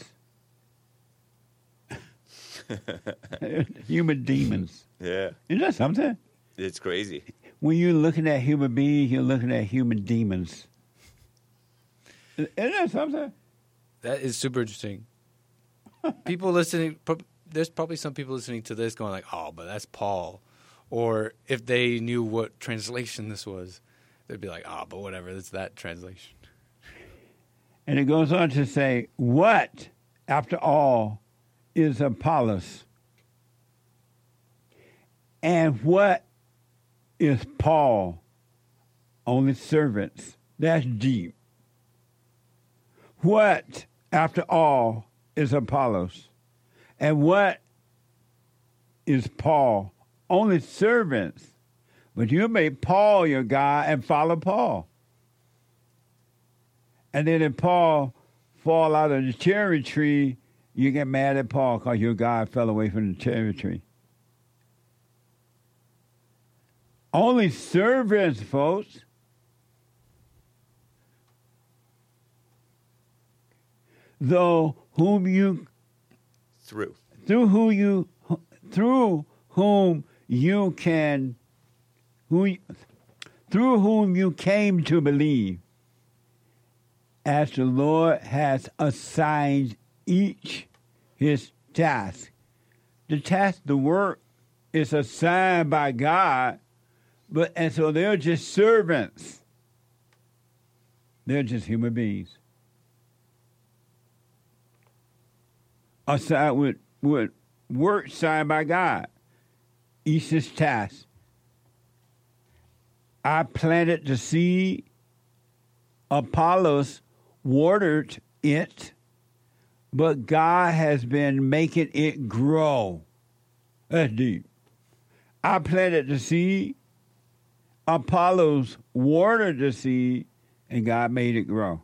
Human demons. Yeah. Isn't that something? It's crazy. When you're looking at human beings, you're looking at human demons. Isn't that something? That is super interesting. People listening, there's probably some people listening to this going like, oh, but that's Paul. Or if they knew what translation this was, they'd be like, oh, but whatever, it's that translation. And it goes on to say, what, after all, is Apollos? And what is Paul? Only servants. That's deep. What, after all, is Apollos? And what is Paul? Only servants. But you make Paul your guy and follow Paul. And then if Paul fall out of the cherry tree, you get mad at Paul because your guy fell away from the cherry tree. Only servants, folks. Though whom you through whom you came to believe, as the Lord has assigned each his task. The task, the work, is assigned by God, and so they're just servants. They're just human beings. Assigned with work signed by God. Each his task. I planted the seed. Apollos watered it, but God has been making it grow. That's deep. I planted the seed. Apollos watered the seed, and God made it grow.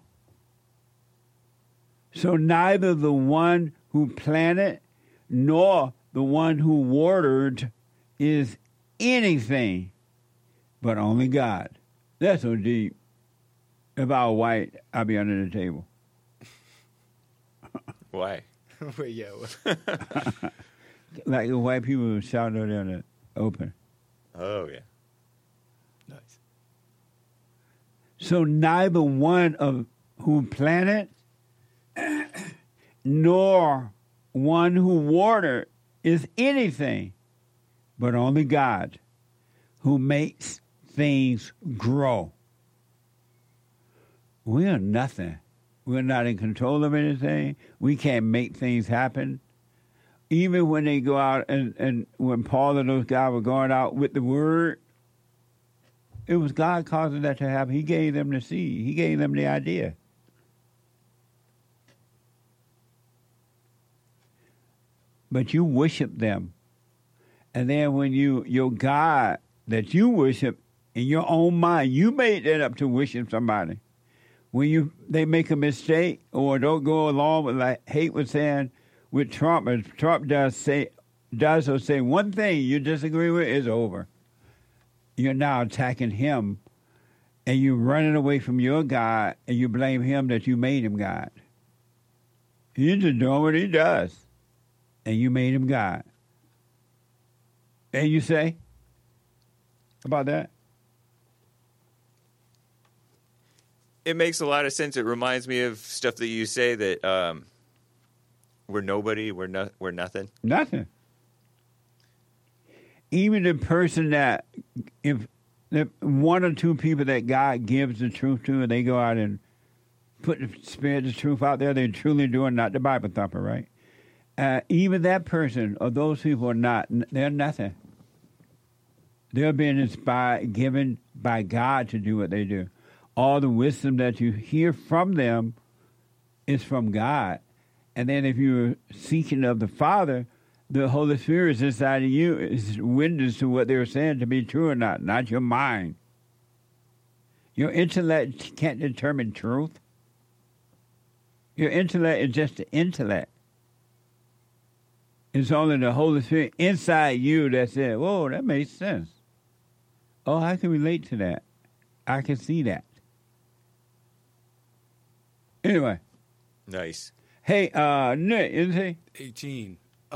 So neither the one who planted nor the one who watered is anything, but only God. That's so deep. If I were white, I'd be under the table. Why? Wait, yeah. Like the white people were shouting out there in the open. Oh, yeah. Nice. So neither one of who planted nor one who watered is anything, but only God who makes things grow. We are nothing. We're not in control of anything. We can't make things happen. Even when they go out and when Paul and those guys were going out with the word, it was God causing that to happen. He gave them the seed. He gave them the idea. But you worship them. And then when your God that you worship in your own mind, you made that up to worship somebody. When they make a mistake or don't go along with, like Hate was saying with Trump, if Trump does or say one thing you disagree with, it's over. You're now attacking him, and you're running away from your God, and you blame him that you made him God. He's just doing what he does, and you made him God. And you say about that? It makes a lot of sense. It reminds me of stuff that you say that we're nobody, we're nothing. Nothing. Even the person that, if the one or two people that God gives the truth to, and they go out and put the spirit of truth out there, they're truly doing, not the Bible thumper, right? Even that person or those people are not, they're nothing. They're being inspired, given by God to do what they do. All the wisdom that you hear from them is from God. And then if you're seeking of the Father, the Holy Spirit is inside of you, is witness to what they're saying to be true or not your mind. Your intellect can't determine truth. Your intellect is just the intellect. It's only the Holy Spirit inside you that said, whoa, that makes sense. Oh, I can relate to that. I can see that. Anyway. Nice. Hey, Nick, isn't he? 18.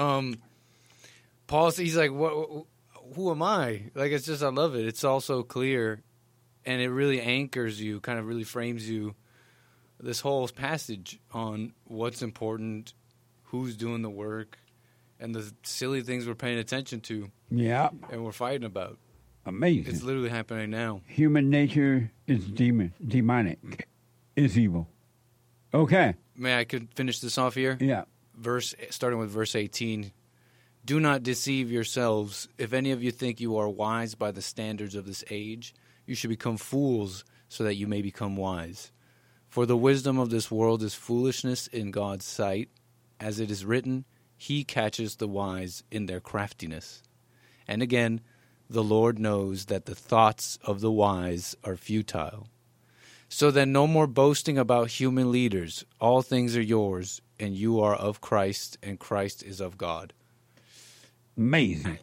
Paul, he's like, what? Who am I? Like, it's just, I love it. It's all so clear, and it really anchors you, kind of really frames you, this whole passage on what's important, who's doing the work, and the silly things we're paying attention to. Yeah. And we're fighting about. Amazing. It's literally happening now. Human nature is demonic. It's evil. Okay. May I could finish this off here? Yeah. Starting with verse 18. Do not deceive yourselves. If any of you think you are wise by the standards of this age, you should become fools so that you may become wise. For the wisdom of this world is foolishness in God's sight. As it is written, He catches the wise in their craftiness. And again, the Lord knows that the thoughts of the wise are futile. So then no more boasting about human leaders. All things are yours, and you are of Christ, and Christ is of God. Amazing.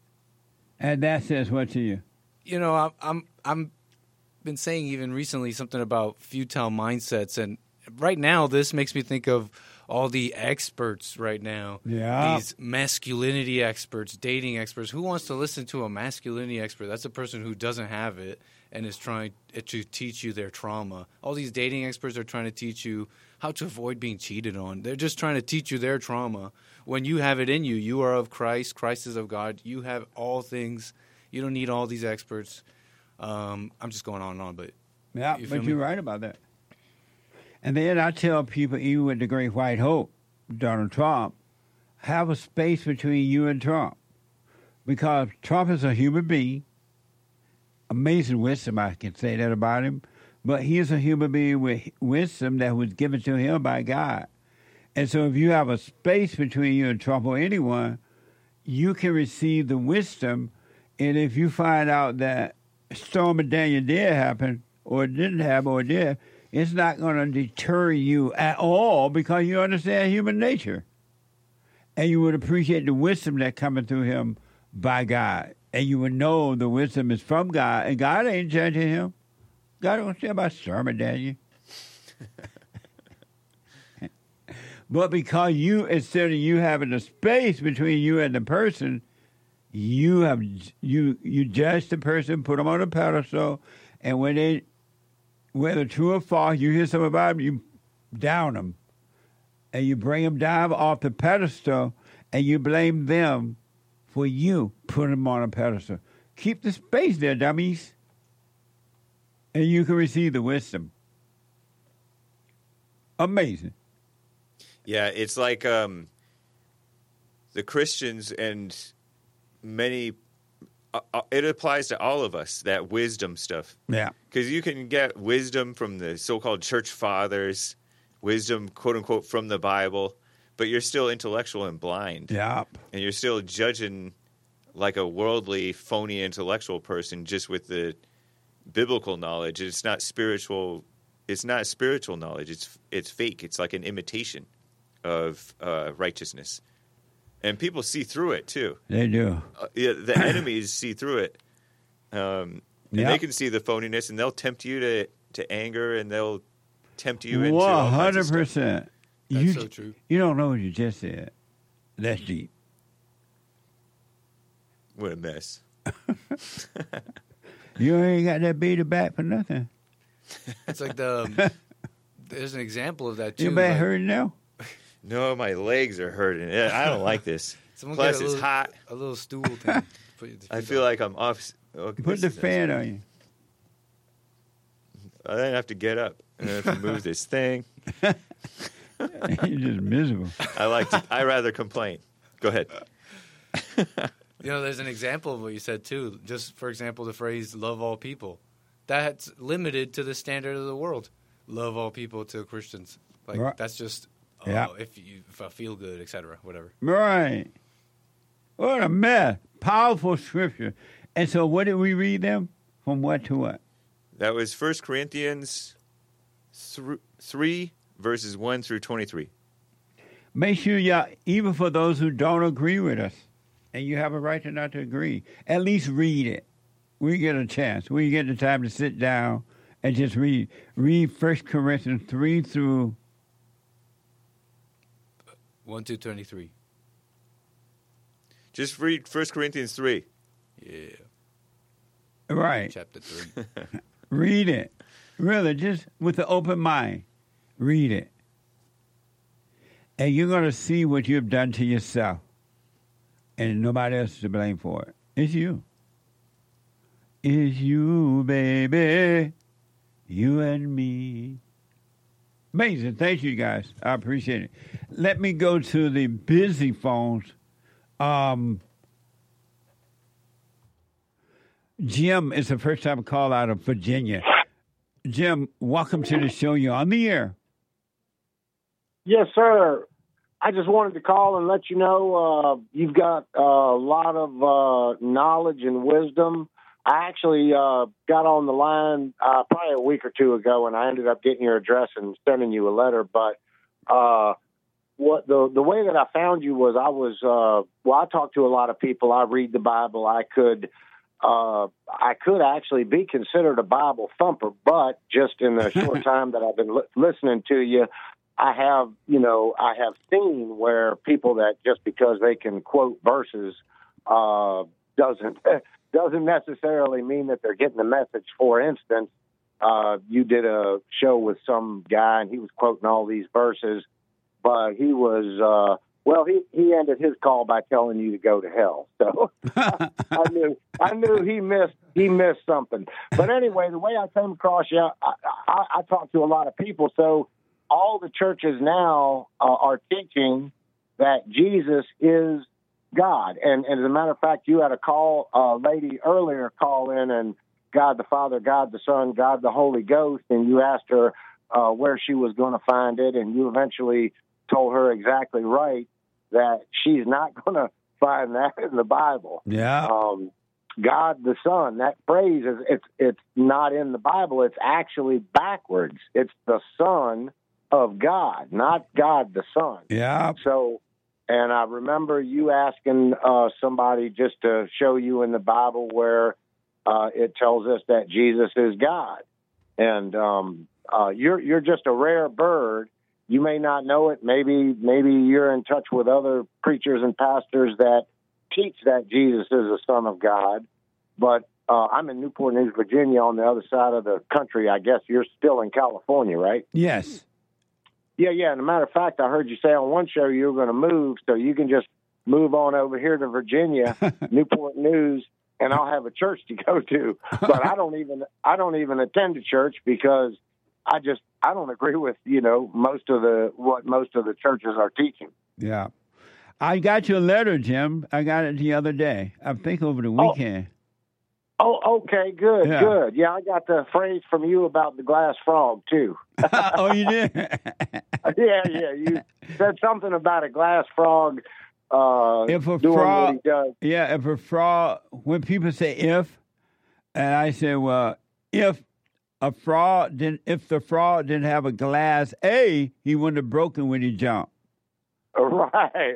And that says what to you? You know, I'm been saying even recently something about futile mindsets, and right now this makes me think of all the experts right now. Yeah. These masculinity experts, dating experts. Who wants to listen to a masculinity expert? That's a person who doesn't have it and is trying to teach you their trauma. All these dating experts are trying to teach you how to avoid being cheated on. They're just trying to teach you their trauma. When you have it in you, you are of Christ. Christ is of God. You have all things. You don't need all these experts. I'm just going on and on, but yeah, but you're right about that. And then I tell people, even with the great white hope, Donald Trump, have a space between you and Trump. Because Trump is a human being. Amazing wisdom, I can say that about him. But he is a human being with wisdom that was given to him by God. And so if you have a space between you and Trump or anyone, you can receive the wisdom. And if you find out that Storm and Daniel did happen, or it didn't happen, or it did, it's not going to deter you at all because you understand human nature. And you would appreciate the wisdom that coming through him by God. And you would know the wisdom is from God. And God ain't judging him. God don't say about Storm and Daniel. But because you, instead of you having a space between you and the person, you judge the person, put them on a pedestal, and whether true or false, you hear something about them, you down them. And you bring them down off the pedestal, and you blame them for you putting them on a pedestal. Keep the space there, dummies. And you can receive the wisdom. Amazing. Yeah, it's like the Christians and many... it applies to all of us, that wisdom stuff. Yeah. Because you can get wisdom from the so-called church fathers, wisdom, quote-unquote, from the Bible, but you're still intellectual and blind. Yeah. And you're still judging like a worldly, phony intellectual person just with the biblical knowledge. It's not spiritual. It's not spiritual knowledge. It's fake. It's like an imitation of righteousness, and people see through it too. They do. The enemies see through it, and they can see the phoniness, and they'll tempt you to anger, and they'll tempt you into 100%. That's so true. You don't know what you just said. That's deep. What a mess. You ain't got that beat back for nothing. It's like there's an example of that too. Your back hurting now? No, my legs are hurting. I don't like this. Plus, it's hot. A little stool thing. I feel like I'm off. Okay, Put the fan on you. I then have to get up and I have to move this thing. You're just miserable. I rather complain. Go ahead. There's an example of what you said too. Just for example, the phrase "love all people." That's limited to the standard of the world. Love all people to Christians. Like that's just if I feel good, etc. Whatever. Right. What a mess. Powerful scripture. And so, what did we read them? From what to what? That was 1 Corinthians 3, verses 1 through 23. Make sure y'all, even for those who don't agree with us, and you have a right to not to agree, at least read it. We get a chance. We get the time to sit down and just read. Read 1 Corinthians 3 through 1 to 23. Just read 1 Corinthians 3. Yeah. Right. Chapter 3. Read it. Really, just with an open mind. Read it. And you're going to see what you've done to yourself. And nobody else is to blame for it. It's you. It's you, baby. You and me. Amazing. Thank you, guys. I appreciate it. Let me go to the busy phones. Jim is the first time call out of Virginia. Jim, welcome to the show. You're on the air. Yes, sir. I just wanted to call and let you know you've got a lot of knowledge and wisdom. I actually got on the line probably a week or two ago, and I ended up getting your address and sending you a letter. But what the way that I found you was I talk to a lot of people. I read the Bible. I could actually be considered a Bible thumper, but just in the short time that I've been listening to you, I have seen where people that just because they can quote verses doesn't necessarily mean that they're getting the message. For instance, you did a show with some guy and he was quoting all these verses, but he was he ended his call by telling you to go to hell. So I knew he missed something. But anyway, the way I came across you, I talked to a lot of people. So all the churches now are teaching that Jesus is God. And as a matter of fact, you had a lady earlier call in, and God the Father, God the Son, God the Holy Ghost, and you asked her where she was going to find it, and you eventually told her exactly right that she's not going to find that in the Bible. Yeah. God the Son, that phrase it's not in the Bible. It's actually backwards. It's the Son of God, not God the Son. Yeah. So, and I remember you asking somebody just to show you in the Bible where it tells us that Jesus is God. And you're just a rare bird. You may not know it. Maybe you're in touch with other preachers and pastors that teach that Jesus is the Son of God. But I'm in Newport News, Virginia, on the other side of the country. I guess you're still in California, right? Yes. Yeah. And a matter of fact, I heard you say on one show you were going to move, so you can just move on over here to Virginia, Newport News, and I'll have a church to go to. But I don't even attend a church because I don't agree with most of the churches are teaching. Yeah, I got your letter, Jim. I got it the other day. I think over the weekend. Oh, okay, good, Yeah. good. Yeah, I got the phrase from you about the glass frog too. Oh, you did? Yeah. You said something about a glass frog if a doing fraud, what he does. Yeah, if a fraud, when people say if, and I say, well, if the fraud didn't have a glass A, he wouldn't have broken when he jumped. Right.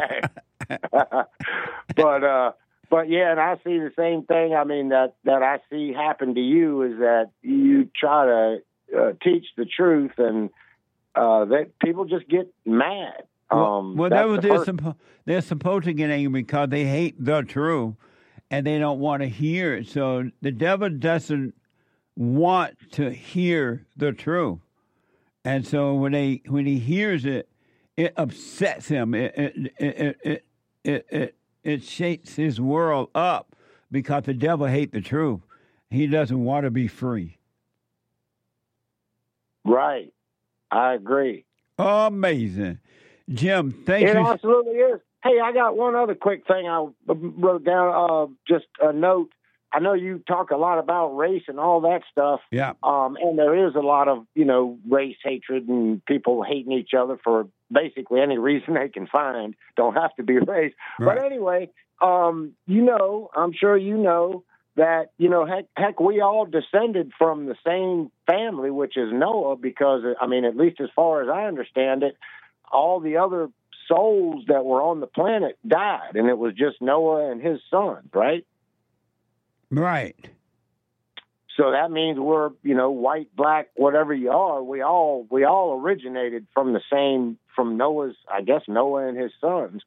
But yeah, and I see the same thing. I mean, that I see happen to you is that you try to teach the truth, and that people just get mad. They're supposed to get angry because they hate the truth, and they don't want to hear it. So the devil doesn't want to hear the truth, and so when he hears it, it upsets him. It shakes his world up because the devil hates the truth. He doesn't want to be free. Right. I agree. Amazing. Jim, thank you. It absolutely is. Hey, I got one other quick thing I wrote down, just a note. I know you talk a lot about race and all that stuff. Yeah. And there is a lot of, race hatred and people hating each other for basically any reason they can find. Don't have to be race. Right. But anyway, I'm sure you know that, heck, we all descended from the same family, which is Noah, because, at least as far as I understand it, all the other souls that were on the planet died, and it was just Noah and his sons, right? Right. So that means we're, white, black, whatever you are, we all originated from Noah and his sons.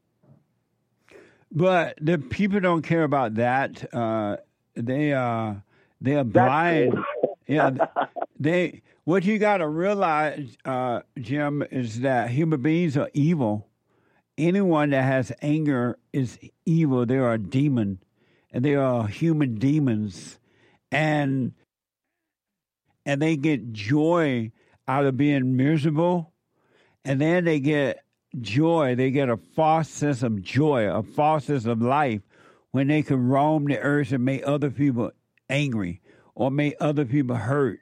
But the people don't care about that. They are blind. Yeah. What you got to realize, Jim, is that human beings are evil. Anyone that has anger is evil. They are a demon. And they are human demons, and they get joy out of being miserable, and then they get joy. They get a false sense of joy, a false sense of life, when they can roam the earth and make other people angry or make other people hurt,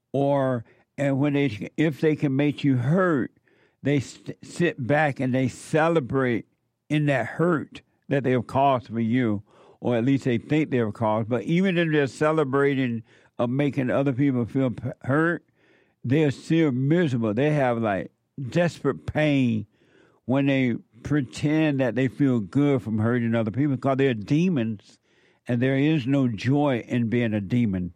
if they can make you hurt, they sit back and they celebrate in that hurt that they have caused for you. Or at least they think they're caused. But even if they're celebrating of making other people feel hurt, they're still miserable. They have desperate pain when they pretend that they feel good from hurting other people because they're demons, and there is no joy in being a demon.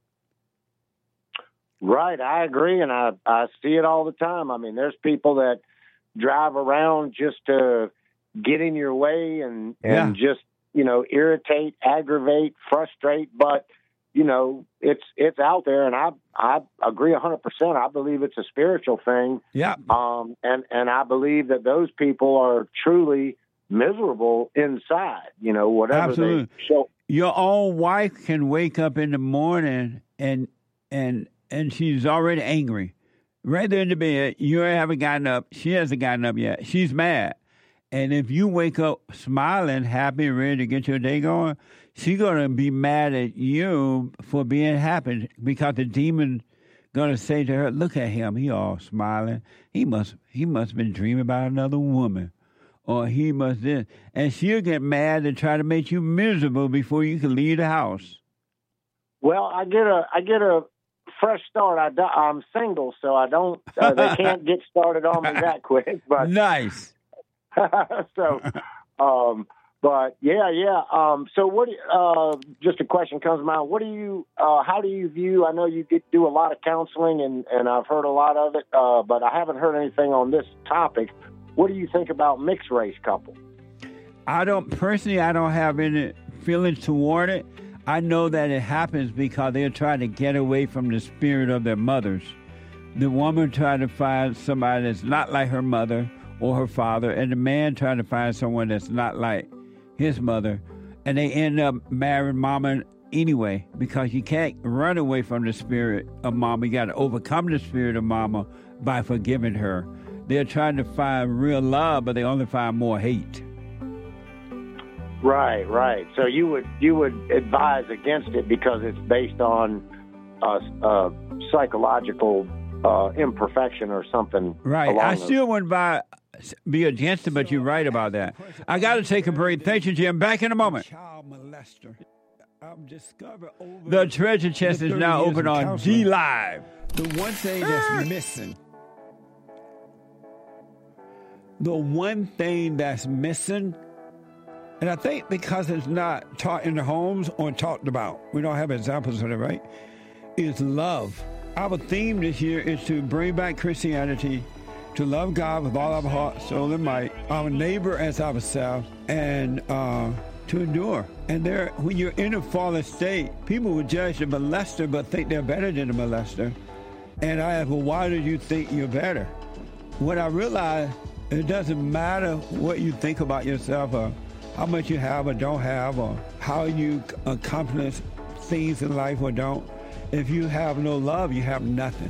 Right, I agree, and I see it all the time. There's people that drive around just to get in your way and just irritate, aggravate, frustrate, but, it's out there, and I agree 100%. I believe it's a spiritual thing. Yeah. And I believe that those people are truly miserable inside, whatever Absolutely. they show. Your own wife can wake up in the morning and she's already angry. Right there in the bed, you haven't gotten up. She hasn't gotten up yet. She's mad. And if you wake up smiling, happy, ready to get your day going, she's going to be mad at you for being happy because the demon going to say to her, look at him, he all smiling. He must have been dreaming about another woman. Or he must this. And she'll get mad and try to make you miserable before you can leave the house. Well, I get a fresh start. I'm single, so I don't, they can't get started on me that quick. But nice. So, but yeah. So what, just a question comes to mind. How do you view, I know you do a lot of counseling and I've heard a lot of it, but I haven't heard anything on this topic. What do you think about mixed race couples? I don't have any feelings toward it. I know that it happens because they're trying to get away from the spirit of their mothers. The woman trying to find somebody that's not like her mother or her father, and the man trying to find someone that's not like his mother, and they end up marrying mama anyway, because you can't run away from the spirit of mama. You got to overcome the spirit of mama by forgiving her. They're trying to find real love, but they only find more hate. Right. So you would advise against it because it's based on psychological imperfection or something. Right. I still wouldn't be against it, but you're right about that. I got to take a break. Thank you, Jim. Back in a moment. Child molester. I've discovered over The treasure chest the is 30 now years open of on counseling, G Live. The one thing that's missing. The one thing that's missing, and I think because it's not taught in the homes or talked about, we don't have examples of it, right? Is love. Our theme this year is to bring back Christianity, to love God with all our heart, soul, and might, our neighbor as ourselves, and to endure. And there, when you're in a fallen state, people will judge the molester but think they're better than the molester. And I ask, well, why do you think you're better? When I realized it doesn't matter what you think about yourself or how much you have or don't have or how you accomplish things in life or don't. If you have no love, you have nothing.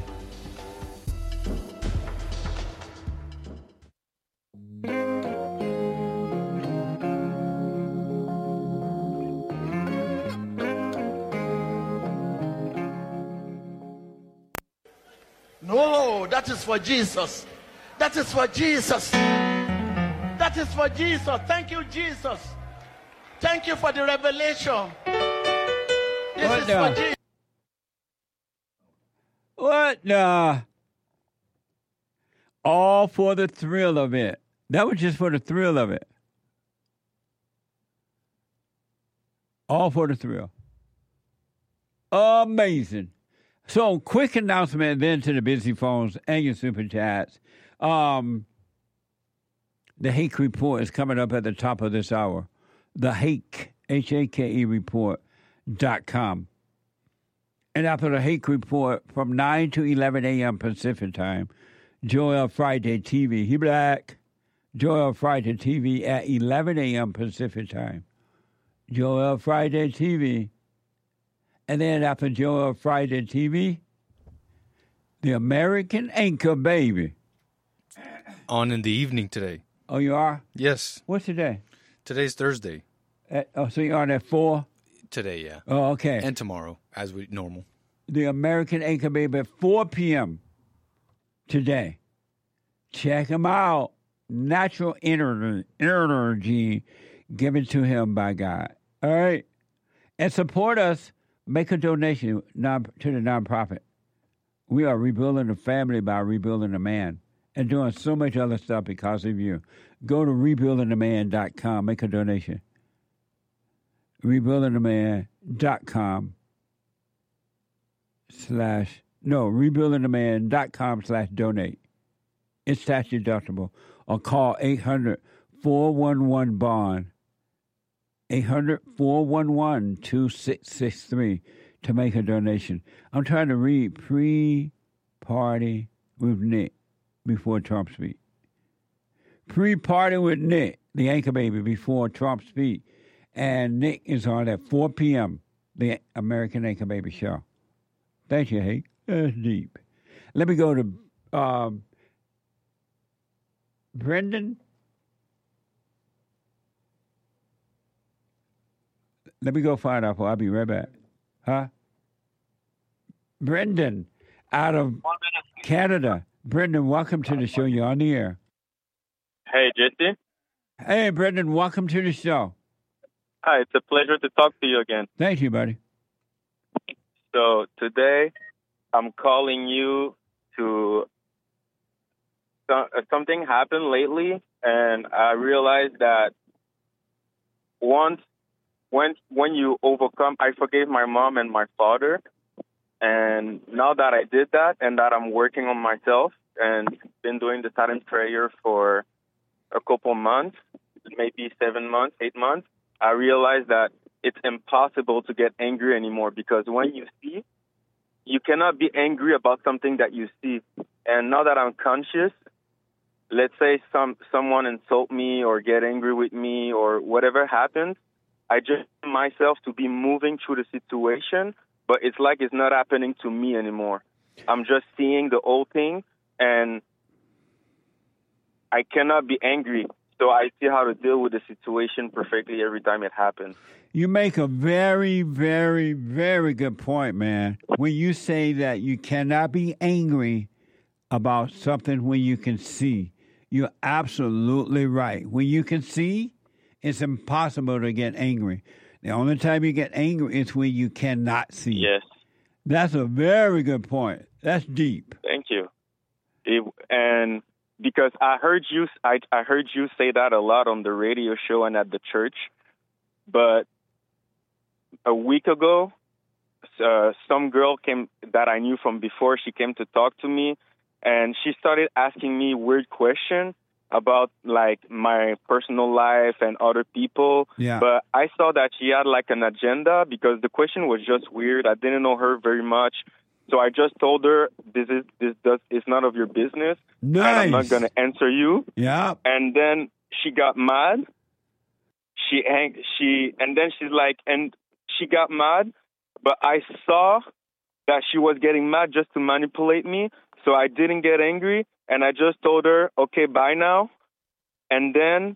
No, that is for Jesus. That is for Jesus. That is for Jesus. Thank you, Jesus. Thank you for the revelation. This What is the- for Jesus. What the? All for the thrill of it. That was just for the thrill of it. All for the thrill. Amazing. So, quick announcement then to the busy phones and your super chats. The Hake Report is coming up at the top of this hour. The Hake, H-A-K-E report.com. And after the Hake Report from 9 to 11 a.m. Pacific time, Joel Friday TV. He black. Joel Friday TV at 11 a.m. Pacific time. Joel Friday TV. And then after Joel Friday TV, the American Anchor Baby. On in the evening today. Oh, you are? Yes. What's today? Today's Thursday. So you're on at 4? Today, yeah. Oh, okay. And tomorrow, as we normal. The American Anchor Baby at 4 p.m. today. Check him out. Natural energy given to him by God. All right? And support us. Make a donation to the nonprofit. We are rebuilding the family by rebuilding the man and doing so much other stuff because of you. Go to rebuildingtheman.com. Make a donation. rebuildingtheman.com rebuildingtheman.com/donate. It's tax deductible. Or call 800-411-BOND. 800-411-2663 to make a donation. I'm trying to read Pre-Party with Nick before Trump speak. Pre-Party with Nick, the Anchor Baby, before Trump speak. And Nick is on at 4 p.m., the American Anchor Baby show. Thank you, Hank. That's deep. Let me go to Brendan. Let me go find out. I'll be right back. Huh? Brendan, out of Canada. Brendan, welcome to the show. You're on the air. Hey, Jesse. Hey, Brendan, welcome to the show. Hi, it's a pleasure to talk to you again. Thank you, buddy. So today, I'm calling you to... something happened lately, and I realized that when you overcome, I forgave my mom and my father, and now that I did that and that I'm working on myself and been doing the silent prayer for a couple months, maybe 7 months, 8 months, I realized that it's impossible to get angry anymore, because when you see, you cannot be angry about something that you see. And now that I'm conscious, let's say someone insult me or get angry with me or whatever happens, I just myself to be moving through the situation, but it's like it's not happening to me anymore. I'm just seeing the whole thing, and I cannot be angry. So I see how to deal with the situation perfectly every time it happens. You make a very, very, very good point, man. When you say that you cannot be angry about something when you can see. You're absolutely right. When you can see, it's impossible to get angry. The only time you get angry is when you cannot see. Yes. That's a very good point. That's deep. Thank you. And because I heard you say that a lot on the radio show and at the church, but a week ago, some girl came that I knew from before. She came to talk to me, and she started asking me weird questions about like my personal life and other people. Yeah. But I saw that she had like an agenda because the question was just weird. I didn't know her very much. So I just told her, it's none of your business. Nice. And I'm not going to answer you. Yeah. And then she got mad. And then she's like, and she got mad, but I saw that she was getting mad just to manipulate me. So I didn't get angry. And I just told her, okay, bye now. And then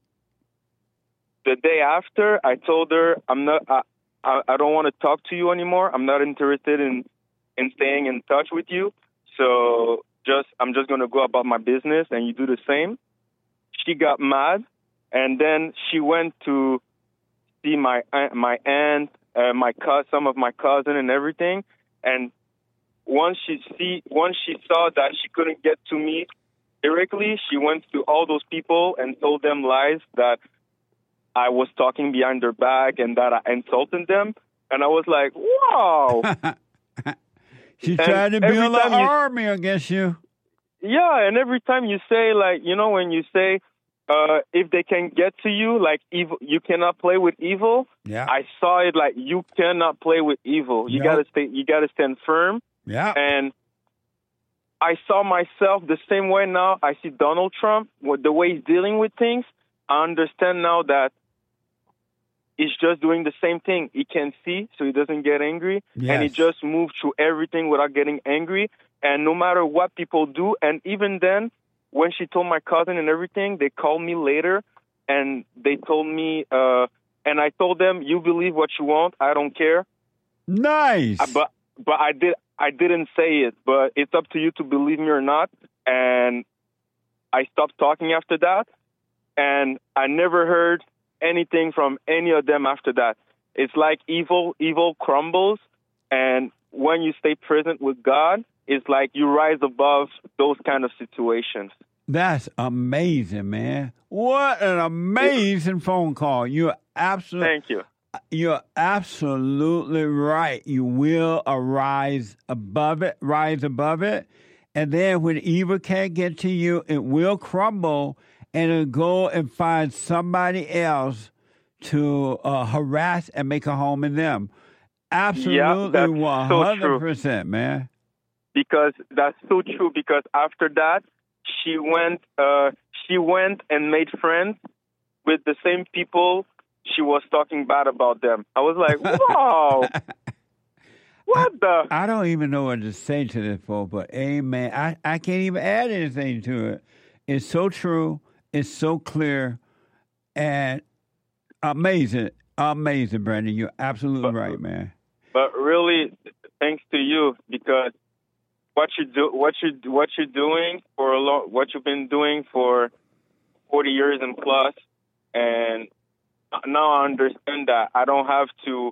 the day after, I told her, I don't want to talk to you anymore. I'm not interested in staying in touch with you. So I'm just going to go about my business and you do the same. She got mad, and then she went to see my aunt, some of my cousin and everything. And once she saw that she couldn't get to me directly, she went to all those people and told them lies that I was talking behind their back and that I insulted them. And I was like, wow. She's trying to build an army against you. Yeah, and every time you say, like, when you say, if they can get to you, like, evil, you cannot play with evil. Yeah. I saw it like, you cannot play with evil. You gotta stand firm. Yeah. And I saw myself the same way now. I see Donald Trump, with the way he's dealing with things. I understand now that he's just doing the same thing. He can see, so he doesn't get angry. Yes. And he just moves through everything without getting angry. And no matter what people do, and even then, when she told my cousin and everything, they called me later, and they told me, and I told them, you believe what you want. I don't care. Nice. But I didn't say it, but it's up to you to believe me or not. And I stopped talking after that, and I never heard anything from any of them after that. It's like evil crumbles, and when you stay present with God, it's like you rise above those kind of situations. That's amazing, man. What an amazing phone call. Thank you. You're absolutely right. You will rise above it. And then when evil can't get to you, it will crumble, and it'll go and find somebody else to harass and make a home in them. Absolutely, yeah, that's 100%, so true. Man. Because that's so true. Because after that, she went and made friends with the same people she was talking bad about them. I was like, wow. I don't even know what to say to this, folks, but amen. I can't even add anything to it. It's so true. It's so clear. And amazing, Brandon. You're absolutely right, man. But really, thanks to you, because what you're doing what you've been doing for 40 years and plus, and now I understand that I don't have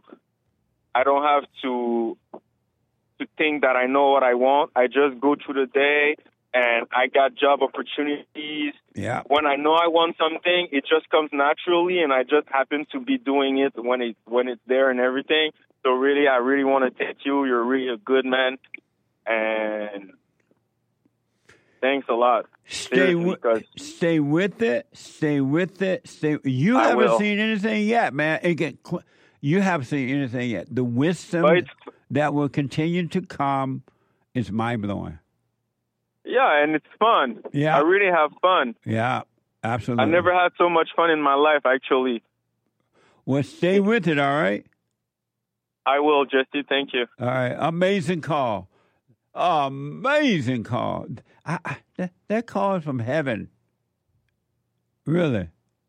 to think that I know what I want. I just go through the day, and I got job opportunities. Yeah. When I know I want something, it just comes naturally, and I just happen to be doing it when it's there and everything. So really, I really want to thank you. You're really a good man, and thanks a lot. Stay with it. You haven't seen anything yet, man. You haven't seen anything yet. The wisdom that will continue to come is mind-blowing. Yeah, and it's fun. Yeah. I really have fun. Yeah, absolutely. I never had so much fun in my life, actually. Well, stay with it, all right? I will, Jesse. Thank you. All right. Amazing call. Amazing call. That call is from heaven. Really.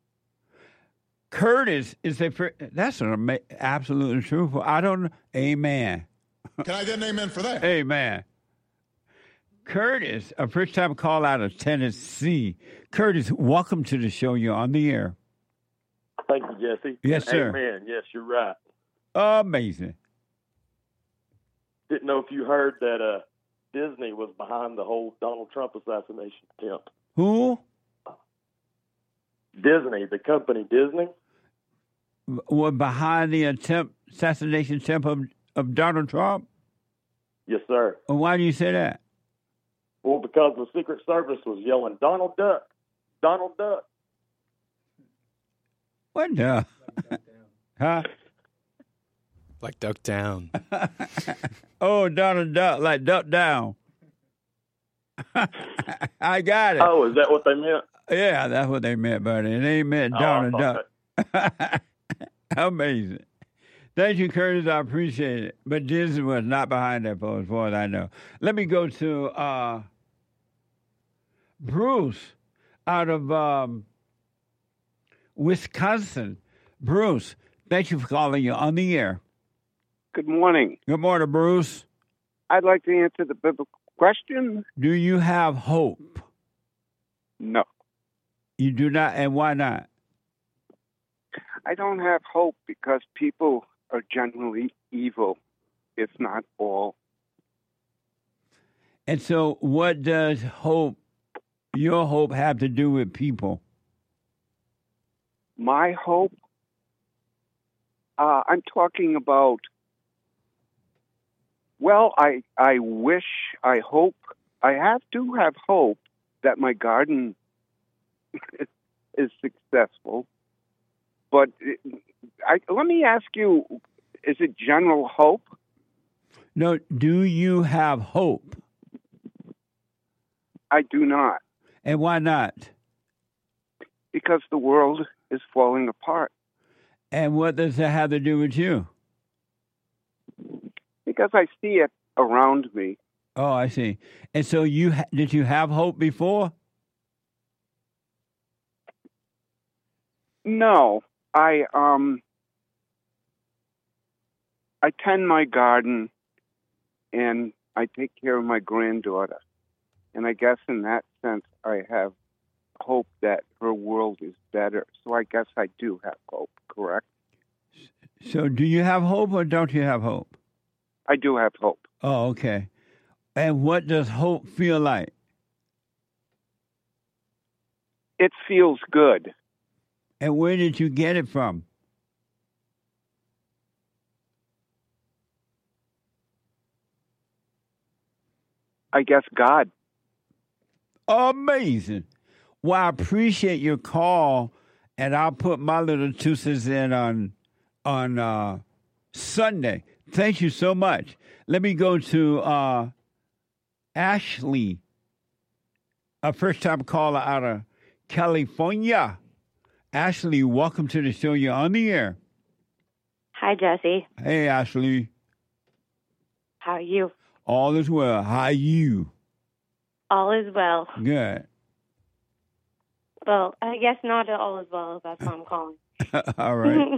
Curtis is that's an absolutely truthful. I don't know. Amen. Can I get an amen for that? Amen. Curtis, a first-time call out of Tennessee. Curtis, welcome to the show. You're on the air. Thank you, Jesse. Yes, sir. Amen. Yes, you're right. Amazing. Didn't know if you heard that Disney was behind the whole Donald Trump assassination attempt. Who? Disney, the company Disney. Were behind the assassination attempt of Donald Trump? Yes, sir. And why do you say that? Well, because the Secret Service was yelling, "Donald Duck, Donald Duck." What the? Huh? Like Duck Down. Oh, Donald Duck, like Duck Down. I got it. Oh, is that what they meant? Yeah, that's what they meant, buddy. It ain't meant Donald Duck. Amazing. Thank you, Curtis. I appreciate it. But Disney was not behind that, as far as I know. Let me go to Bruce out of Wisconsin. Bruce, thank you for calling. You on the air. Good morning. Good morning, Bruce. I'd like to answer the biblical question. Do you have hope? No. You do not, and why not? I don't have hope because people are generally evil, if not all. And so what does your hope have to do with people? My hope? I'm talking about, well, I wish, I hope, I do have hope that my garden is successful. But let me ask you, is it general hope? No, do you have hope? I do not. And why not? Because the world is falling apart. And what does that have to do with you? Because I see it around me. Oh, I see. And so did you have hope before? No. I tend my garden and I take care of my granddaughter. And I guess in that sense I have hope that her world is better. So I guess I do have hope, correct? So do you have hope or don't you have hope? I do have hope. Oh, okay. And what does hope feel like? It feels good. And where did you get it from? I guess God. Amazing. Well, I appreciate your call, and I'll put my little 2 cents in on Sunday. Thank you so much. Let me go to Ashley, a first-time caller out of California. Ashley, welcome to the show. You're on the air. Hi, Jesse. Hey, Ashley. How are you? All is well. How are you? All is well. Good. Well, I guess not all is well. That's why I'm calling. All right.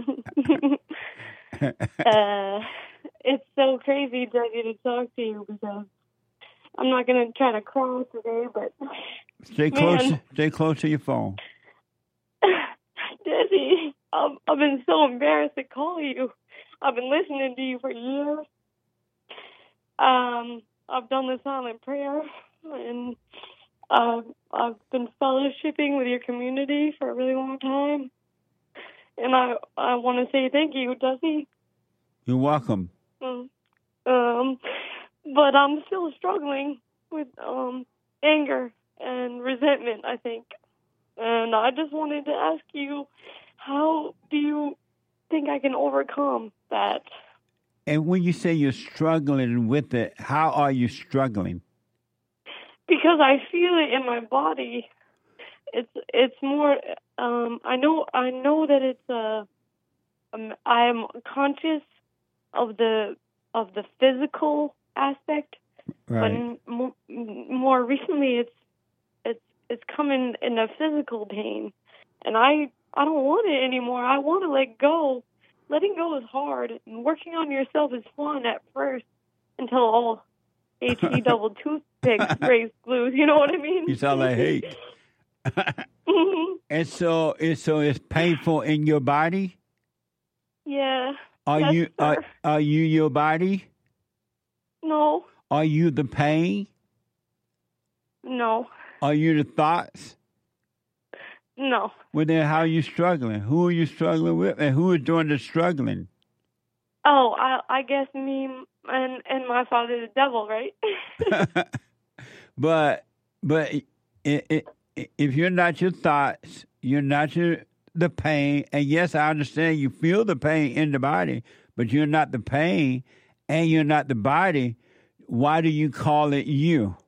It's so crazy, Jesse, to talk to you because I'm not going to try to cry today, but... Stay close to your phone. Jesse, I've been so embarrassed to call you. I've been listening to you for years. I've done the silent prayer, and I've been fellowshipping with your community for a really long time. And I want to say thank you, Jesse. You're welcome. But I'm still struggling with anger and resentment, I think. And I just wanted to ask you, how do you think I can overcome that? And when you say you're struggling with it, how are you struggling? Because I feel it in my body. It's more. I know that it's I'm conscious of the physical aspect, right. But more recently it's coming in a physical pain, and I don't want it anymore. I want to let go. Letting go is hard, and working on yourself is fun at first until all HE double pigs, raise glue. You know what I mean? You sound like hate. And so it's painful in your body? Yeah. Are yes, you sir. are you your body? No. Are you the pain? No. Are you the thoughts? No. Well, then how are you struggling? Who are you struggling with, and who is doing the struggling? Oh, I guess me and my father, the devil, right? But if you're not your thoughts, you're not the pain. And yes, I understand you feel the pain in the body, but you're not the pain and you're not the body. Why do you call it you?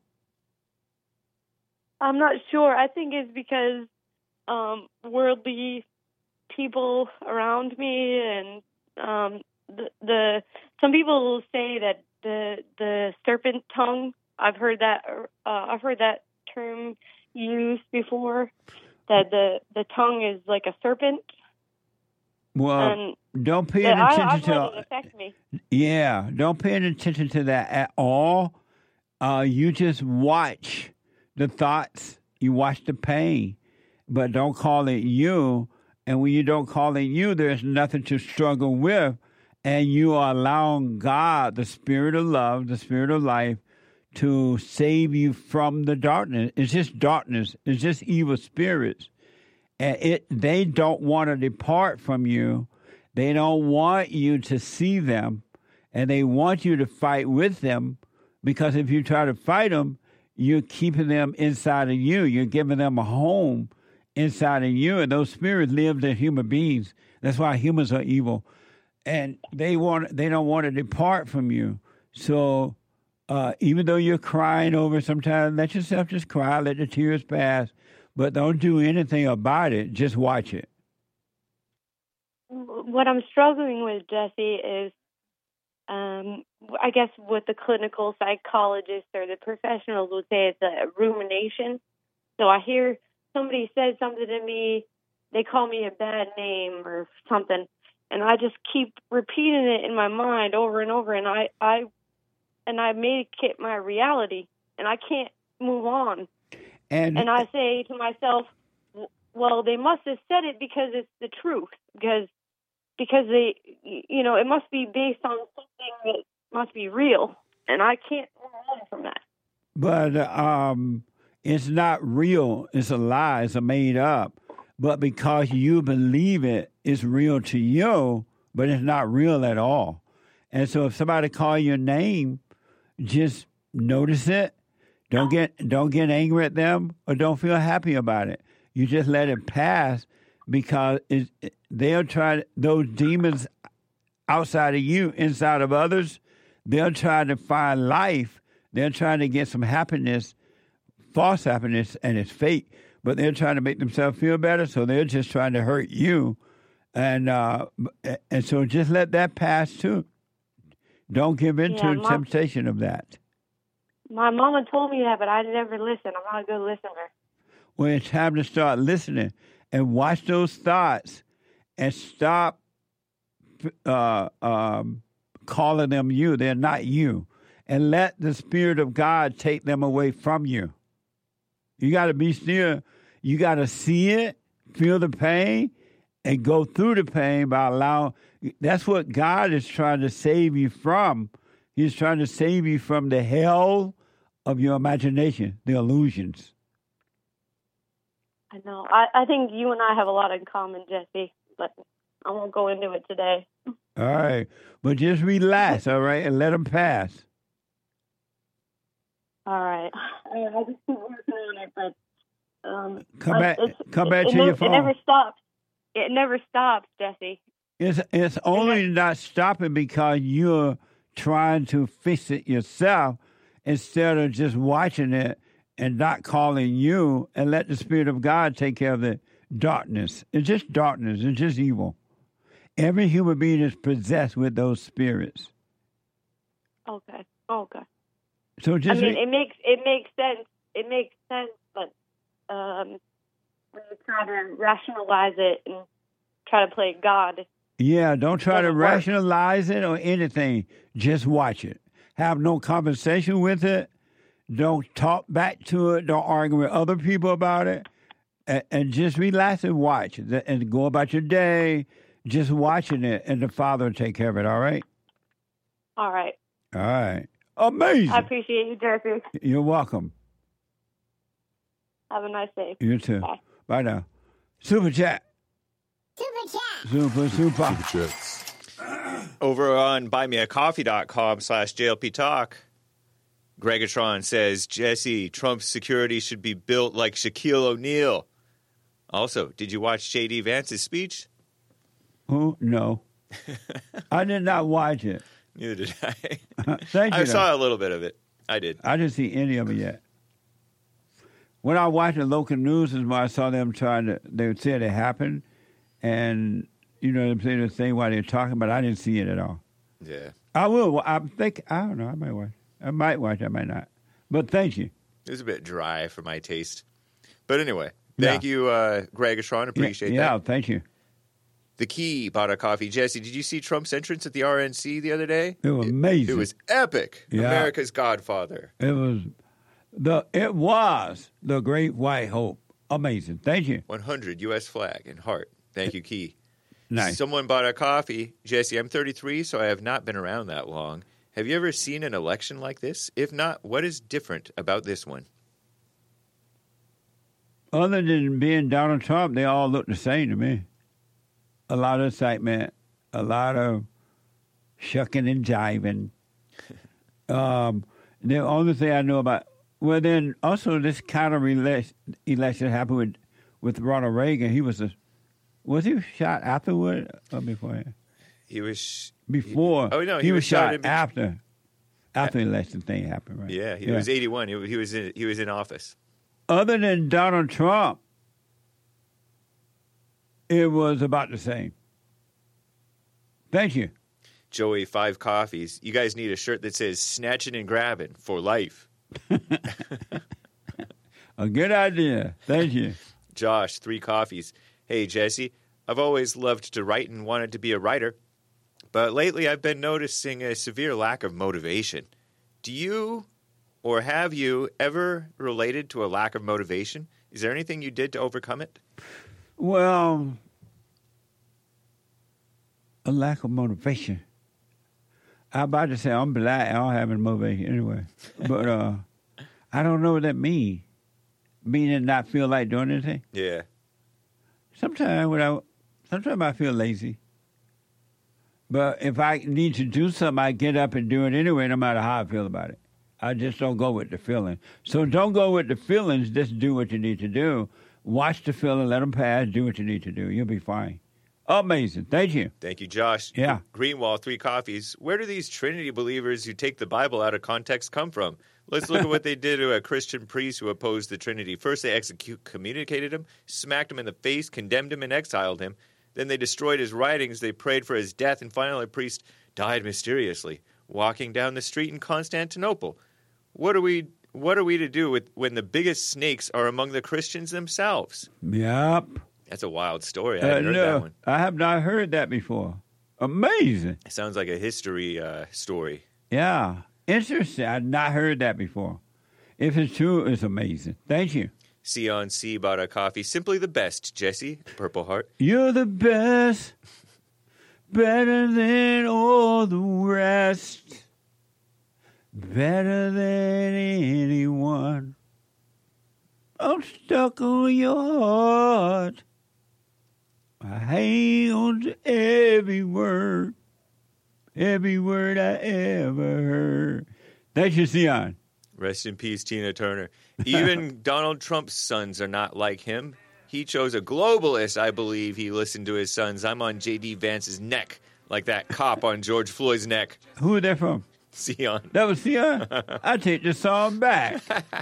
I'm not sure. I think it's because worldly people around me, and the some people say that the serpent tongue. I've heard that term used before. That the tongue is like a serpent. Well, and don't pay any attention I've to let it affect me. Yeah, don't pay any attention to that at all. You just watch the thoughts. You watch the pain, but don't call it you. And when you don't call it you, there's nothing to struggle with. And you are allowing God, the Spirit of love, the Spirit of life, to save you from the darkness. It's just darkness. It's just evil spirits. And they don't want to depart from you. They don't want you to see them. And they want you to fight with them, because if you try to fight them, you're keeping them inside of you. You're giving them a home inside of you. And those spirits live in human beings. That's why humans are evil. And they don't want to depart from you. So even though you're crying over it sometimes, let yourself just cry, let the tears pass, but don't do anything about it. Just watch it. What I'm struggling with, Jesse, is I guess what the clinical psychologists or the professionals would say it's a rumination. So I hear somebody said something to me, they call me a bad name or something, and I just keep repeating it in my mind over and over, and I make it my reality, and I can't move on. And I say to myself, well, they must have said it because it's the truth, because they, it must be based on something that must be real, and I can't move on from that. But it's not real. It's a lie. It's a made up. But because you believe it, it's real to you, but it's not real at all. And so if somebody call your name, just notice it. Don't get angry at them, or don't feel happy about it. You just let it pass, because they'll try, those demons outside of you, inside of others, they'll try to find life. They're trying to get some happiness, false happiness, and it's fake. But they're trying to make themselves feel better, so they're just trying to hurt you. And so just let that pass too. Don't give in to the temptation of that. My mama told me that, but I never listened. I'm not a good listener. Well, it's time to start listening and watch those thoughts and stop calling them you. They're not you. And let the Spirit of God take them away from you. You got to be still. You got to see it, feel the pain, and go through the pain by allowing. That's what God is trying to save you from. He's trying to save you from the hell of your imagination, the illusions. I know. I think you and I have a lot in common, Jesse, but I won't go into it today. All right. But just relax, all right, and let them pass. All right. I just keep working on it, but come back to your phone. It never stops. It never stops, Jesse. It's only not stopping because you're trying to fix it yourself instead of just watching it and not calling you, and let the Spirit of God take care of the darkness. It's just darkness. It's just evil. Every human being is possessed with those spirits. Okay. So just it makes sense. It makes sense, but when you try to rationalize it and try to play God. Yeah, don't try to rationalize it or anything. Just watch it. Have no conversation with it. Don't talk back to it. Don't argue with other people about it. And just relax and watch. And go about your day just watching it. And the Father will take care of it, all right? All right. All right. Amazing. I appreciate you, Jesse. You're welcome. Have a nice day. You too. Bye. Bye now. Super chat. Super. Super chats. Over on buymeacoffee.com/JLP Talk, Gregatron says, Jesse, Trump's security should be built like Shaquille O'Neal. Also, did you watch J.D. Vance's speech? Oh, no. I did not watch it. Neither did I. Thank you. I saw a little bit of it. I did. I didn't see any of it yet. When I watched the local news is when I saw them they said it happened, and, you know, they say the thing while they're talking, but I didn't see it at all. Yeah. I will. I don't know. I might watch. I might not. But thank you. It was a bit dry for my taste. But anyway, thank you, Gregatron. Appreciate that. Yeah, thank you. The Key bought a coffee. Jesse, did you see Trump's entrance at the RNC the other day? It was amazing. It was epic. Yeah. America's Godfather. It was the Great White Hope. Amazing. Thank you. 100 U.S. flag and heart. Thank you, Key. Nice. Someone bought a coffee. Jesse, I'm 33, so I have not been around that long. Have you ever seen an election like this? If not, what is different about this one? Other than being Donald Trump, they all look the same to me. A lot of excitement, a lot of shucking and jiving. The only thing I know about, well, then also this kind of election happened with Ronald Reagan. Was he shot afterward or before? He was before. He was shot in after the election thing happened, right? Yeah, he was 81. He was in office. Other than Donald Trump, it was about the same. Thank you. Joey, 5 coffees. You guys need a shirt that says snatching and grabbing for life. A good idea. Thank you. Josh, 3 coffees. Hey, Jesse, I've always loved to write and wanted to be a writer, but lately I've been noticing a severe lack of motivation. Do you or have you ever related to a lack of motivation? Is there anything you did to overcome it? Well, a lack of motivation. I'm about to say I'm black. I don't have any motivation anyway. But I don't know what that means. Meaning not feel like doing anything? Yeah. Sometimes I feel lazy. But if I need to do something, I get up and do it anyway, no matter how I feel about it. I just don't go with the feeling. So don't go with the feelings. Just do what you need to do. Watch the feeling, let them pass, do what you need to do. You'll be fine. Amazing. Thank you. Thank you, Josh. Yeah. Greenwall, 3 coffees. Where do these Trinity believers who take the Bible out of context come from? Let's look at what they did to a Christian priest who opposed the Trinity. First, they excommunicated him, smacked him in the face, condemned him, and exiled him. Then they destroyed his writings. They prayed for his death, and finally, the priest died mysteriously, walking down the street in Constantinople. What are we to do when the biggest snakes are among the Christians themselves? Yep. That's a wild story. I haven't heard that one. I have not heard that before. Amazing. It sounds like a history story. Yeah. Interesting. I've not heard that before. If it's true, it's amazing. Thank you. Sion C bought a coffee. Simply the best, Jesse. Purple Heart. You're the best. Better than all the rest. Better than anyone. I'm stuck on your heart. I hang on to every word I ever heard. Thank you, Sion. Rest in peace, Tina Turner. Even Donald Trump's sons are not like him. He chose a globalist, I believe. He listened to his sons. I'm on J.D. Vance's neck, like that cop on George Floyd's neck. Who is that from? Sion. That was Sion? I take this song back.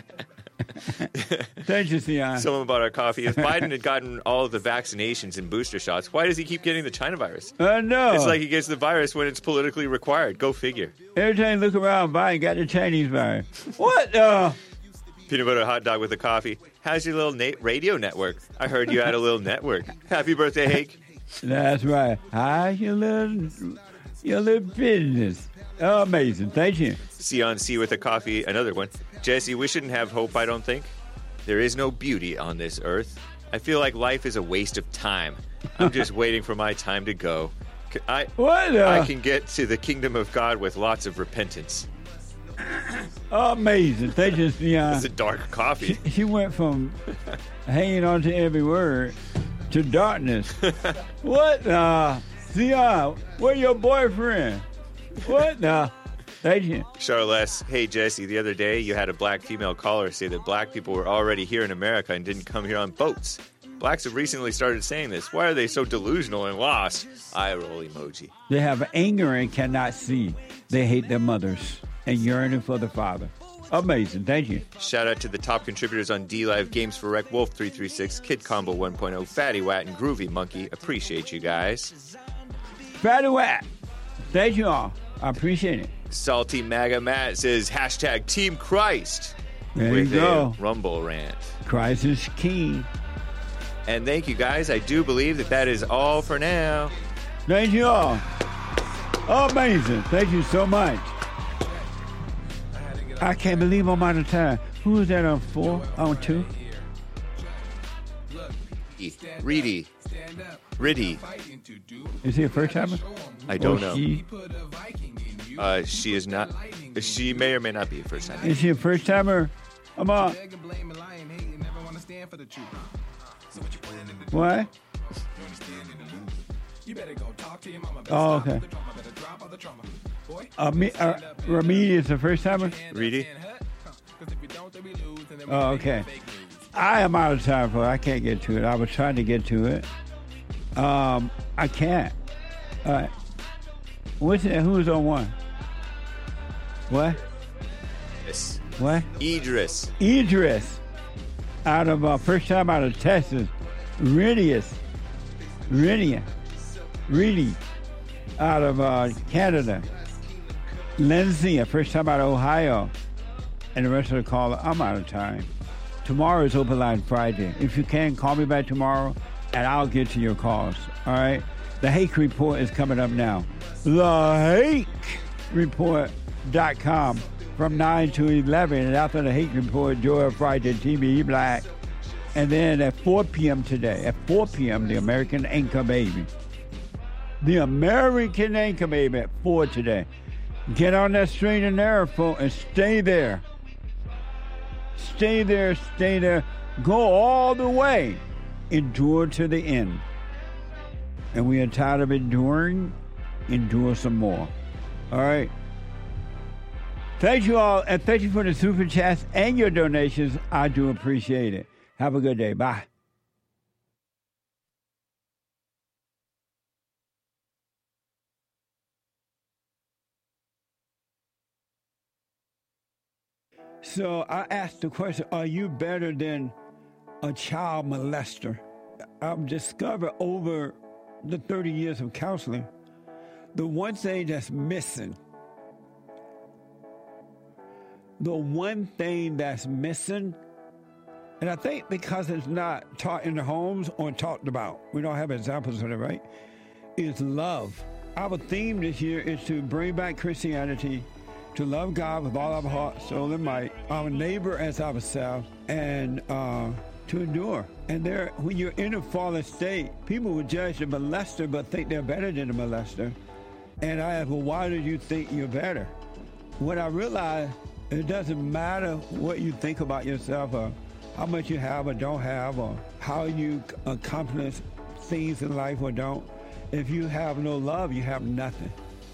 Thank you, Sion. Someone bought our coffee. If Biden had gotten all of the vaccinations and booster shots, why does he keep getting the China virus? No. It's like he gets the virus when it's politically required. Go figure. Every time you look around, Biden got the Chinese virus. What? Peanut butter hot dog with a coffee. How's your little radio network? I heard you had a little network. Happy birthday, Hake. That's right. How's your little business? Amazing. Thank you. Sion C with a coffee, another one. Jesse, we shouldn't have hope, I don't think. There is no beauty on this earth. I feel like life is a waste of time. I'm just waiting for my time to go. I can get to the kingdom of God with lots of repentance. Amazing. Thank you, Sion. It's a dark coffee. She went from hanging on to every word to darkness. What? Sion, where's your boyfriend? What? Thank you. Charles, hey, Jesse, the other day you had a black female caller say that black people were already here in America and didn't come here on boats. Blacks have recently started saying this. Why are they so delusional and lost? Eye roll emoji. They have anger and cannot see. They hate their mothers and yearning for the father. Amazing. Thank you. Shout out to the top contributors on D-Live, Games for Rec, Wolf 336, Kid Combo 1.0, Fatty Wat, and Groovy Monkey. Appreciate you guys. Fatty Wat. Thank you all. I appreciate it. Salty MAGA Matt says, hashtag Team Christ. There with you go. A Rumble rant. Christ is king. And thank you guys. I do believe that is all for now. Thank you all. Amazing. Thank you so much. I can't believe I'm out of time. Who is that on 4? On 2? Reedy. Is he a first timer? I don't know. She? She is not. She may or may not be a first timer. Is she a first timer? Come on. What? Oh, okay. Ramidi is the first timer? Reedy? Oh, okay. I am out of time for it. I can't get to it. I was trying to get to it. I can't. What's it? Who's on 1? What? Yes. What? Idris. Out of first time out of Texas. Reedy. Out of Canada. Lindsay, first time out of Ohio. And the rest of the caller, I'm out of time. Tomorrow is Open Line Friday. If you can, call me back tomorrow, and I'll get to your calls. All right? The Hake Report is coming up now. TheHakeReport.com from 9 to 11. And after the Hake Report, Joy Friday, TBE Black. And then at 4 p.m. today, the American Anchor Baby. The American Anchor Baby at 4 today. Get on that straight and narrow, folks, and stay there. Stay there. Go all the way. Endure to the end. And we are tired of enduring. Endure some more. All right. Thank you all, and thank you for the super chats and your donations. I do appreciate it. Have a good day. Bye. So I asked the question, are you better than a child molester? I've discovered over the 30 years of counseling, the one thing that's missing, and I think because it's not taught in the homes or talked about, we don't have examples of it, right, is love. Our theme this year is to bring back Christianity, to love God with all our heart, soul, and might, our neighbor as ourselves, and to endure. And when you're in a fallen state, people will judge the molester but think they're better than the molester. And I ask, well, why do you think you're better? When I realized it doesn't matter what you think about yourself or how much you have or don't have or how you accomplish things in life or don't. If you have no love, you have nothing.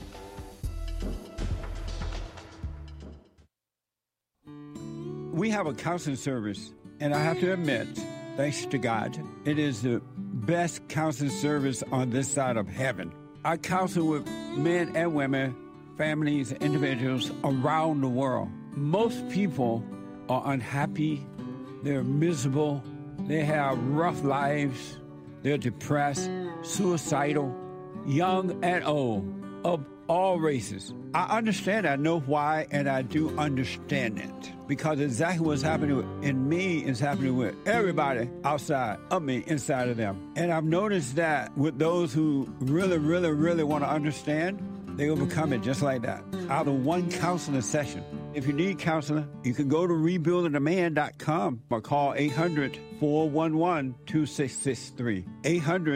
We have a counseling service, and I have to admit, thanks to God, it is the best counseling service on this side of heaven. I counsel with men and women, families, individuals around the world. Most people are unhappy, they're miserable, they have rough lives, they're depressed, suicidal, young and old, of all races. I understand, I know why, and I do understand it. Because exactly what's happening in me is happening with everybody outside of me, inside of them. And I've noticed that with those who really, really, really want to understand, They overcome it just like that, out of one counseling session. If you need counseling, you can go to rebuildingaman.com or call 800-411-2663. 800